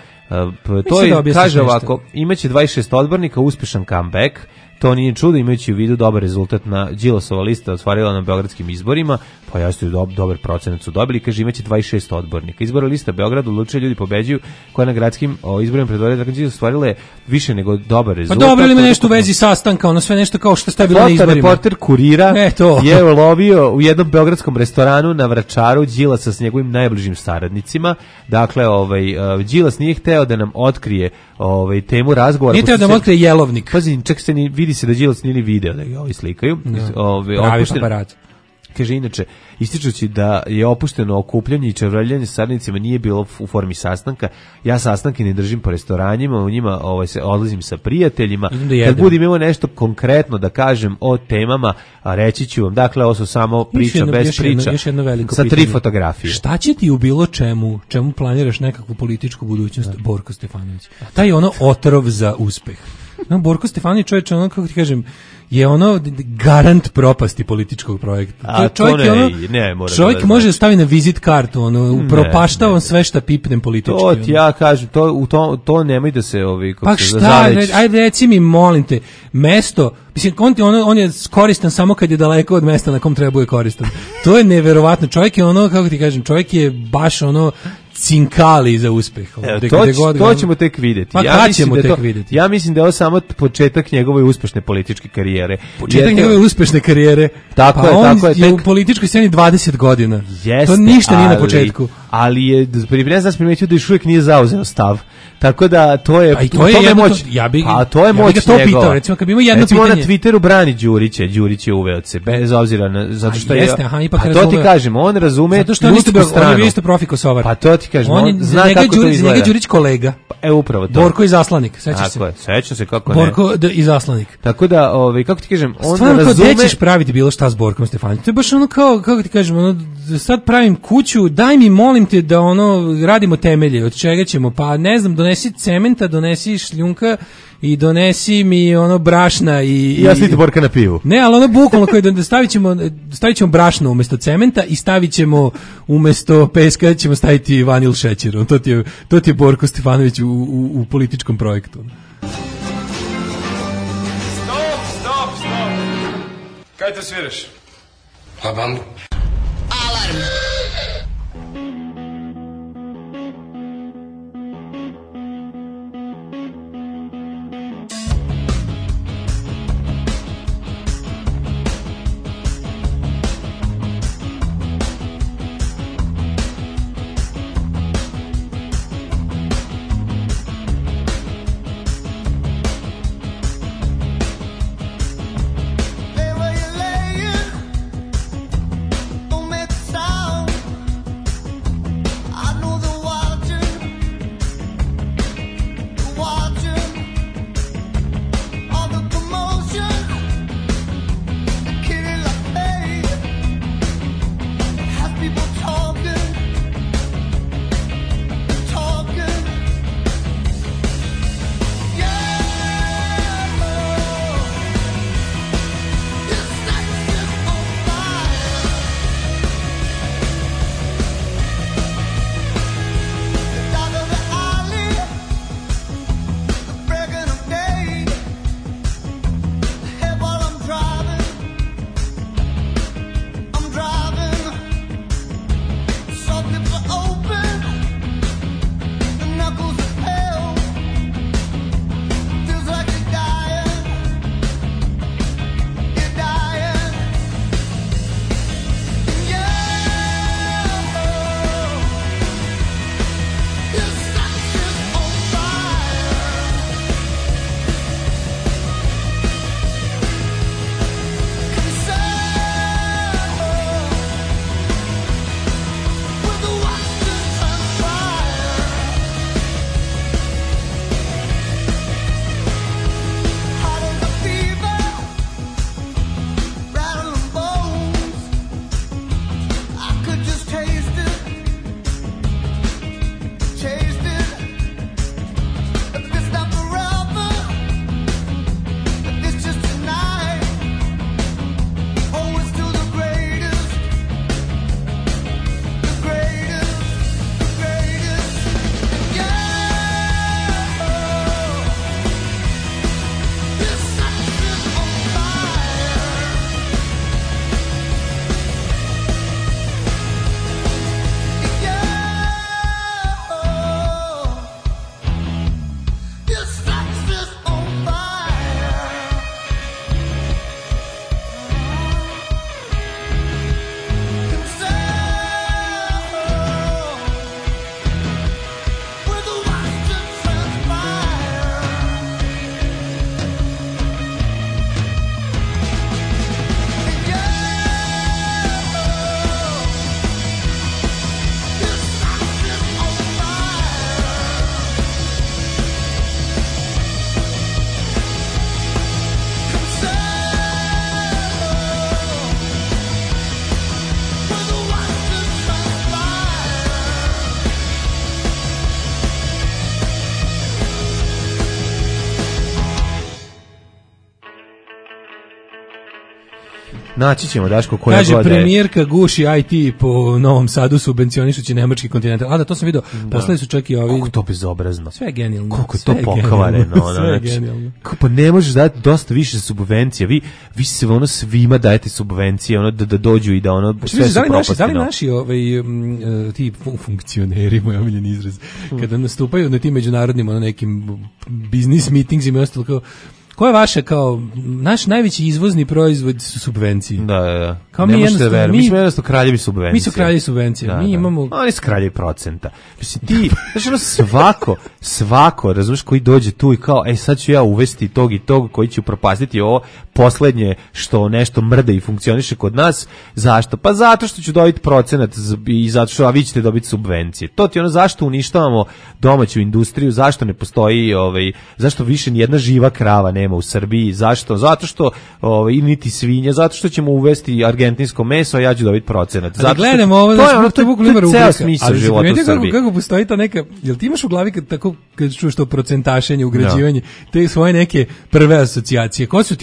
to je, kaže ovako, imaće 26 odbornika, uspešan comeback, to nije čudo, imajući u vidu dobar rezultat na Đilasova lista ostvarila na beogradskim izborima, pa jasno dobar procenat su dobili, kaže imaće 26 odbornika. Izbora lista Beograda odlučuje ljudi pobeđuju, koja na gradskim izborima predvođenja Dragan Đilas ostvarila je više nego dobar rezultat. Pa dobro li me nešto u vezi sastanka, ono sve nešto kao što ste bilo na izborima. Reporter Kurira je lovio u jednom beogradskom restoranu na Vračaru Đilasa s njegovim najbližim saradnicima. Dakle, Đilas nije hteo da nam otkrije temu razgovora. Nije hteo da nam otkrije jelovnik. Pazi, čak se vidi se da Đilas nije video da ga slikaju. Pravi paparat. Kaže, inače, ističući da je opušteno okupljanje i čevrljanje sa saradnicima nije bilo u formi sastanka. Ja sastanke ne držim po restoranjima, u njima se odlazim sa prijateljima. Kad budem imao nešto konkretno da kažem o temama, reći ću vam. Dakle, ovo su samo priča bez priča. Još jedno veliko sa pitanje. 3 fotografije. Šta će ti u bilo čemu planiraš nekakvu političku budućnost, Borko Stefanović? Taj ono otrov za uspeh. No, Borko Stefanović, čovječ, ono, kako ti kažem, je ono garant propasti političkog projekta. A čovjek je ono, čovjek može da stavi na vizit kartu, ono, upropašta on sve šta pipnem politički. To ti ja kažem, to nemoj da se pa šta, ajde reci mi, molim te, mesto, mislim, on je koristan samo kad je daleko od mesta na kom treba je koristan. To je neverovatno. Čovjek je ono, kako ti kažem, čovjek je baš ono cinkali za uspeh. To ćemo tek vidjeti. Pa kad ćemo tek vidjeti? Ja mislim da je ovo samo početak njegove uspešne političke karijere. Početak njegove uspešne karijere? Tako je. On je u političkoj sceni 20 godina. To ništa nije na početku. Ali je, ne znam, primetio da još uvijek nije zauzeo stav. Tako da to je moć. To je moć njegova. Recimo, kad bi imao jedno pitanje. Na Twitteru brani Đurića. Đurić je uveo se, bez obzira na, zato što je... to ti kažem, on razume ljudsku stranu. On je isto profi Kosovar. Pa to ti kažem, on zna kako to izgleda. Njega Đurić kolega. Upravo to. Borko Izaslanik, sećaš se? Sećam se, kako ne. Borko Izaslanik. Tako da, kako ti kažem, on stvarno razume... Stvarno, ćeš praviti bilo šta s Borkom Stefanovićem? To je baš ono kao, kako ti kažem, ono, sad pravim kuću, daj mi, molim te, da ono, radimo temelje, od čega ćemo, pa ne znam, donesi cementa, donesi šljunka i donesi mi ono brašna i ja slite Borka na pivu. Ne, ali ono bukvalno koji stavit ćemo brašno umjesto cementa i stavit ćemo umjesto peska ćemo staviti vanil šećer. To ti je Borko Stefanović u političkom projektu. Stop. Kaj to sviraš? Pa bandu. Alarm. Naći ćemo, Daško, koja kaže, god je. premijerka guši IT po Novom Sadu subvencionišući nemački Continental. A da, to sam vidio. Poslali su čak i ovi... Koliko to bezobrazno. Sve je genijalno. Koliko je to pokvareno. Sve je genijalno. Pa ne možeš dati dosta više subvencija. Vi se ono svima dajete subvencije, ono da dođu i da ono sve su propasti. Da li naši ti funkcioneri, moj omiljeni izraz, kada nastupaju na tim međunarodnim nekim biznis meetingsima i ostalo kao, ko je vaše kao naš najveći izvozni proizvod su subvencije? Da. Kao ne možete verovati. Mi smo jednostavno kraljevi subvencija. Mi smo kraljevi subvencija. Mi imamo... Oni su kraljevi procenta. Mislim, ti, znaš ono svako, razumiješ, koji dođe tu i kao, sad ću ja uvesti tog i tog koji će upropastiti ovo poslednje što nešto mrda i funkcioniše kod nas. Zašto? Pa zato što ću dobiti procenat i zato što vi ćete dobiti subvencije. To ti ono zašto uništavamo domaću industriju, zašto ne postoji, zašto više nijedna živa krava nema nema u Srbiji. Zašto? Zato što niti svinja, zato što ćemo uvesti argentinsko meso, a ja ću dobiti procenat. Zato gledamo ovo, to je ceo smisao života u Srbiji. Kako postoji ta neka, jel ti imaš u glavi kad čuješ to procentašenje, ugrađivanje, te svoje neke prve asocijacije?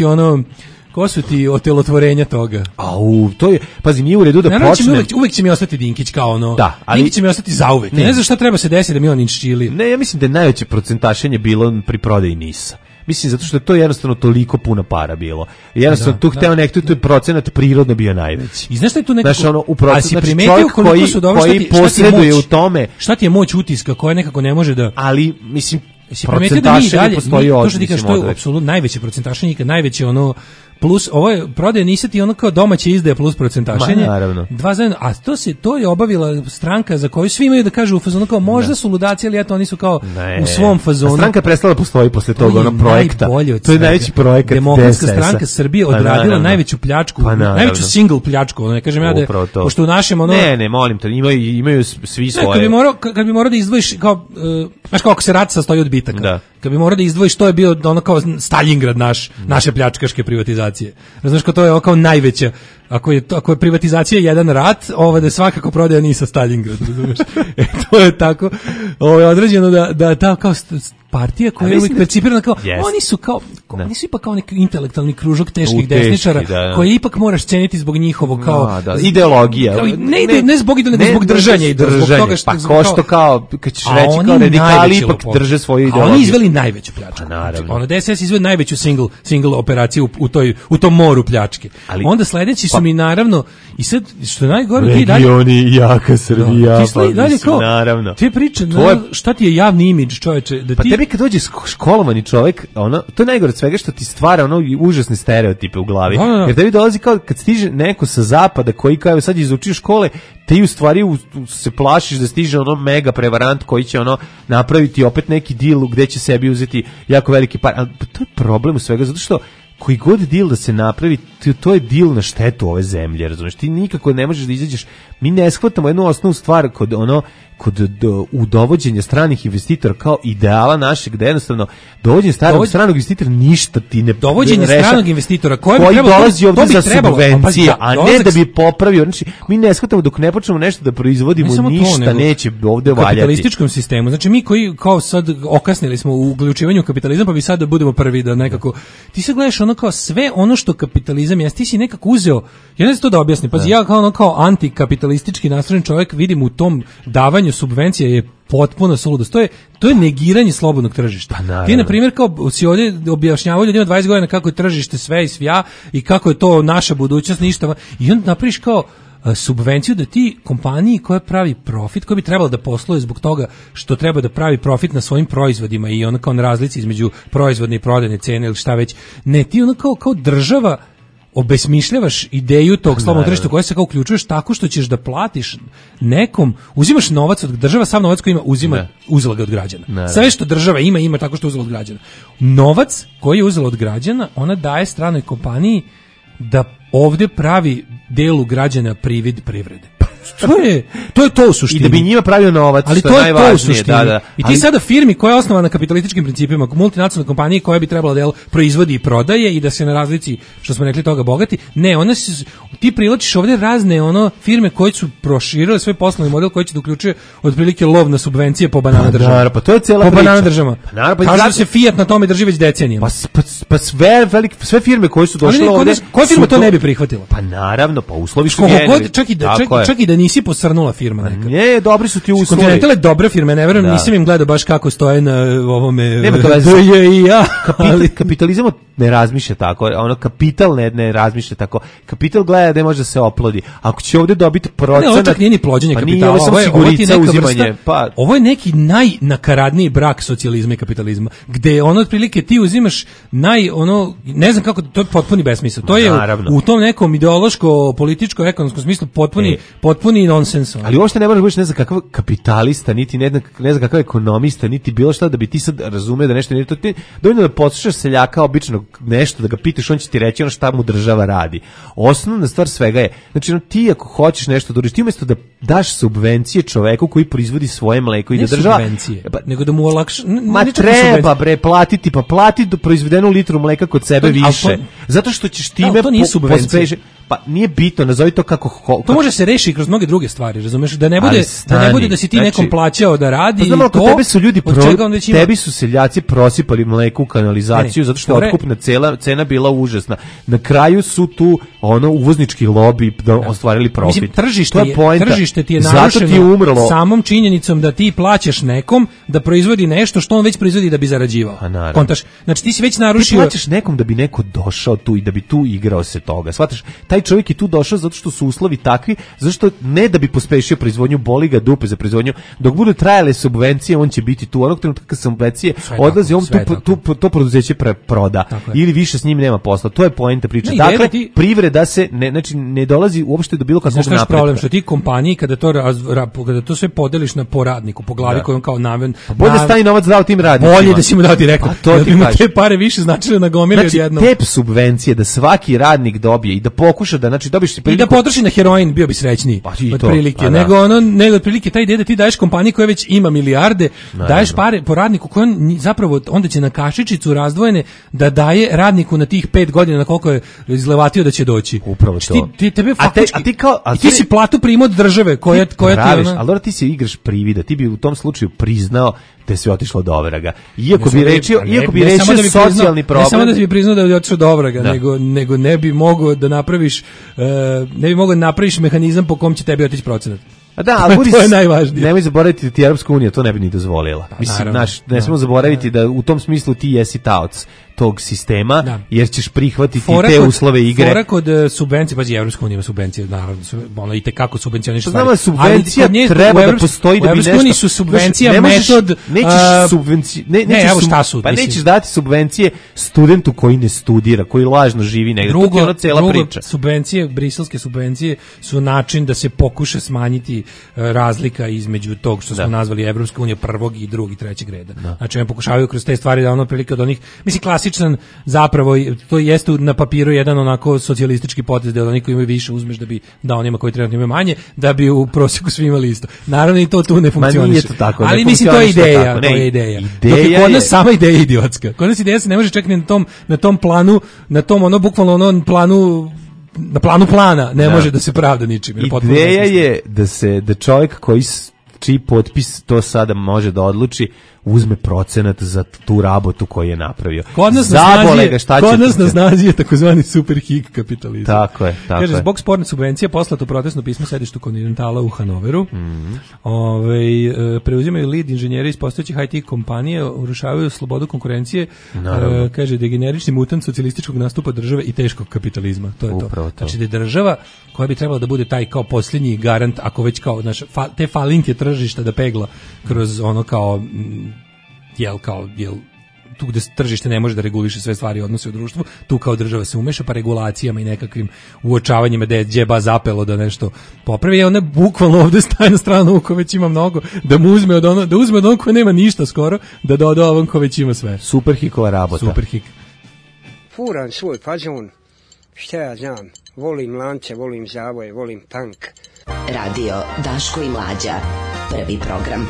Ko su ti otelotvorenja toga? To je, pazi, nije u redu da počne. Uvek će mi ostati Dinkić kao ono. Da, ali Dinkić će mi ostati zauvek. Ne znam šta treba se desiti da mi on inščili. Ne, ja mislim da je najveće procentašenje bilo pri prodaji NIS-a. Mislim, zato što je to jednostavno toliko puno para bilo. Jednostavno, tu hteo nekto, tu je procenat prirodno bio najveći. I znaš šta je tu nekako... Znaš, si primetio koliko su dobro, koji posreduje u tome... Šta ti je moć utiska koja nekako ne može da... Ali, mislim, procentašenje postoji od... To što ti kažeš, to je apsolutno najveće procentašenje, najveće ono... Plus, ovo je prodaje NIS-a ti ono kao domaće izdaje plus procentašenje. Naravno. Dva zajedno, a to je obavila stranka za koju svi imaju da kažu u fazonu kao možda su ludaci, ali eto oni su kao u svom fazonu. A stranka prestala da postoji posle toga onog projekta. To je najveći projekat Demokratska stranka Srbije odradila najveću pljačku, najveću single pljačku, ne kažem ja da pošto u našem ono... Ne, molim te, imaju svi svoje. Kad bi morao da izdvojiš kao znaš kako se rat sastoji od bitaka. Kad bi morao da izdvojiš, to je bio ono kao Stalingrad naše pljačkaške privatizacije. Znaš kao to je kao najveća. Ako je privatizacija jedan rat, da svakako prodaja NIS-a Stalingrad, razumeš? To je tako određeno da ta kao partija koja je uvijek percipirana kao, oni su kao, oni su ipak kao neki intelektualni kružok teških desničara, koje ipak moraš ceniti zbog njihovog kao... ideologija. Ne zbog ideologije, nego zbog držanja. Pa ko što kao, kad ćeš reći kao radikali ipak drže svoju ideologiju. A oni izveli najveću pljačku. Naravno. DSS izveli najveću single operaciju u tom moru pljačke. Onda sledeći su mi naravno, i sad, što je najgore, ti dalje... Regioni, jaka Srbija, naravno. Ti priče, šta ti je javni imidž, čoveče, da ti... Tebi kad dođe školovani čovjek, to je najgore od svega što ti stvara užasne stereotipe u glavi. Jer tebi dolazi kao kad stiže neko sa zapada koji kao sad izučio škole, ti u stvari se plašiš da stiže mega prevarant koji će napraviti opet neki deal gde će sebi uzeti jako veliki par. Ali to je problem u svega, zato što koji god deal da se napravi, to je deal na štetu ove zemlje, razumiješ? Ti nikako ne možeš da izađeš. Mi ne shvatamo jednu osnovnu stvar kod dovođenja stranih investitora kao ideala našeg, gde jednostavno dovođenje stranog investitora ništa ti ne dovođenje stranog investitora koji dolazi ovdje za subvencije, a ne da bi popravio. Znači, mi ne shvatamo dok ne počnemo nešto da proizvodimo, ništa neće ovdje valjati. U kapitalističkom sistemu, znači mi koji kao sad okasnili smo u uključivanju kapitalizma, pa bi sad da budemo prvi da nekako, ti sad gledaš kao sve ono što kapitalizam je, ti si nekako uzeo, ja ne znam to da objasnim, pazi, ja kao antikapitalistički nastrojen čovjek vidim u tom davanju subvencija je potpuno suludost. To je negiranje slobodnog tržišta. Ti, na primjer, kao si ovdje objašnjavao ljudima 20 godina kako je tržište sve i svja i kako je to naša budućnost, ništa. I onda napraviš kao subvenciju da ti kompaniji koja pravi profit, koja bi trebala da posluje zbog toga što treba da pravi profit na svojim proizvodima i ono kao na razlici između proizvodne i prodajne cene ili šta već, ne, ti ono kao država obesmišljavaš ideju tog slobodnog tržišta koje se kao uključuješ tako što ćeš da platiš nekom, uzimaš novac od država, sav novac koji ima uzela ga od građana. Sve što država ima tako što uzela od građana. Novac koji je uzela od građana, ona daje stranoj kompaniji da ovdje pravi delu građana privid privrede. To je to u suštini. I da bi njima pravio novac, ali što je najvažnije. To u suštini. I ti sada firmi koja je osnovana na kapitalističkim principima, multinacionalne kompanije koja bi trebala da proizvodi i prodaje i da se na razlici, što smo rekli, toga bogati, ne, ti privlačiš ovdje razne firme koje su proširile svoj poslovni model koji će da uključuje otprilike lov na subvencije po banana država. Pa to je cijela priča. Po banana država. Kažu da se Fiat na tome drži već decenijama. Pa sve firme koje su došle ovdje... Koja firma to ne bi prihvatila? Pa naravno, pa uslovi su njeni. Čak i da nisi posrnula firma neka. Ne, dobri su ti uslovi. Continental je dobra firma, ne verujem, nisam im gledao baš kako stoje na ovome. Nema to kapitalizam ne razmišlja tako, kapital ne razmišlja tako. Kapital gleda da može da se oplodi. Ako će ovdje dobiti procenat... Ne, ovo čak nije ni plođenje kapitala, ovo je neki najnakaradniji brak socijalizma i kapitalizma, gde otprilike ti uzimaš ne znam kako, to je potpuni besmisao. To je tom nekom ideološko, političko, ekonomskom smislu potpuni nonsens. Ali uopšte ne moraš biti ne znam kakav kapitalista, niti ne znam kakav ekonomista, niti bilo šta da bi ti sad razumeo da nešto nije to. Ti dovoljno da poslušaš seljaka običnog nešto, da ga pitaš, on će ti reći ono šta mu država radi. Osnovna stvar svega je, znači ti ako hoćeš nešto da uradiš, ti umjesto da daš subvencije čoveku koji proizvodi svoje mleko i da država nego da mu olakša. Ma treba bre platiti, pa plati do proizvedenu litru mleka kod sebe više. Zato što ćeš time pa nije bitno, nazovi to kako to može se rešiti kroz mnoge druge stvari, razumeš, da ne bude da si ti nekom plaćao da radi i to. Tebe su ljudi tebi su seljaci prosipali mleko u kanalizaciju zato što je otkupna cena bila užasna. Na kraju su tu uvoznički lobi ostvarili profit. Mislim, tržište ti je narušeno samom činjenicom da ti plaćaš nekom da proizvodi nešto što on već proizvodi da bi zarađivao. Kontaš, znači ti si već narušio. Ti plaćaš nekom da bi neko došao tu i da bi tu igrao se toga. Shvataš? Taj čovjek je tu došao zato što su uslovi takvi, zašto ne da bi pospešio proizvodnju, boli ga dupe za proizvodnju. Dok budu trajale subvencije, on će biti tu. Onog trenutka kad subvencije odlazi, on to preduzeće proda. Ili više s njim nema posla. To je poenta priče. Dakle, privreda se ne dolazi uopšte do bilo kakvog napretka. Znaš problem što ti kompaniji kada to sve podeliš na poradniku, po glavi koji on kao naven. Bolje stavi novac dao tim radnicima. Bolje da si mu dao direktno. To ti ima te pare više značile na gomili odjednom. Znači, te subvencije da svaki radnik dobije i da pokuša da dobiš priliku. I da potroši na heroin, bio bi srećniji. Otprilike, nego otprilike taj ide da ti daješ kompaniji koja već ima milijarde, daješ pare po radniku koji on zapravo onda će na kašičicu razdvojene da daje radniku na tih 5 godina na koliko je izlevatio da će doći. Upravo to. Ti tebe faktički ti si platu primao od države koja ti ona. Ali ti se igraš privida, ti bi u tom slučaju priznao da se otišlo do ovraga. Iako bi rečio socijalni problem. Ne samo da bi priznao da je otišlo do ovraga, nego ne bi mogao da napraviš mehanizam po kom će tebi otići procenat. A da, ali to je najvažnije. Nemoj zaboraviti da ti Europska unija to ne bi ni dozvolila. Mislim, ne smemo zaboraviti da u tom smislu ti jesi taoc tog sistema, jer ćeš prihvatiti te uslove igre. Fora kod subvencije, pazi, Evropska unija ima subvencije, naravno, ono i tekako subvencioniše stvari. Znamo, subvencija treba da postoji da bi nešto. U Evropskoj su subvencija metod. Evo šta su. Pa nećeš dati subvencije studentu koji ne studira, koji lažno živi negdje. To je ona cela priča. Subvencije, briselske subvencije su način da se pokuša smanjiti razlika između tog što smo nazvali Evropska unija prvog i drugog i trećeg reda. Znači, oni pokušavaju kroz te stvari da ono prilike od onih, mislim, klasičan zapravo, to jeste na papiru jedan onako socijalistički potez da oni koji imaju više uzmeš da bi dao onima koji trenutno imaju manje, da bi u prosjeku svi imali isto. Naravno i to tu ne funkcioniše. Ali mislim to je ideja, to je ideja. Dok je kod nas sama ideja idiotska. Kod nas ideja se ne može čak ni na tom planu, na tom ono bukvalno onom planu, na planu plana ne može da se pravda ničim. Ideja je da čovjek čiji potpis to sada može da odluči uzme procenat za tu rabotu koju je napravio. Kod nas na snazi je takozvani superhik kapitalizam. Tako je. Kaže, zbog sporne subvencije poslato protestno pismo sedištu Kontinentala u Hanoveru. Preuzimaju lead inženjeri iz postojećih IT kompanije, urušavaju slobodu konkurencije. Kaže, degenerični mutant socijalističkog nastupa države i teškog kapitalizma. To je to. Znači da je država koja bi trebala da bude taj kao posljednji garant, ako već kao te falinke tržišta da pegla kroz ono kao tu gde tržište ne može da reguliše sve stvari i odnose u društvu, tu kao država se umeša pa regulacijama i nekakvim uočavanjima da je džeba zapelo da nešto popravi, ona bukvalno ovde staje na stranu ko već ima mnogo, da uzme od onog ko nema ništa skoro, da doda ovom ko već ima sve. Superhikova rabota. Superhik. Furan svoj fazon, šta ja znam, volim lance, volim zavoje, volim tank. Radio Daško i Mlađa, prvi program.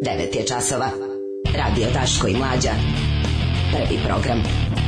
9 je časova. Radio Daško i Mlađa. Prvi program.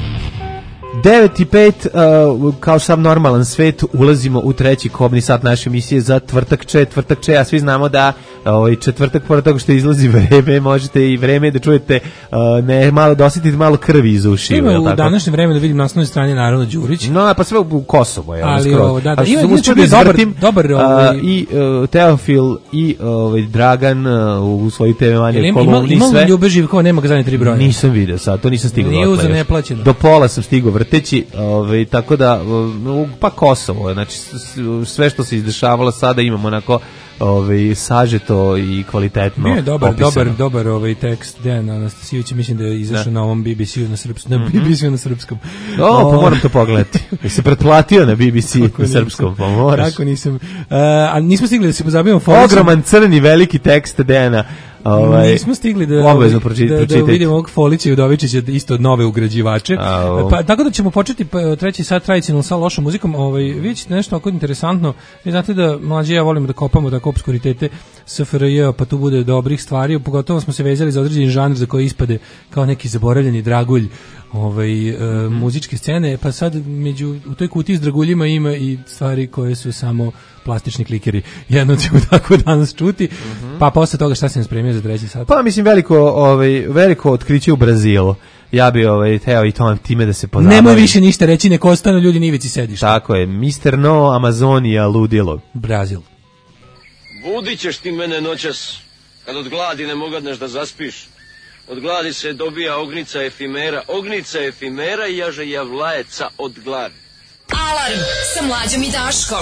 9:05, kao sam normalan svet, ulazimo u treći kobni sat naše emisije za Tvrtak Če, a svi znamo da četvrtak pored toga što izlazi vreme, možete i vreme da čujete, ne malo da osjetite malo krvi iz ušiju. Ima u današnje vreme da vidim na osnovnoj strani naravno Đurić. No, pa sve u Kosovo je. Ali da, dobar i Teofil i Dragan u svojoj TV kolumni sve. Ima Ljube Živkova, nema ga zadnje 3 broja. Nisam video sad, to nisam stigao. Nije uzeo neplaćeno. Do pola sam stigao vrteći, tako da pa Kosovo, znači sve što se izdešavalo sada imamo onako sažeto i kvalitetno. Nije dobar tekst Dejan Anastasijević, mislim da je izašao na ovom BBC-u na srpskom, BBC-u na srpskom. Pa moram to pogledati. Jesi pretplatio na BBC na srpskom, pa moraš. Tako nisam. A nismo stigli da se pozabavimo ogroman crni veliki tekst Dejana. Nismo stigli da vidimo ovog Folića i Udovičića isto od nove ugrađivače. Pa tako da ćemo početi treći sat tradicionalno sa lošom muzikom. Vi ćete nešto oko interesantno. Vi znate da Mlađe i ja volimo da kopamo tako obskuritete SFRJ, pa tu bude dobrih stvari. Pogotovo smo se vezali za određeni žanr za koji ispade kao neki zaboravljeni dragulj muzičke scene, pa sad u toj kutiji s draguljima ima i stvari koje su samo plastični klikeri. Jedno ćemo tako danas čuti, pa posle toga šta se nam spremio za treći sat? Pa mislim veliko otkriće u Brazilu. Ja bi teo i time da se pozabavim. Nemoj više ništa reći, nek ostanu ljudi na ivici sedišta. Tako je, Mr. No, Amazonija, ludilo. Brazil. Budit ćeš ti mene noćas, kad od gladi ne mogadneš da zaspiš. Od gladi se dobija ognica efimera i jaže javlajeca od gladi. Alarm sa Mlađom i Daškom.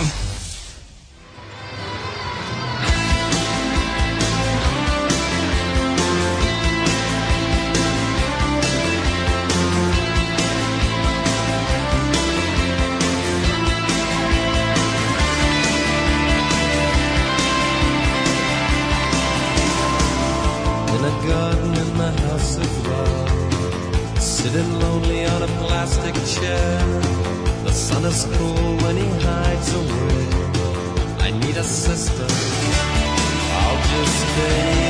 Sitting lonely on a plastic chair. The sun is cruel when he hides away. I need a sister, I'll just stay.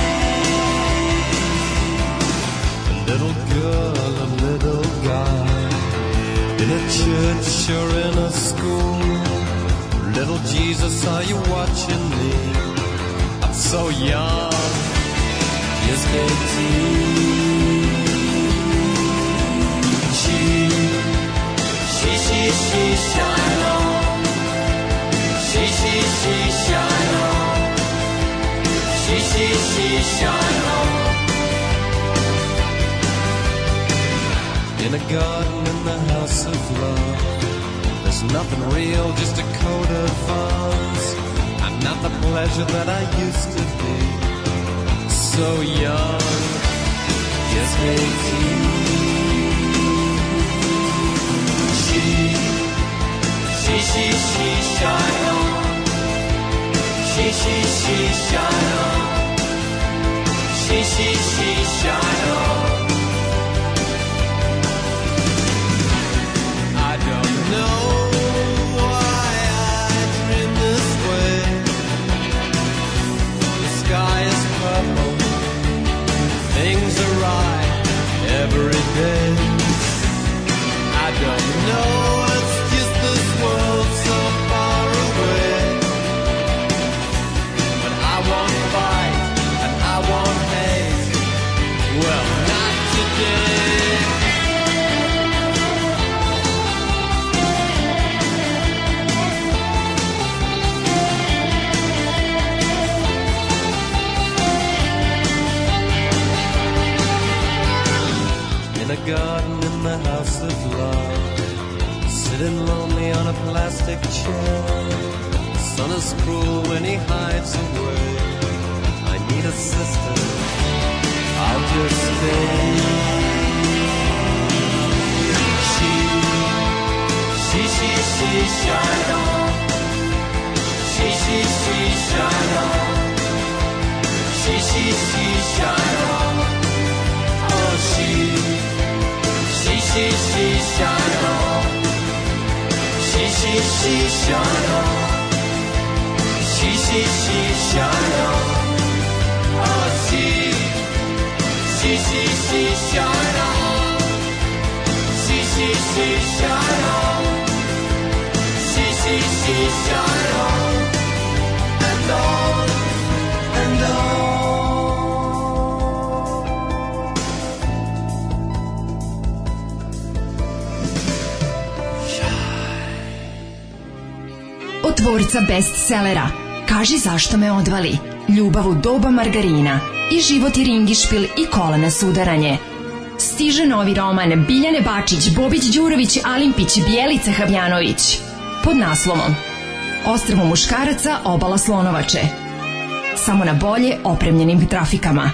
A little girl, a little guy, in a church or in a school. Little Jesus, are you watching me? I'm so young, just 18. She shine on. She shine on. She shine on. In a garden in the house of love, there's nothing real, just a coat of arms. I'm not the pleasure that I used to be. So young, just 18. She shine on. She shine on. She shine on. I don't know why I dream this way. The sky is purple. Things are right every day. I don't know. World so far away, but I won't fight and I won't hate. Well, not today. In a garden in the house of love, sitting lonely on a plastic chair. The sun is cruel when he hides away. I need a sister, I'll just stay. She shine on. She shine on. She shine on. Oh, she shine on. She shine on. She shine on. Oh, she shine on. See, shine on. See, shine on. And on, and on. Od tvorca bestsellera Kaži zašto me odvali, Ljubav u doba margarina i Život i ringišpil i Kolena sudaranje. Stiže novi roman Biljane Bačić, Bobić Đurović, Alimpić, Bjelica Habjanović pod naslovom Ostrvo muškaraca, obala Slonovače. Samo na bolje opremljenim trafikama.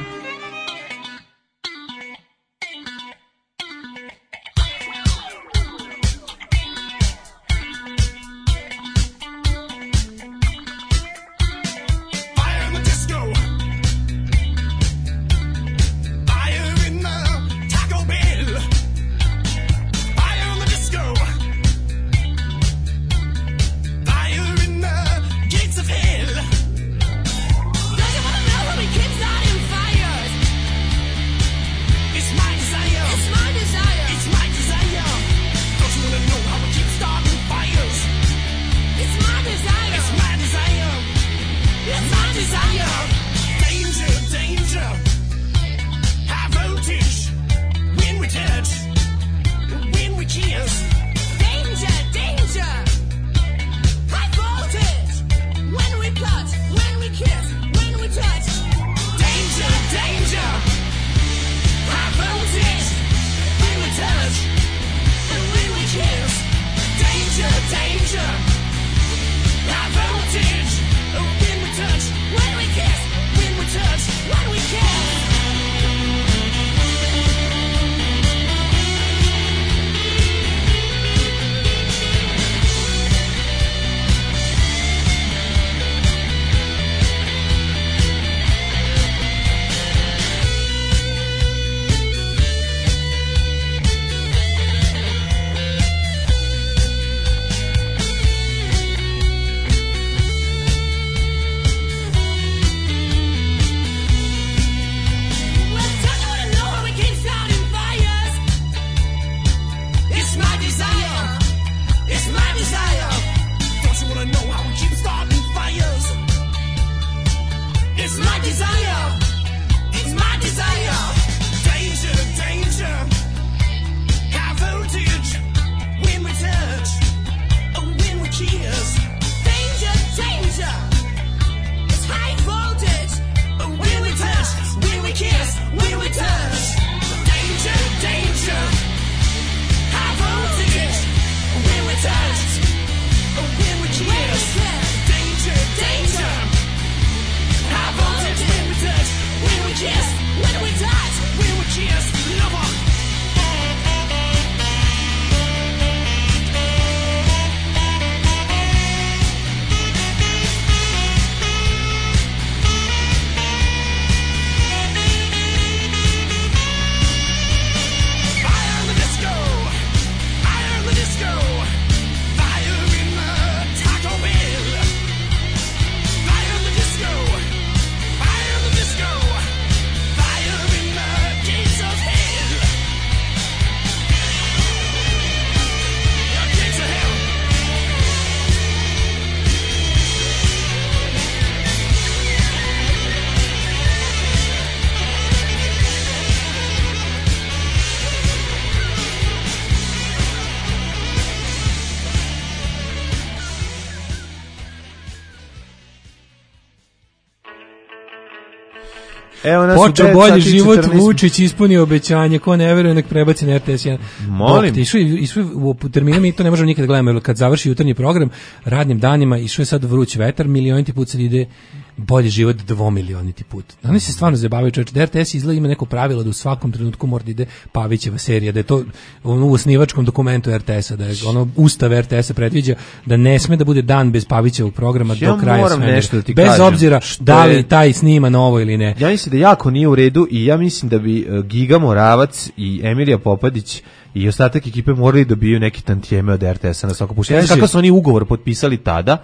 Počeo bolji život, Vučić ispunio obećanje, ko ne veruje nek prebaci na RTS 1. Molim. Išao u terminu, mi to ne možemo nikad gledamo, jer kad završi jutarnji program, radnim danima, išao je sad Vruć vetar, milioniti put sad ide Bolji život 2 milioniti put. Oni se stvarno zabavaju, čovječe. Da RTS izgleda ima neko pravilo da u svakom trenutku mora da ide Pavićeva serija, da je to u osnivačkom dokumentu RTS-a, da je ono Ustav RTS-a predviđa da ne sme da bude dan bez Pavićevog programa do kraja svemira. Da bez kažem, obzira da li taj snima novo ili ne. Ja mislim da jako nije u redu i ja mislim da bi Giga Moravac i Emilija Popadić i ostatak ekipe morali da dobiju neki tantijeme od RTS-a na svako puštanje. Kako su oni ugovor potpisali tada,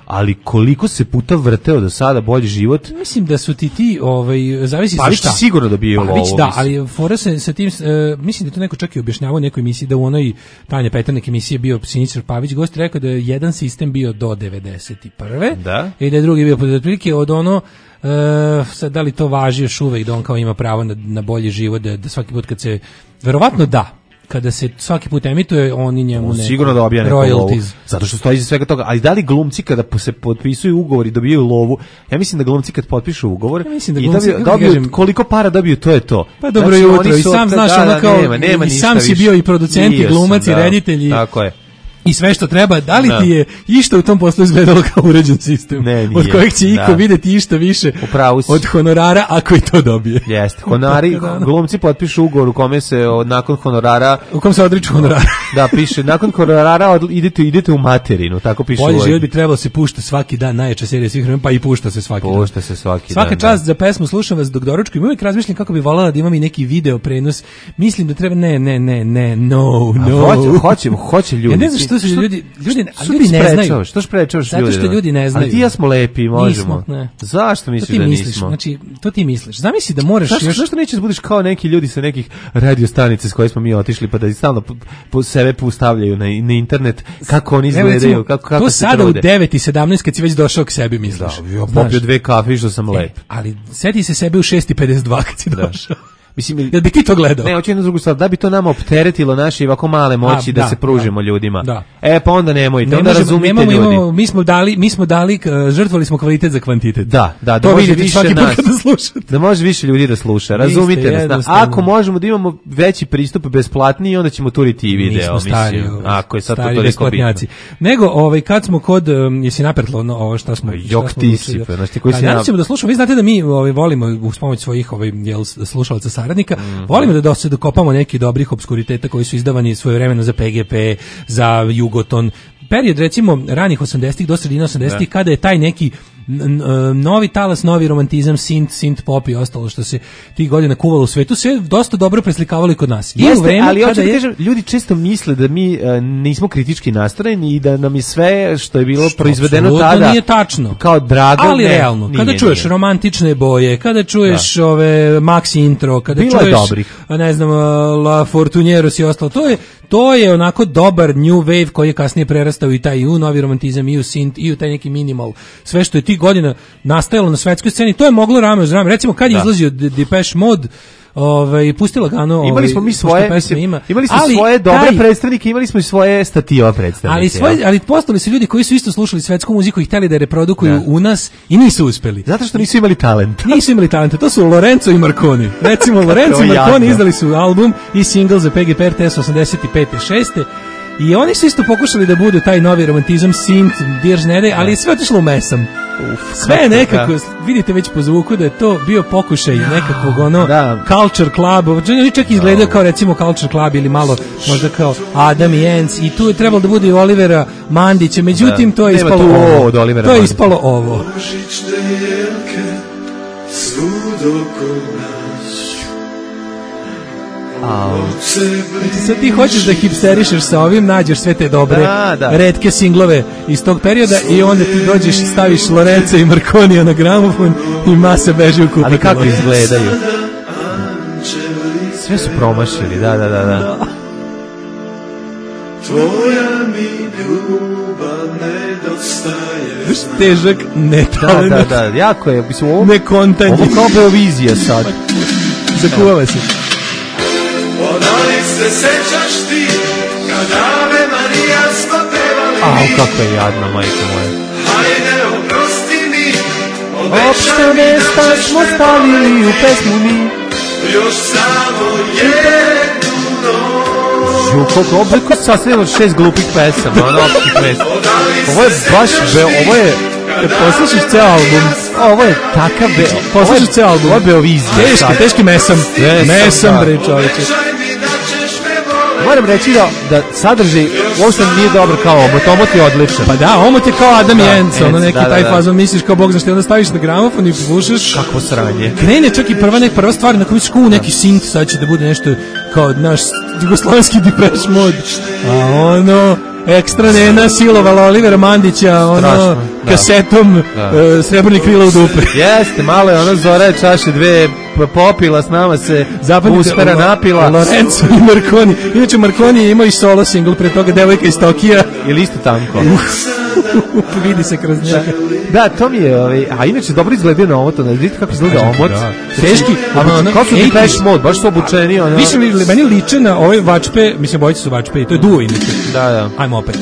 ali koliko se puta vrteo do sada Bolji život. Mislim da su ti zavisi Pavić će sigurno dobio lovu. Pavić da, ali fora se sa tim, mislim da to neko čak i objašnjavao u nekoj emisiji, da u onoj Tanja Peternek emisiji bio Siniša Pavić, gost rekao da je jedan sistem bio do 91. Da. I da je drugi bio otprilike od ono, sad da li to važi još uvek, da on kao ima pravo na bolji život, da svaki put kad se, verovatno da, kada se svaki put emituje, oni njemu ne sigurno dobija neku lovu, zato što stoji iza svega toga. Ali da li glumci kada se potpisuju ugovori dobijaju lovu? Ja mislim da glumci kad potpišu ugovor dobiju koliko para dobiju, to je to. Pa dobro jutro, i sam znaš ono kao, i sam si bio i producent i glumac i reditelj. Tako je. I sve što treba, da li ti je išta u tom poslu izgledalo kao uređen sistem? Ne, nije. Od kojeg će iko vidjeti išta više od honorara ako i to dobije. Jeste, honori, glumci potpišu ugovor u kome se nakon honorara... U kom se odriču honorara. Da, piše, nakon honorara idete u materinu, tako piše. Bolji život bi trebalo se pušta svaki dan, najjača serija svih vremena, pa i pušta se svaki dan. Pušta se svaki Svaka čast za pesmu, slušam vas dok doručku i uvijek razmišljam kako bi voljela da imam i neki video prenos. Mislim da treba, hoće ljudi. Ja ne znam što su ljudi ne znaju. Što sprečavaš ljudi? Zato što ljudi ne znaju. Ali ti ja smo lepi, možemo. Zašto misliš da nismo? Znači, to ti misliš. Zamisli da moraš Zašto nećeš budeš kao neki ljudi sa nekih radio stanice s koje smo mi otišli, pa da stalno po sebe postavljaju na internet kako oni izgledaju, kako se to sada u 9:17 kad si već došao k sebi misliš. Da, ja popio 2 kafe i što sam lep. Ali seti se sebe u 6:52 kad si došao. Mislim, da bi ti to gledao. Ne, hoću jednu drugu stvar, da bi to nama opteretilo naše ovako male moći da se pružimo ljudima. Da. Pa onda nemojte, onda razumite ljudi. Mi smo dali, žrtvovali smo kvalitet za kvantitet. Da može više nas, da može više ljudi da sluša, razumite nas. Ako možemo da imamo veći pristup besplatni, onda ćemo turiti i video, mislim. Ako je sad to toliko bitno. Nego, kad smo kod, jesi napertlo ovo šta smo... Jok ti si, znači koji si... Danas ćemo da slušamo, vi znate da mi volimo uz pomoć svojih slušalaca saradnika, volimo da se dokopamo nekih dobrih obskuriteta koji su izdavani svojevremeno za PGP, za Jugoton, period recimo ranih 80-ih do sredine 80-ih kada je taj neki novi talas, novi romantizam, synth pop i ostalo što se tih godina kuvalo u svetu, sve dosta dobro preslikavalo i kod nas. Jeste, ali hoću da kažem, ljudi često misle da mi nismo kritički nastrojeni i da nam je sve što je bilo proizvedeno tada nije tačno. Kao drago, ali realno. Kada čuješ romantične boje, kada čuješ ove maxi intro, kada bilo čuješ ne znam La Fortunieros i ostalo, to je onako dobar new wave koji je kasnije prerastao i taj u novi romantizam i u synth i u taj neki minimal. Sve što je tih godina nastajalo na svetskoj sceni, to je moglo rame uz rame. Recimo kad je izlazio Depeche Mode, pustila ga imali smo mi svoje svoje dobre predstavnike, imali smo i svoje stativa predstavnike. Ali postali su ljudi koji su isto slušali svetsku muziku i hteli da reprodukuju u nas i nisu uspeli. Zato što nisu imali talent. To su Lorenzo i Marconi. Recimo Lorenzo i Marconi izdali su album i single za PGP RTS 85. 6. I oni su isto pokušali da budu taj novi romantizam, synth, dirž nede, ali sve otišlo u mesam. Sve je nekako, vidite već po zvuku da je to bio pokušaj nekakvog Culture Club, oni čak izgledaju kao recimo Culture Club ili malo možda kao Adam i Ants i tu je trebalo da bude i Olivera Mandića, međutim to je ispalo ovo. To je ispalo ovo. Sad ti hoćeš da hipsterišeš sa ovim, nađeš sve te dobre retke singlove iz tog perioda i onda ti dođeš, staviš Lorenza i Marconija na gramofon i masa beži u kupu. Ali kako izgledaju? Sve su promašili, da. Tvoja mi ljubav nedostaje. Viš težak, netalent. Da, jako je. Nekontanje. Ovo kao Beovizija sad. Zakuvava se. Odali se sećaš ti kad Ave Marija smo pevali. Kako je jadna, majko moja. Hajde oprosti mi, opšte mesta smo stavili u pesmu mi. Još samo jednu noć. Koliko obliku sasvim od 6 glupih pesama, opštih mesta. Ovo je baš, ovo je... Poslušaš ceo album. Ovo je takav poslušaš ceo album. Ovo je Beovizija. Teški mesam. Mesam, bre, čoveče. Moram reći da sadržaj uopšte nije dobro kao omot. Omot je odličan. Pa da, omot je kao Adam i Ants, ono neki taj fazon, misliš kao bog znaš te, onda staviš na gramofon i slušaš. Kakvo sranje. Krene čak i prva stvar na koju misliš kao neki synth, sad će da bude nešto kao naš jugoslovenski Depeche Mode. A ono ekstra nena silovala Olivera Mandića ono kasetom Srebrni krila u dupe. Jeste, malo je ona Zora čaše dve popila s nama se uspera napila. Lorenzo i Marconi. Inače Marconi je imao i solo single pre toga Devojka iz Tokija. Ili isto tanko. Vidi se kroz njega. Da, to mi je, a inače dobro izgleda na omoto, vidite kako izgleda omot. Teški, kako su Depeche Mode, baš su obučeni. Više meni liče na ove vačpe, mislim bojice su vačpe i to je duo inače. Da. Ajmo opet.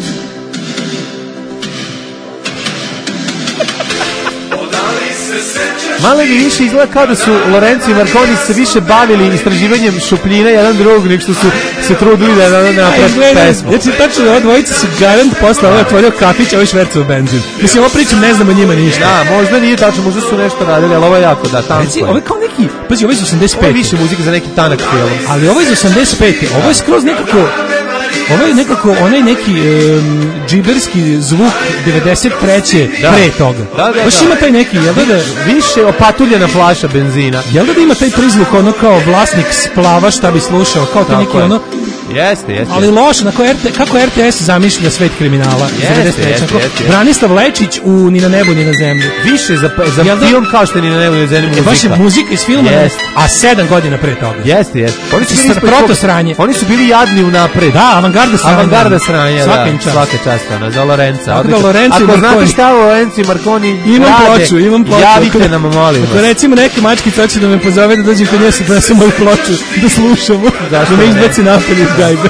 Malo mi više izgleda kao da su Lorenzo i Marconi se više bavili istraživanjem šupljina jedan drugog, nek što su se trudili da naprave pesmu. Znači, tačno da ova dvojica su garant posle ovo otvorio kafić, a ovo švercao benzin. Mislim, ovo pričam, ne znam o njima ništa. Da, možda nije tačno, možda su nešto radili, ali ovo je jako, da, tanko je. Ovo je kao neki, pazi, ovo je iz 85. Ovo je više muzike za neki tanak film. Ali ovo je iz 85. Ovo je skroz nekako... Ovo je nekako onaj neki džiberski zvuk 93. pre toga. Baš ima taj neki, jel da više opatuljena flaša benzina. Jel da ima taj prizvuk ono kao vlasnik splava šta bi slušao, kao to neki ono. Jeste. Ali loše, kako RTS zamišlja svet kriminala. Jeste. Branislav Lečić u Ni na nebu, ni na zemlji. Više za film kao što je Ni na nebu, ni na zemlji muzika. Baš je muzika iz filma, a 7 godina pre toga. Jeste. Oni su bili protosranje. Oni su bili jadni unapred. Da, avangarda sranja. Svaka čast za Lorenza. Ako znate šta Lorenzo i Marconi imam ploču. Javite nam, molim vas. Ako recimo neka mačkica hoće da me pozove da dođem kod nje sa da sam moju ploču, da slušamo. Da me izbaci napad iz gajbe.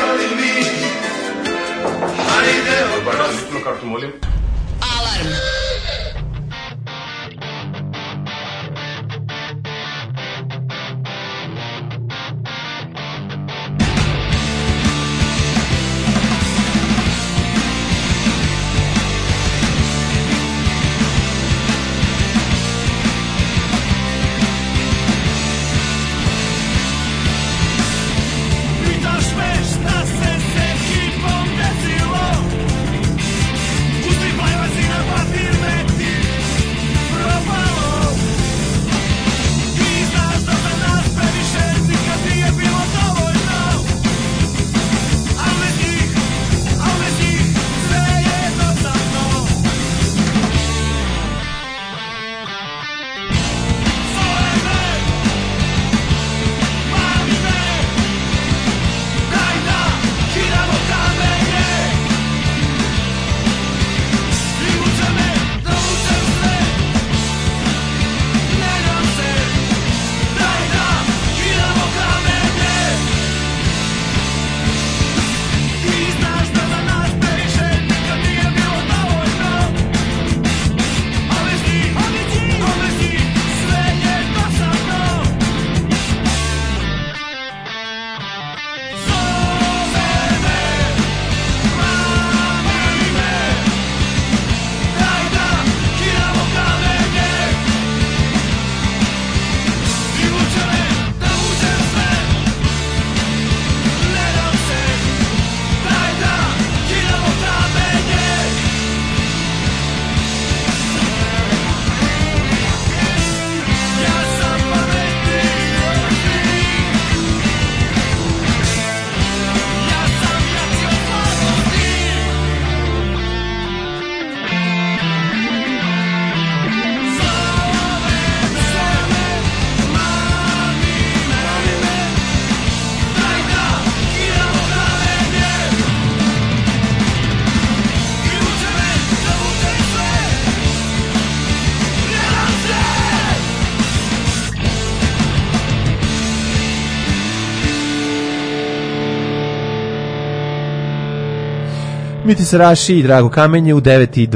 Miti se Raši i Drago Kamenje u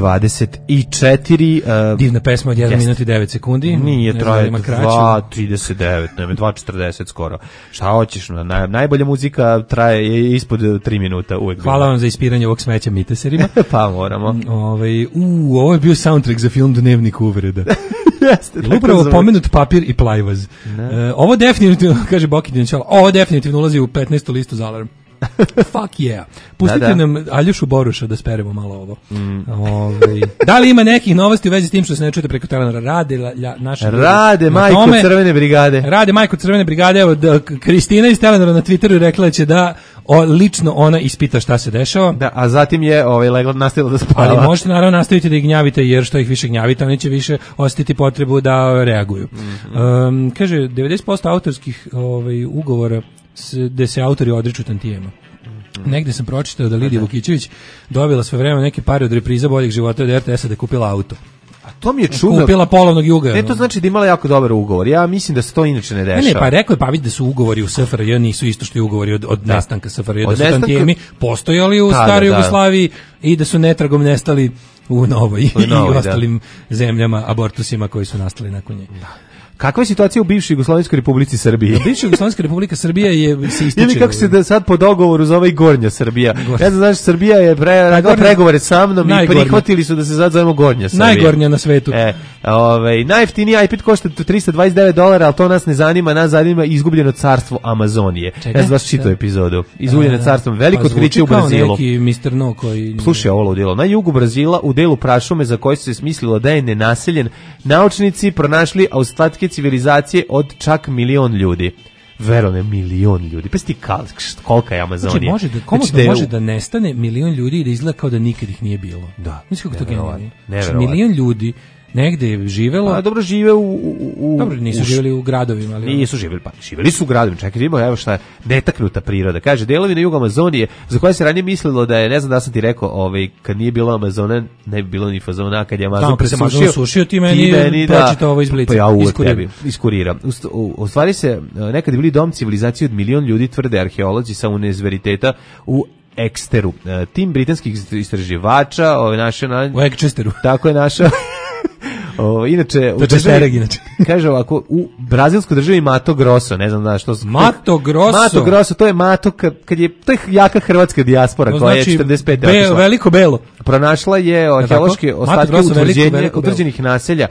9:24. Divna pesma od 1 minut i 9 sekundi. Nije, traje 2:39, ne, 2:40 skoro. Šta hoćeš? Najbolja muzika traje ispod 3 minuta uvek. Hvala vam za ispiranje ovog smeća miteserima. Pa moramo. Ovo je bio soundtrack za film Dnevnik uvreda. Jeste. Upravo pomenut papir i plajvaz. Ovo definitivno, kaže Boki Dinčala, ovo definitivno ulazi u 15. listu za Alarm. Fuck yeah. Pustite nam Aljušu Boruša da speremo malo ovo. Da li ima nekih novosti u vezi s tim što se ne čujete preko Telenora? Rade majko Crvene brigade. Rade majko Crvene brigade. Evo, Kristina iz Telenora na Twitteru rekla da će da lično ona ispita šta se dešava. Da, a zatim je nastavila da spava. Ali možete naravno nastaviti da ih gnjavite, jer što ih više gnjavite, oni će više osjetiti potrebu da reaguju. Kaže, 90% autorskih ugovora gde se autori odriču tantijema. Negde sam pročitao da Lidija Vukićević dobila sve vreme neke pare od repriza Boljeg života od RTS-a da je kupila auto. A to mi je čudno. Kupila polovnog Juga. Ne, to znači da imala jako dobar ugovor. Ja mislim da se to inače ne dešava. Ne, pa rekao je Pavić da su ugovori u SFRJ nisu isto što i ugovori od nestanka SFRJ, da su tantijemi postojali u staroj Jugoslaviji i da su netragom nestali u novoj i ostalim zemljama, abortusima koji su nastali nakon nje. Kakva je situacija u bivšoj Jugoslovenskoj Republici Srbiji? Bivša Jugoslovenska Republika Srbija se ističe. Ili kako se da sad po dogovoru zove i Gornja Srbija. Ja znam, Srbija je radila pregovore sa mnom i prihvatili su da se sad zovemo Gornja Srbija. Najgornja na svetu. Najjeftiniji iPad košta $329, ali to nas ne zanima, nas zanima izgubljeno carstvo Amazonije. Ja sam vas čitao epizodu. Izgubljeno carstvo, veliko otkriće u Brazilu. Neki Mr. No koji... Slušaj ovo ludilo. Na jugu Brazila, u delu prašume za koji se smislilo da je nenaseljen, naučnici pronašli ostatke civilizacije od čak 1.000.000 ljudi. Verovne, 1.000.000 ljudi. Pa sti kolika je Amazonija. Znači, može da nestane 1.000.000 ljudi i da izgleda kao da nikad ih nije bilo. Da. Mislim kako to genijalno. 1.000.000 ljudi negde je živelo. A dobro, žive Dobro, nisu živeli u gradovima, ali nisu živeli, pa živeli su u gradovima. Čekaj, evo šta je netaknuta priroda. Kaže, delovi na jugu Amazonije, za koje se ranije mislilo da je, ne znam da sam ti rekao, kad nije bilo Amazona, ne bi bilo ni fazona, kad je Amazon presušio, ti meni pročitao ovo iz Blica. Pa ja uvek tebi iskuriram. U stvari se, nekad je bili dom civilizacije od 1.000.000 ljudi, tvrde arheolozi sa univerziteta u Eksteru. Tim britanskih istraživača, u Ekčesteru. Tako je naša... Inače, kaže ovako, u brazilskoj državi Mato Grosso, ne znam da što... Mato Grosso, to je Mato, to je jaka hrvatska dijaspora, koja je 45. otišla. Veliko belo. Pronašla je arheološke ostatke utvrđenih naselja,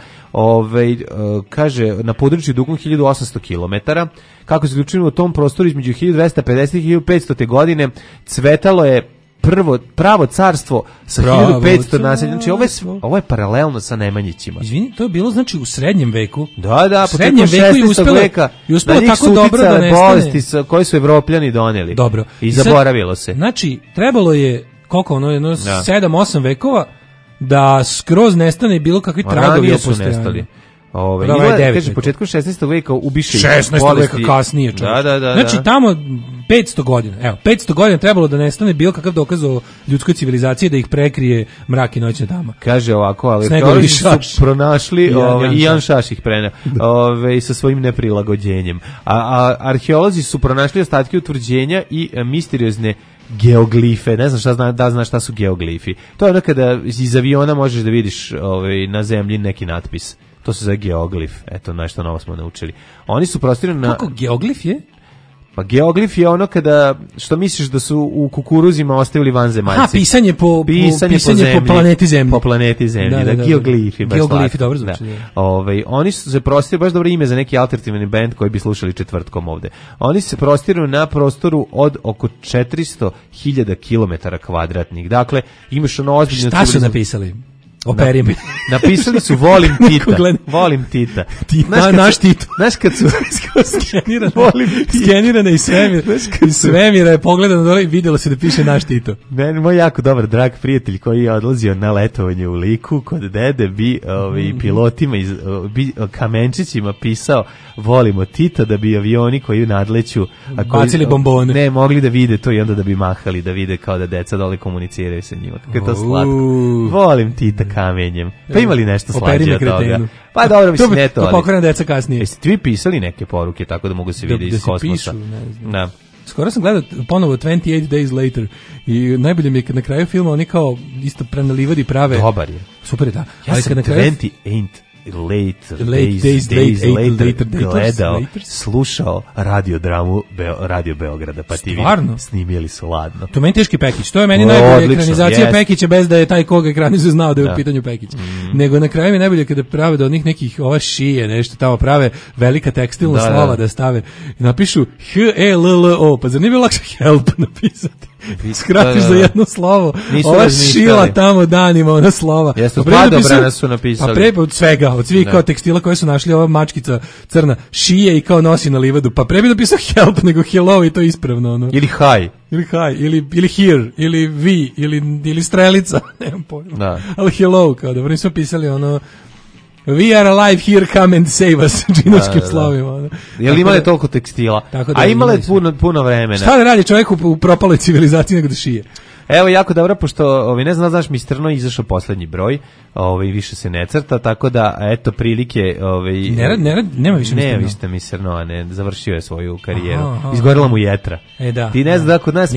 kaže, na području dugom 1800 km. Kako se učinilo u tom prostoru između 1250. i 1500. godine, cvetalo je pravo carstvo sa 1500 naselja. Znači, ovo je paralelno sa Nemanjićima. Izvini, to je bilo znači u srednjem veku. Da, početkom 16. veka. I uspelo tako dobro da nestane. Bolesti koje su Evropljani doneli. Dobro. I zaboravilo se. Znači, trebalo je, koliko ono, 7-8 vekova da skroz nestane bilo kakvi tragovi o postojanju. Kaže, početkom 16. veka ubiše 16. veka kasnije. Da. Znači, tamo 500 godina. Evo, 500 godina trebalo da nestane bilo kakav dokaz o ljudskoj civilizaciji da ih prekrije mrak i noćna dama. Kaže ovako, ali arheolozi su pronašli i Jan Šaš ih prene sa svojim neprilagođenjem. A arheolozi su pronašli ostatke utvrđenja i misteriozne geoglife. Ne znam znaš šta su geoglifi. To je ono kada iz aviona možeš da vidiš na zemlji neki natpis. To se zove geoglif. Eto, nešto novo smo naučili. Oni su prostirani na... Kako geoglif je? Pa geoglif je ono kada, što misliš da su u kukuruzima ostavili vanzemaljci. Pisanje po planeti Zemlji. Po planeti Zemlji, da geoglifi. Geoglifi, dobro zvuči. Oni su se prostirali, baš dobro ime za neki alternativni band koji bi slušali četvrtkom ovde. Oni se prostiraju na prostoru od oko 400.000 km². Dakle, imaš ono ozbiljno... Šta su napisali? Operimi. Napisali su volim Tita. Volim Tita. Naš Tito. Znaš kad su skenirane iz svemira je pogledano dole i vidjelo se da piše naš Tito. Moj jako dobar drag prijatelj koji je odlazio na letovanje u Liku kod dede bi pilotima kamenčićima pisao volimo Tita da bi avioni koji nadleću bacili bombone. Ne, mogli da vide to i onda da bi mahali, da vide kao da deca dole komuniciraju sa njima. Kako je to slatko. Volim Tita kamenjem. Pa imali nešto slađe od toga? Pa dobro, mislim, ne to. To pokorana deca kasnije. Jeste ti vi pisali neke poruke tako da mogu se vidjeti iz kosmosa? Da. Skoro sam gledao ponovo 28 Days Later i najbolje mi je kad na kraju filma oni kao isto prenalivadi prave. Dobar je. Super je, da. Ja sam 28 gledao, slušao radiodramu Radio Beograda, pa ti snimili su ladno. To meni teški Pekić, to je meni najbolja ekranizacija Pekića, bez da je taj koga ekranizuje znao da je u pitanju Pekić. Nego na kraju mi najbolje kada prave do onih nekih ova šije, nešto tamo prave velika tekstilna slova da stave i napišu H-E-L-L-O, pa zar nije bilo lakše help napisati? Skratiš za jedno slovo. Ova šila tamo danima, ona slova. Jeste, padobrana su napisali. Pa od svega, od svih kao tekstila koje su našli, ova mačkica crna šije i kao nosi na livadu. Pa pre bi napisao help nego hello i to ispravno. Ono. Ili hi. Ili here, ili vi, ili strelica. Nemam pojma. Ali hello, kao da nisu pisali ono... We are alive here, come and save us, džinočkim slovima. Jel imali toliko tekstila? A imali puno vremena. Šta da radi čovjek u propaloj civilizaciji nego da šije? Evo, jako dobro, pošto, ne znam, znaš, Mr. No izašao poslednji broj, više se ne crta, tako da, eto, prilike... Nema više Mr. No, ne, završio je svoju karijeru. Izgorila mu jetra. Da. Ti ne znaš da kod nas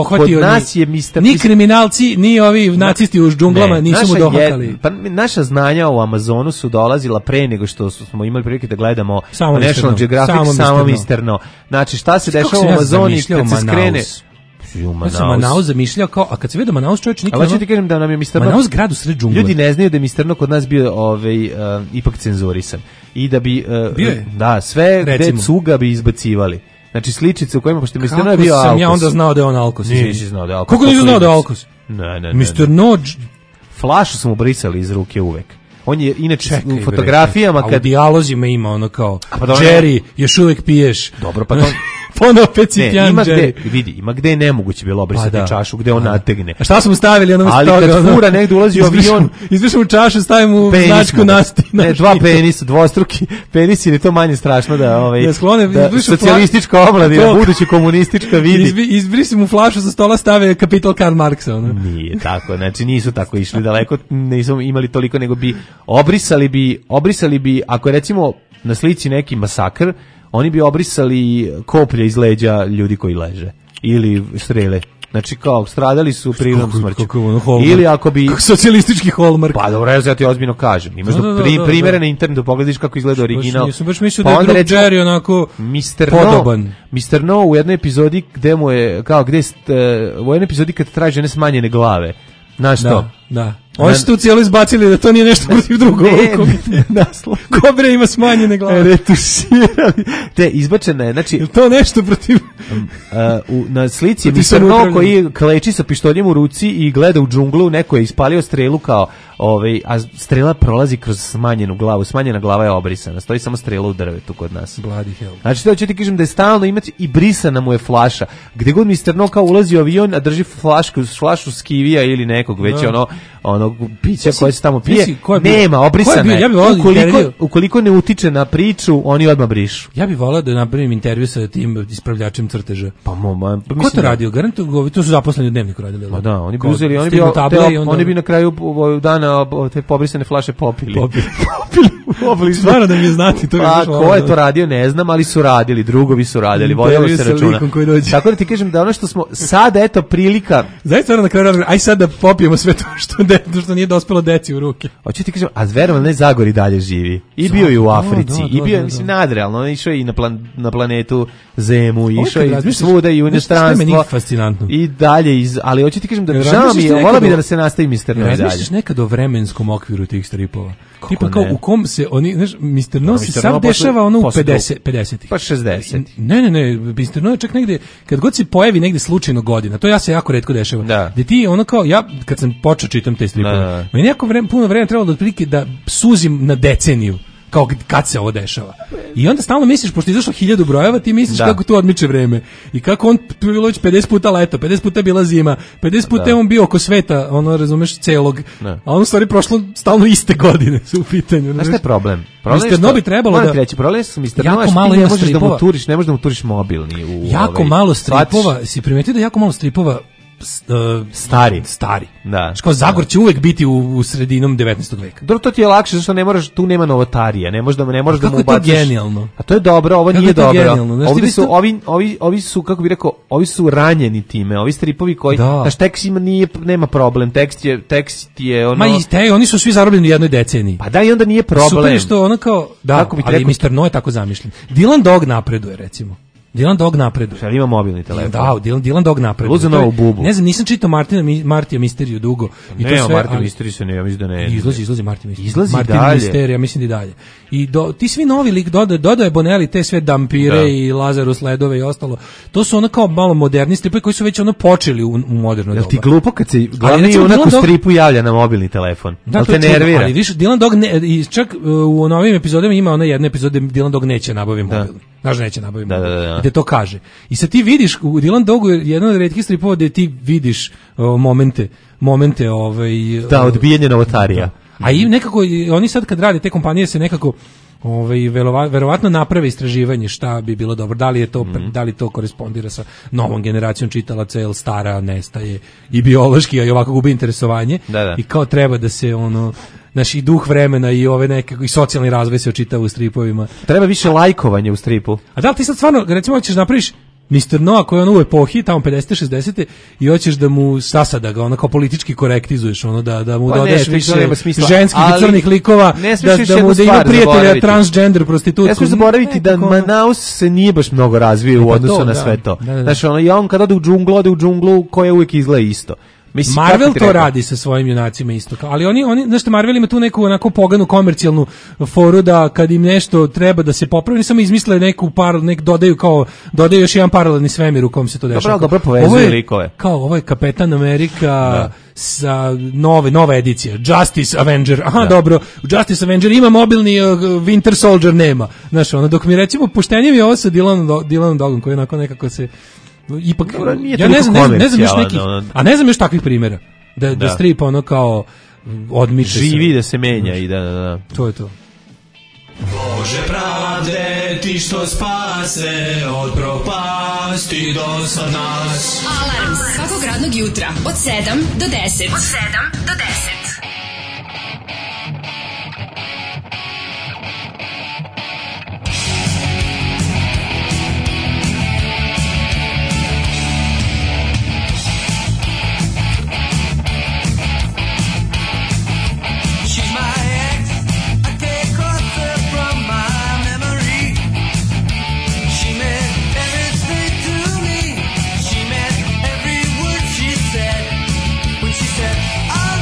je Mr. Ni kriminalci, ni ovi nacisti u džunglama nisu mu dohakali. Pa naša znanja u Amazonu su dolazila pre nego što smo imali prilike da gledamo National Geographic, samo Mr. No. Znači, šta se dešava u Amazoni kad se skrene... Ja sam Manaus zamišljao kao, a kad se vidio Manaus čovječ nikad... Ali ću ti kažem da nam je Mr. No... Manaus grad u sred džungle. Ljudi ne znaju da je Mr. No kod nas bio ipak cenzurisan. I da bi... da, sve gde cuga bi izbacivali. Znači sličice u kojima, pošto Mr. No je bio Alkos. Kako sam ja onda znao da je on Alkos? Nisi znao da je Alkos. Kako nisi znao da je Alkos? Ne. Mr. No... Flašu smo brisali iz ruke uvek. On je inače u fotografijama... A u dijalozima ima ono kao... Jerry, još uvek piješ. Dobro, pa to... Ponovo opet si pijan Jerry. Ima gde je nemoguće bilo obrisati čašu, gde on nategne. A šta smo stavili? Ali kad fura negdje ulazi u avion... Izbrišemo čašu, stavimo u značku nasti. Ne, dva penisa, dvostruki penis, ili to manje strašno da socijalistička omladina, budući komunistička vidi. Izbrisimo flašu sa stola, stave kapital Karl Marksa. Nije tako, znači nisu tako išli daleko, nisu imali toliko, nego bi obrisali bi, ako je recimo na slici neki masakr, oni bi obrisali koplje iz leđa ljudi koji leže. Ili strele. Znači kao stradali su prirodnom smrću. Ili ako bi... socijalistički Hallmark. Pa dobro, ja ti ozbiljno kažem. Imaš primjere na internetu, pogledaš kako izgleda original. Nisam baš mislio da je Drug Jerry onako podoban. Mr. No u jednoj epizodi gde mu je, u jednoj epizodi kad traži one smanjene glave. Znaš što? Da. Oni su tu cijelo izbacili da to nije nešto protiv drugog. Kobre ima smanjene glave. Retuširali. Te izbačene, znači... Je to nešto protiv... na slici je Mr. No koji kleči sa pištoljem u ruci i gleda u džunglu, neko je ispalio strelu kao... a strela prolazi kroz smanjenu glavu. Smanjena glava je obrisana. Stoji samo strela u drvetu kod nas. Bloody hell. Znači, to ću ti kažem da je stalno imati i brisana mu je flaša. Gde god Mr. No kao ulazi u avion, a drži flašu skivija ili nekog već onog pića koje se tamo pije, nema, obrisana je. Ukoliko ne utiče na priču, oni odmah brišu. Ja bih volao da napravim intervju sa tim ispravljačem crteža. Ko to radio? Garantujem, to su zaposleni u Dnevniku radili. Ma da, oni bi uzeli, oni bi na kraju dana te pobrisane flaše popili. Stvarno da mi je znati. Ko je to radio, ne znam, ali su radili, drugovi su radili, vodilo se računa. Tako da ti kažem da ono što smo sad, eto, prilika... Zaista na kraju, aj sad da popijemo sve to što nije dospelo deci u ruke. Hoću ti kažem, a verovatno ne Zagori dalje živi. I bio je u Africi, i bio je, mislim, nadrealno, on išao i na planetu Zemu, išao i svuda i u inostranstvo. I dalje, ali hoću ti kažem da žao mi je, vola bi da se nastavi Mr. No i dalje. Razmišljaš nekad o vremenskom okviru tih stripova? Tipa kao u kom se oni, znaš, Mr. No se sad dešava ono u 50-ih. Pa 60. Ne, Mr. No je čak negde, kad god se pojavi negde slučajno godina, to ja se jako retko dešava. Da ti ono kao, ja kad sam počeo čitam te stripove, meni jako puno vremena trebalo da otprilike da suzim na deceniju. Kao kad se ovo dešava. I onda stalno misliš, pošto je izašlo 1000 brojeva, ti misliš kako tu odmiče vreme. I kako on bilo već 50 puta leto, 50 puta bila zima, 50 puta je on bio oko sveta, ono, razumeš, celog. A ono stvari prošlo stalno iste godine su u pitanju. Znaš šta je problem? Mr. No bi trebalo da... Problem su Mr. No, ti ne možeš da mu turiš mobilni. Jako malo stripova, si primetio da jako malo stripova stari. Da. Kao Zagor će uvek biti u sredinom 19. veka. Dobro, to ti je lakše, zašto ne moraš, tu nema novotarija, ne možeš da mu ubaciš. Kako je to genijalno? A to je dobro, ovo nije dobro. Ovdje su, ovi su, kako bih rekao, ovi su ranjeni time, ovi stripovi koji, znaš, tekst nema problem, tekst je ono... Oni su svi zarobljeni u jednoj deceniji. Pa da, i onda nije problem. Super je što ono kao, ali Mr. No je tako zamišljen. Dylan Dog napreduje, recimo. Dylan Dog napreduje. Šta ima mobilni telefon? Da, Dylan Dog napreduje. Luza novu bubu. Ne znam, nisam čitao Martija Misteriju dugo. I ne, Martija Misteriju se ne, ja mislim da ne. Izlazi Martija Misteriju. Izlazi Martin dalje. Misterija, mislim da i dalje. I ti svi novi lik dodaje Bonelli, te sve Dampire i Lazarus Ledove i ostalo. To su ono kao malo moderni stripovi koji su već ono počeli u moderno doba. Jel ti glupo kad se glavni junak u stripu javlja na mobilni telefon? Jel te nervira? Ali više, Dylan Dog, čak u novim epizodama ima ona jedna epizoda gde Dylan Dog neće nabaviti mobilni. Znaš, neće nabaviti mobilni. Gde to kaže. I sad ti vidiš, u Dylan Dogu je jedan od retkih stripova gde ti vidiš momente da, odbijanje novotarija. A i nekako, oni sad kad rade te kompanije se nekako verovatno naprave istraživanje šta bi bilo dobro, da li to korespondira sa novom generacijom čitalaca, jer stara nestaje i biološki, a i ovako gubi interesovanje. I kao treba da se naš i duh vremena i ove neke i socijalni razvoj se očitava u stripovima. Treba više lajkovanja u stripu. A da li ti sad stvarno, recimo, hoćeš napraviš Mr. Noah koji je u epohi, tamo 50. 60. i hoćeš da mu sasada ga kao politički korektizuješ, da mu dodaš više ženskih i crnih likova, da mu da ima prijatelja transgender prostitutku. Ne smiješ zaboraviti da Manaus se nije baš mnogo razvio u odnosu na sve to. Znaš, i on kad ode u džunglu koja uvijek izgleda isto. Mislim, Marvel to radi sa svojim junacima isto. Ali oni znaš, Marvel ima tu neku onako poganu komercijalnu foru da kad im nešto treba da se popravi, oni samo izmisle dodaju još jedan paralelni svemir u kom se to dešava. Dobro povezuje likove. Kao ovo je Kapetan Amerika sa nova edicija Justice Avenger. Dobro, u Justice Avenger ima mobilni, Winter Soldier nema. Znaš, dok mi recimo poštenje mi je ovo sa Dylanom Dogom koji onako nekako se ipak, ja ne znam još nekih, a ne znam još takvih primjera da strip kao odmiče živi, da se menja i da. To je to. Bože pravde, ti što spase od propasti do sad nas. Alarm svakog radnog jutra od 7 do 10. She meant every word she said when she said,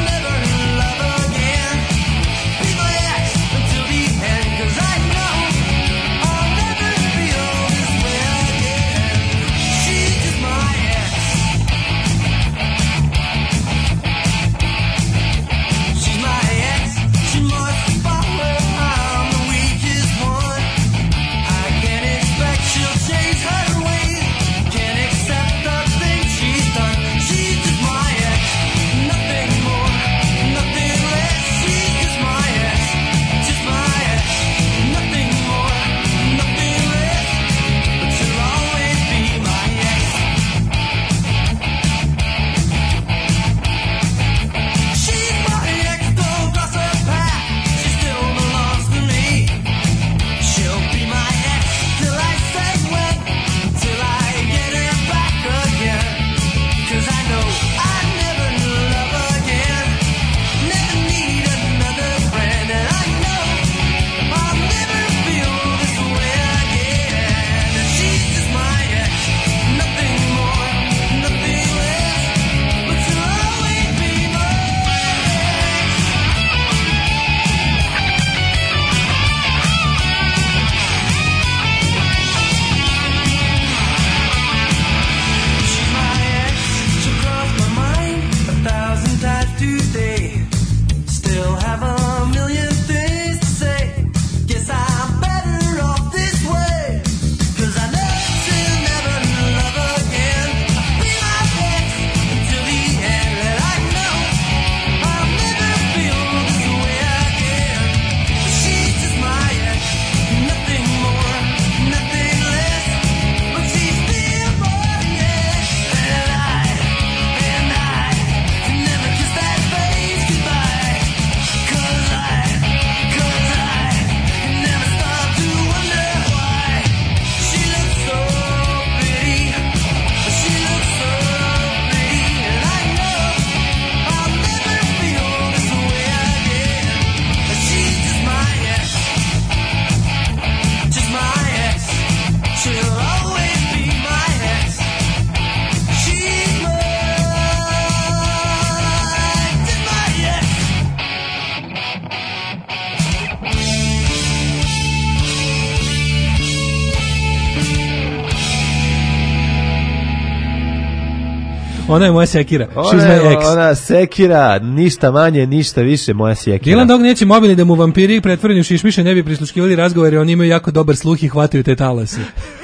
Ona je moja sekira. She's my ex. Ona sekira, ništa manje, ništa više, moja sekira. Dylan Dog neće mobilni da mu vampiri pretvoreni u šišmiše ne bi prisluškivali razgovore, oni imaju jako dobar sluh i hvataju te talase.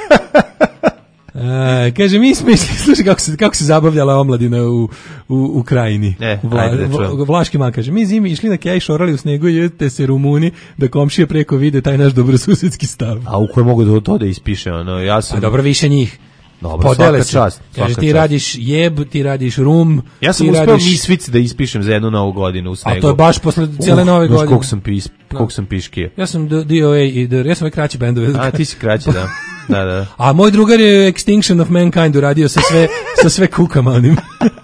Kaže, mi smo išli, slušaj kako se zabavljala omladina u krajini. Vlaški man kaže, mi zimi išli na kej, šorali u snegu i jedete se Rumuni da komšije preko vide taj naš dobrosusedski stav. A u koje mogu to da ispiše? Ja sam... A dobro, više njih. Dobro, svaka čast. Kaže, ti radiš jeb, ti radiš rum. Ja sam uspeo misvic da ispišem za jednu novu godinu u snegu. A to je baš posle cijele nove godine. Koliko sam piškije. Ja sam DOA i ja sam kraći bendove. A ti si kraći, da. Da. A moj drugar je Extinction of Mankind uradio sa sve kukama onim.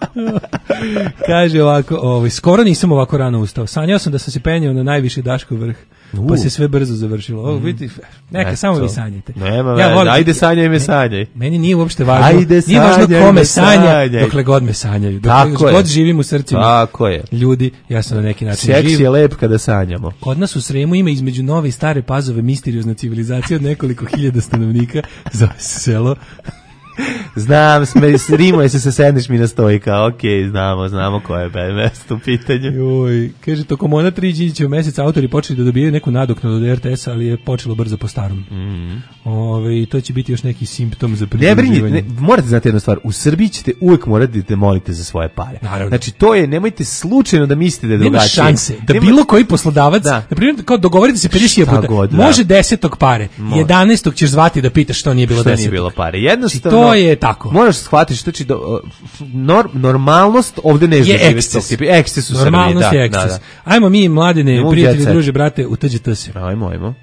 Kaže ovako, skoro nisam ovako rano ustao. Sanjao sam da sam se penjao na najviši Daškov vrh. Pa se sve brzo završilo. Neka, samo vi sanjajte. Ajde sanjaj me sanjaj. Meni nije uopšte važno. Nije važno kome sanja, dokle god me sanjaju. Dokle god živim u srcima. Tako je. Ljudi, ja sam na neki način živ. Seks je lep kada sanjamo. Kod nas u Sremu ima između Nove i Stare Pazove misteriozna civilizacija od nekoliko hiljada stanovnika. Zove se selo. Znam, rimuje se sedneš mi na stojka, okej, znamo koje je mesto u pitanju. Joj, kaže, tokom ona 3 Đinđićeva meseca autori počeli da dobijaju neku nadoknadu od RTS-a, ali je počelo brzo po starom. I to će biti još neki simptom za pridruživanje. Morate znati jednu stvar, u Srbiji ćete uvek morati da molite za svoje pare. Naravno. Znači, to je, nemojte slučajno da mislite da je drugačije. Nema šanse da bilo koji poslodavac, na primjer, kao dogovorite se 50 puta, može 10. pare, 11. ćeš zvati da pitaš što nije bilo 10. Što nije bilo pare. Jednostavno, to je tako. Moraš shvatiti što će normalnost ovdje ne je eksces. Eksces u Srbiji. Normalnost je eksces. Ajmo mi, mladine, prijatelji, druže, brate, utrđite se. Ajmo.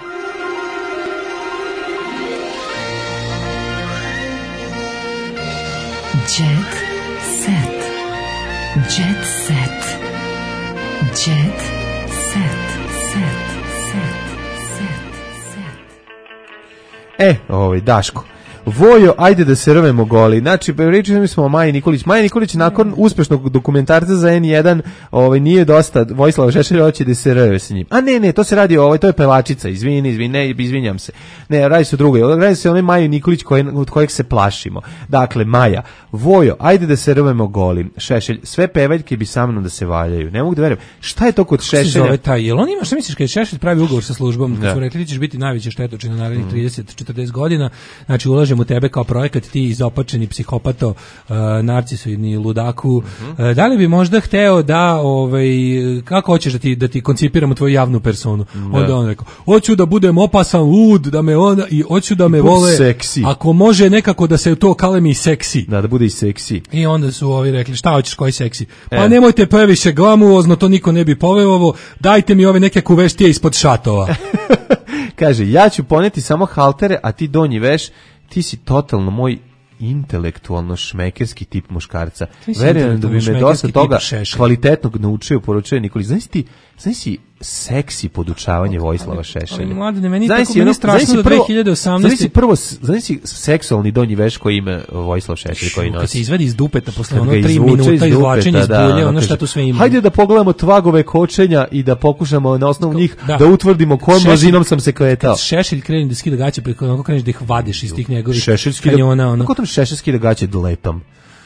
Jet set. Jet set. Jet set. Daško. Vojo, ajde da se rvemo goli. Znači, pričali smo o Maji Nikolić. Maja Nikolić nakon uspešnog dokumentarca za N1, nije dosta, Vojislava Šešelja hoće da se rve sa njim. A ne, to se radi to je pevačica, izvinjam se. Ne, radi se o drugoj. Radi se o onoj Maji Nikolić od kojeg se plašimo. Dakle, Maja, Vojo, ajde da se rvemo goli. Šešelj, sve pevaljke bi sa mnom da se valjaju. Ne mogu da verujem. Šta je to kod Šešelja? Jel on ima, šta misliš, kad Šešelj pravi ugovor sa službom, kad su rekli ti ćeš biti najveća štetočina na narednih 30-40 godina, znači ulažemo u tebe kao projekat, ti izopačeni psihopato, narcisoidni ludaku, da li bi možda hteo da, kako hoćeš da ti koncipiramo tvoju javnu personu? Onda on rekao, hoću da budem opasan, lud, da me onda, i hoću da me vole, seksi. Ako može nekako da se to kalemi seksi. Da bude i seksi. I onda su ovi rekli, šta hoćeš, koji seksi? Pa nemojte previše glamuozno, to niko ne bi poveo, dajte mi ove neke kuveštije ispod šatova. Kaže, ja ću poneti samo haltere, a ti donji veš. Ti si totalno moj intelektualno šmekerski tip muškarca. Verujem da bi me dosta toga kvalitetnog naučio, poručuje Nikolić. Znaš si seksi podučavanje Vojislava Šešelja. Mladine, meni tako meni strašno do 2018. Znaš si seksualni donji veš koji ima Vojislav Šešelj koji nosi. Kad se izvadi iz dupeta posle 3 minuta izvlačenja iz bulje, ono šta tu sve ima. Hajde da pogledamo tvagove kočenja i da pokušamo na osnovu njih da utvrdimo kojom množinom sam se kretao. Šešelj krene da skida gaće, preko onako kreneš da ih vadiš iz tih njegovih kanjona. Kako tam Šešelj skida gaće lepom?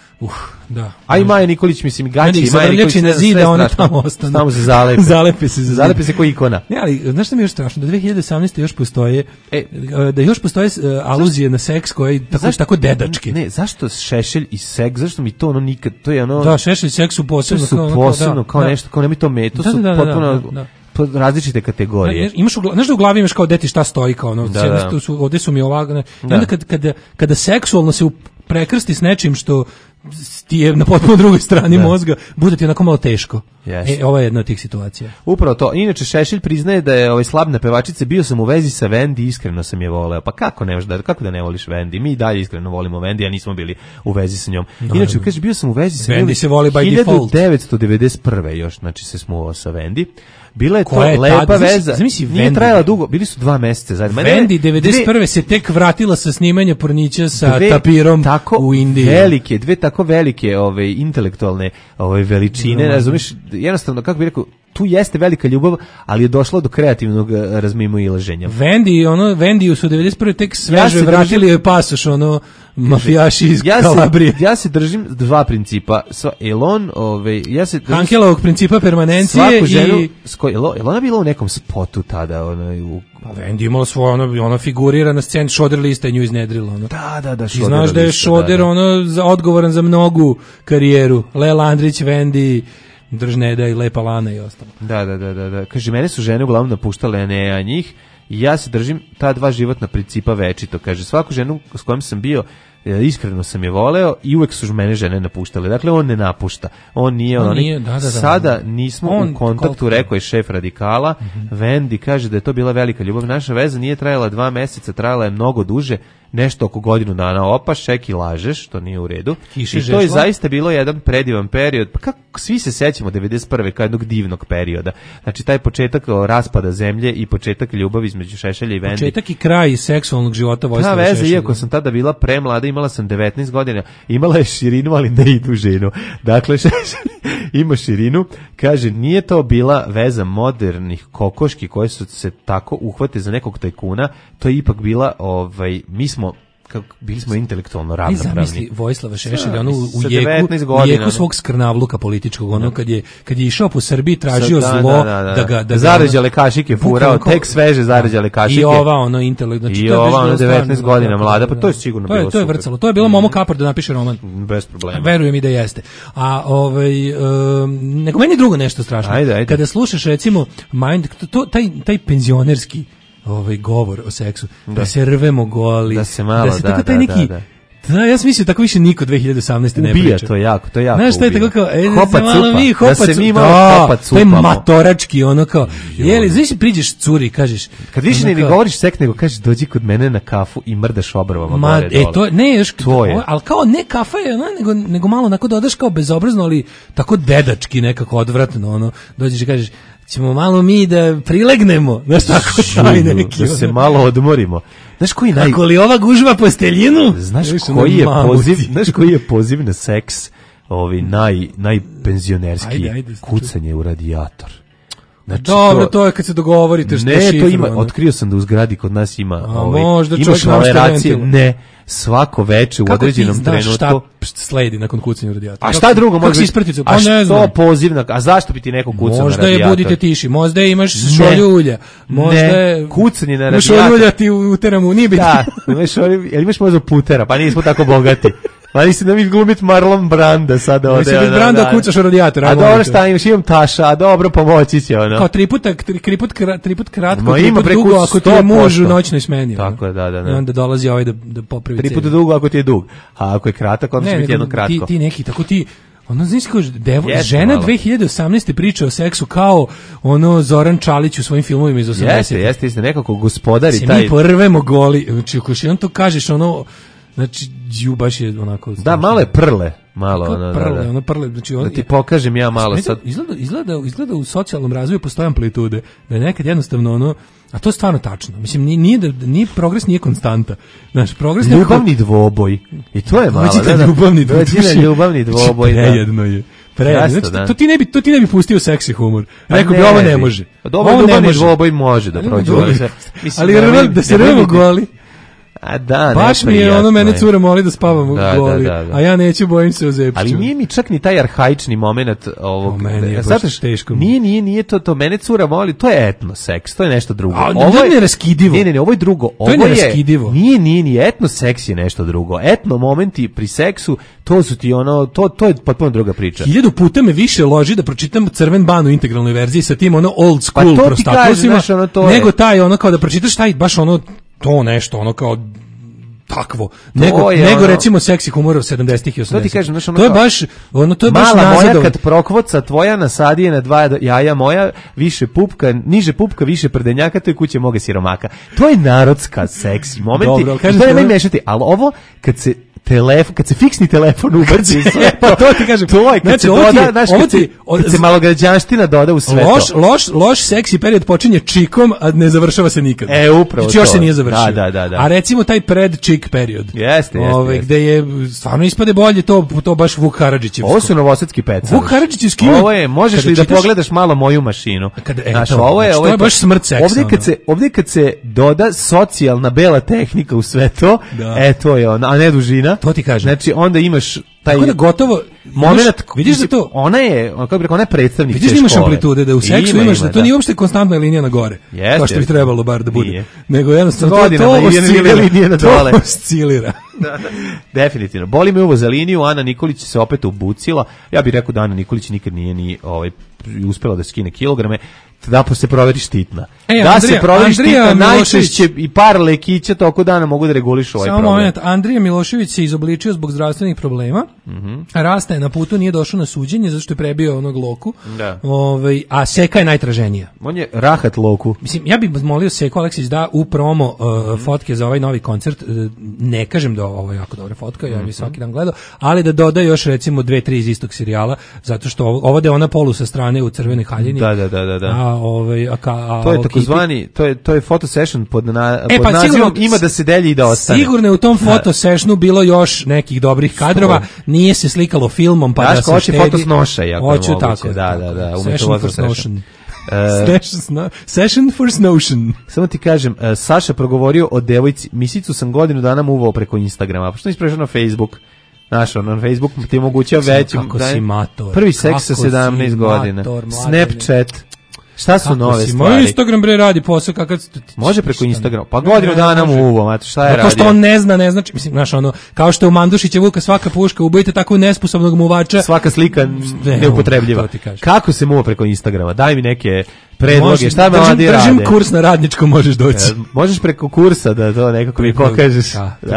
Da. A i Maja Nikolić, mislim, gaći i Maja Nikolić na zid, da oni tamo ostanu. Tamo se zalepe. Zalepe se ko ikona. Ne, ali znaš što mi je još strašno? Da 2018. još postoje, da još postoje aluzije na seks koji tako dedački. Ne, zašto Šešelj i seks, zašto mi to nikad, to je Da, Šešelj i seks su posebno, kao nešto, kao nemoj to to su potpuno različite kategorije. Znaš da u glavi imaš kao deti šta stoji, kao ovdje su mi ovako. Onda kada seksualno se prekrsti s nečim što ti je na potpuno drugoj strani mozga, bude ti onako malo teško. Ovo je jedna od tih situacija. Upravo to. Inače, Šešelj priznaje da je slab na pevačice, bio sam u vezi sa Vendi, iskreno sam je voleo. Pa kako da ne voliš Vendi? Mi dalje iskreno volimo Vendi, a nismo bili u vezi sa njom. Inače, kaže, bio sam u vezi sa Vendi, se voli by default. 1991. još, znači se smuvao sa Vendi. Bila je to lepa veza. Nije trajala dugo, bili su 2 meseca zajedno. Vendi 91. se tek vratila sa snimanja pornića sa tapirom u Indiji. Dve tako velike intelektualne veličine, razumiješ, jednostavno, kako bih rekao, tu jeste velika ljubav, ali je došlo do kreativnog razmimoilaženja. Vendiju su 91. tek sveže vratili joj pasoš, mafijaši iz Kalabrije. Ja se držim dva principa. Elon, Hankelovog principa permanencije svaku ženu, Elona bila u nekom spotu tada, pa Vendi imala svoje, ona figurira na sceni, Šoder lista je nju iznedrila. Da, ti znaš da je Šoder odgovoran za mnogu karijeru. Lela Andrić, Vendi, Držneda i Lepa Lana i ostalo. Da. Kaže, mene su žene uglavnom napuštale, a ne ja njih. I ja se držim ta dva životna principa večito. Kaže, svaku ženu s kojom sam bio, iskreno sam je voleo i uvek su mene žene napuštale. Dakle, on ne napušta. On nije. Sada nismo u kontaktu, rekao je šef Radikala. Vendi kaže da je to bila velika ljubav. Naša veza nije trajala 2 meseca, trajala je mnogo duže, nešto oko godinu dana. Opa, šeki lažeš, to nije u redu. I to je zaista bilo jedan predivan period. Pa kako svi se sećamo 91. kao jednog divnog perioda. Znači, taj početak raspada zemlje i početak ljubavi između Šešelja i Vendi. Početak i kraj seksualnog života Vojislava Šešelja. Ta veza, iako sam tada bila premlada, imala sam 19 godina, imala je širinu, ali ne i dužinu. Dakle, ima širinu. Kaže, nije to bila veza modernih kokoški koje su se tako uhvate za nekog tajkuna, to je ipak bila, bili smo intelektualno ravnopravni. Zamisli Vojislava Šešelja, u jeku svog skrnavluka političkog, kad je išao po Srbiji, tražio zlo, da zaređale kašike furao, tek sveže zaređale kašike. I ova, intelekt. I ova, 19 godina mlada, pa to je sigurno bilo super. To je vrcalo, to je bilo Momo Kapor da napiše roman. Bez problema. Verujem i da jeste. A nego meni drugo nešto strašno. Ajde. Kada slušaš, recimo, taj penzionerski govor o seksu, da se rvemo goli, da se malo, da, ja sam mislio tako više niko 2018. ne priča. Ubija, to je jako. Znaš, to je tako kao, da se mi malo hopac to je matorački, kao, znaš, priđeš curi i kažeš, kad više ne govoriš seks, nego kažeš, dođi kod mene na kafu i mrdaš obrvama gore dole. To ne, ali kao ne kafa je, nego malo onako dodaš kao bezobrazno, ali tako dedački nekako odvratno, dođeš i kažeš, ćemo malo mi da prilegnemo, znaš, tako taj neki. Da se malo odmorimo. Znaš koji Kako li ova gužva posteljinu? Znaš koji je poziv na seks, najpenzionerski, kucanje u radijator. Znači, dobro, to je kad se dogovorite što je šifru. Ne, to ima, otkrio sam da u zgradi kod nas ima, ima švaleracije, ne, svako veče u određenom trenutku. Kako ti znaš šta sledi nakon kucanja u radijator? A šta drugo može biti? A što pozivna? A zašto bi ti neko kucao na radijator? Možda je budite tiši, možda imaš šoljulja. Ne, kucanje na radijator. Šoljulja ti uteramo, nije biti. Da, imaš možda putera, pa nismo tako bogati. Ali si da mi glumit Marlon Branda sada ode. Mislim da Branda kucaš u radijator. A dobro, šta imaš, imam taša, a dobro, pomoći će ono. Kao tri put kratko, tri put dugo, ako ti je muž u noćnoj smeni. Tako je, da. I onda dolazi ovaj da popravi cenu. 3 puta dugo ako ti je dug, a ako je kratak, onda će biti jedno kratko. Ti neki, tako ti, znaš kao, žena 2018. priča o seksu kao Zoran Čalić u svojim filmovima iz 80. Jeste, nekako gospodari taj. Se mi porvemo goli, znači ako še on to kažeš, znači, baš je onako... Da, malo je prle. Prle. Znači, da ti pokažem ja malo sad. Izgleda u socijalnom razvoju postoje amplitude. Da je nekad jednostavno a to je stvarno tačno. Mislim, nije progres, nije konstanta. Znaš, progres... Ljubavni dvoboj. I to je malo. Ljubavni dvoboj. Prejedno je. Znači, to ti ne bi pustio seksi humor. Rekao bi, ovo ne može. Dobro, ljubavni dvoboj može da prođe. Ali da se revimo goli. A da, baš mi je mene cura moli da spavam u goli, a ja neću, bojim se o zepću. Ali nije mi čak ni taj arhaični moment ovog. Meni je baš teško. Nije to, mene cura moli, to je etno seks, to je nešto drugo. Ovo je neraskidivo. Ne, ovo je drugo. To je neraskidivo. Nije, etno seks je nešto drugo. Etno momenti pri seksu, to su ti to je potpuno druga priča. 1000 puta me više loži da pročitam Crven ban u integralnoj verziji sa tim old school prostaklosima, nego taj kao da pročitaš taj baš to nešto, kao takvo. Nego recimo seksi humor 70-ih i 80-ih. To ti kažem, to je baš mala moja kad prokvoca tvoja nasadi je na 2 jaja moja, više pupka, niže pupka, više prdenjaka, to je kuće moga siromaka. To je narodska seksi momenti. Dobro, to ne mešati, ali ovo kad se kad se fiksni telefon ubaci sve, pa to ti kažem. To je kad se doda, znaš, kad se malograđanština doda u sve to. Loš seksi period počinje čikom, a ne završava se nikad. Upravo znači, još se nije završio. Da. A recimo taj pred-čik period. Jeste. Gde je stvarno ispade bolje to baš Vuk Karadžićevsko. Ovo su novosadski peca. Vuk Karadžićevski. Ovo je, možeš li da pogledaš malo moju mašinu? Znaš, ovo je baš smrt seksa. Ovdje kad se doda socijalna bela tehnika u sve to, to je ona, a ne dužina. To ti kažem. Znači, onda imaš taj tako da gotovo moment, vidiš da to ona je, kako bih rekao, ona je predstavnik te škole. Vidiš imaš amplitude, da u seksu imaš da to nije uopšte konstantna linija na gore. Kao što bi trebalo bar da bude. Nije. Nego jednostavno to oscilira. Da. Definitivno. Boli me uvo za liniju, Ana Nikolić se opet obucila. Ja bih rekao da Ana Nikolić nikad nije ni uspela da skine kilograme. Da se proveri štitna. Se proveri štitna, najčešće i par lekića toko dana mogu da regulišu ovaj problem. Samo moment, Andrija Milošević se izobličio zbog zdravstvenih problema. Rasta je na putu, nije došao na suđenje zato što je prebio onog Loku. A Seka je najtraženija. On je rahat Loku. Mislim, ja bih molio Seku Aleksić da u promo fotke za ovaj novi koncert, ne kažem da ovo je jako dobra fotka, ja bih svaki dan gledao, ali da doda još recimo 2-3 iz istog serijala, zato što ovo da je ona polu sa strane u crvenoj haljini. Da. To je takozvani, to je photo session pod nazivom ima da se delji i da ostane. Sigurno je u tom photo sessionu bilo još nekih dobrih kadrova, nije se slikalo filmom pa da se štedi. Hoće snoša, jako hoću tako. Da, session for snotion. Session for snotion. Samo ti kažem, Saša progovorio o devojci, misicu sam godinu dana muvao preko Instagrama, pa što nisi prešao na Facebook? Znaš, na Facebook ti omogućava većim. Kako si mator. Prvi seks sa 17 godina. Snapchat. Šta su nove stvari? Moj Instagram bre radi posao kakav može preko Instagrama. Pa godinu dana mu uvo, znači šta je radio? To što on ne znači, mislim, znaš, ono kao što je u Mandušića Vuka svaka puška, ubojite tako nesposobnog muvača. Svaka slika neupotrebljiva. Kako se muva preko Instagrama? Daj mi neke predloge, šta me mladi rade? Držim kurs na Radničkom, možeš doći. Možeš preko kursa da to nekako mi pokažeš.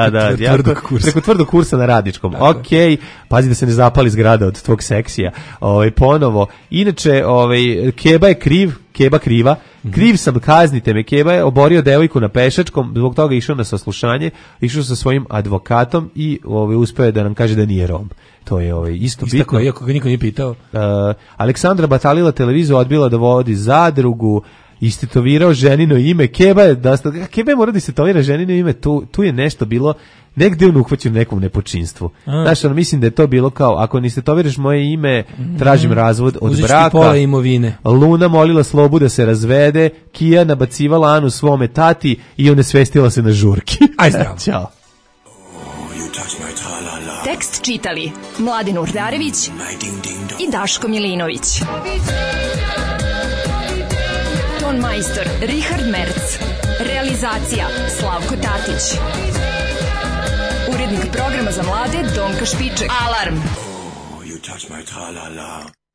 Preko tvrdog kursa na Radničkom. Okej, pazi da se ne zapali zgrada od tvog seksija. Ponovo. Inače, Keba je Keba kriva. Kriv sam, kaznite me. Keba je oborio devojku na pešačkom, zbog toga išao na saslušanje, išao sa svojim advokatom i uspeo je da nam kaže da nije Rom. To je isto bitno. Iako ga niko nije pitao. Aleksandra batalila televiziju, odbila da vodi zadrugu, istetovirao ženino ime. Keba je mora da istetovira ženino ime, tu je nešto bilo, negde on uhvaćen nekom nepočinstvu. Znaš, mislim da je to bilo kao, ako ne istetoviraš moje ime, tražim razvod od braka. Pola imovine. Luna molila Slobu da se razvede, Kija nabacivala Anu svome tati i onesvestila se na žurki. Aj zdravo. Ćao. Tekst čitali Mladin Urdarević i Daško Milinović. Ton majstor Richard Merc. Realizacija Slavko Tatić. Urednik programa za mlade Donka Špiček. Alarm!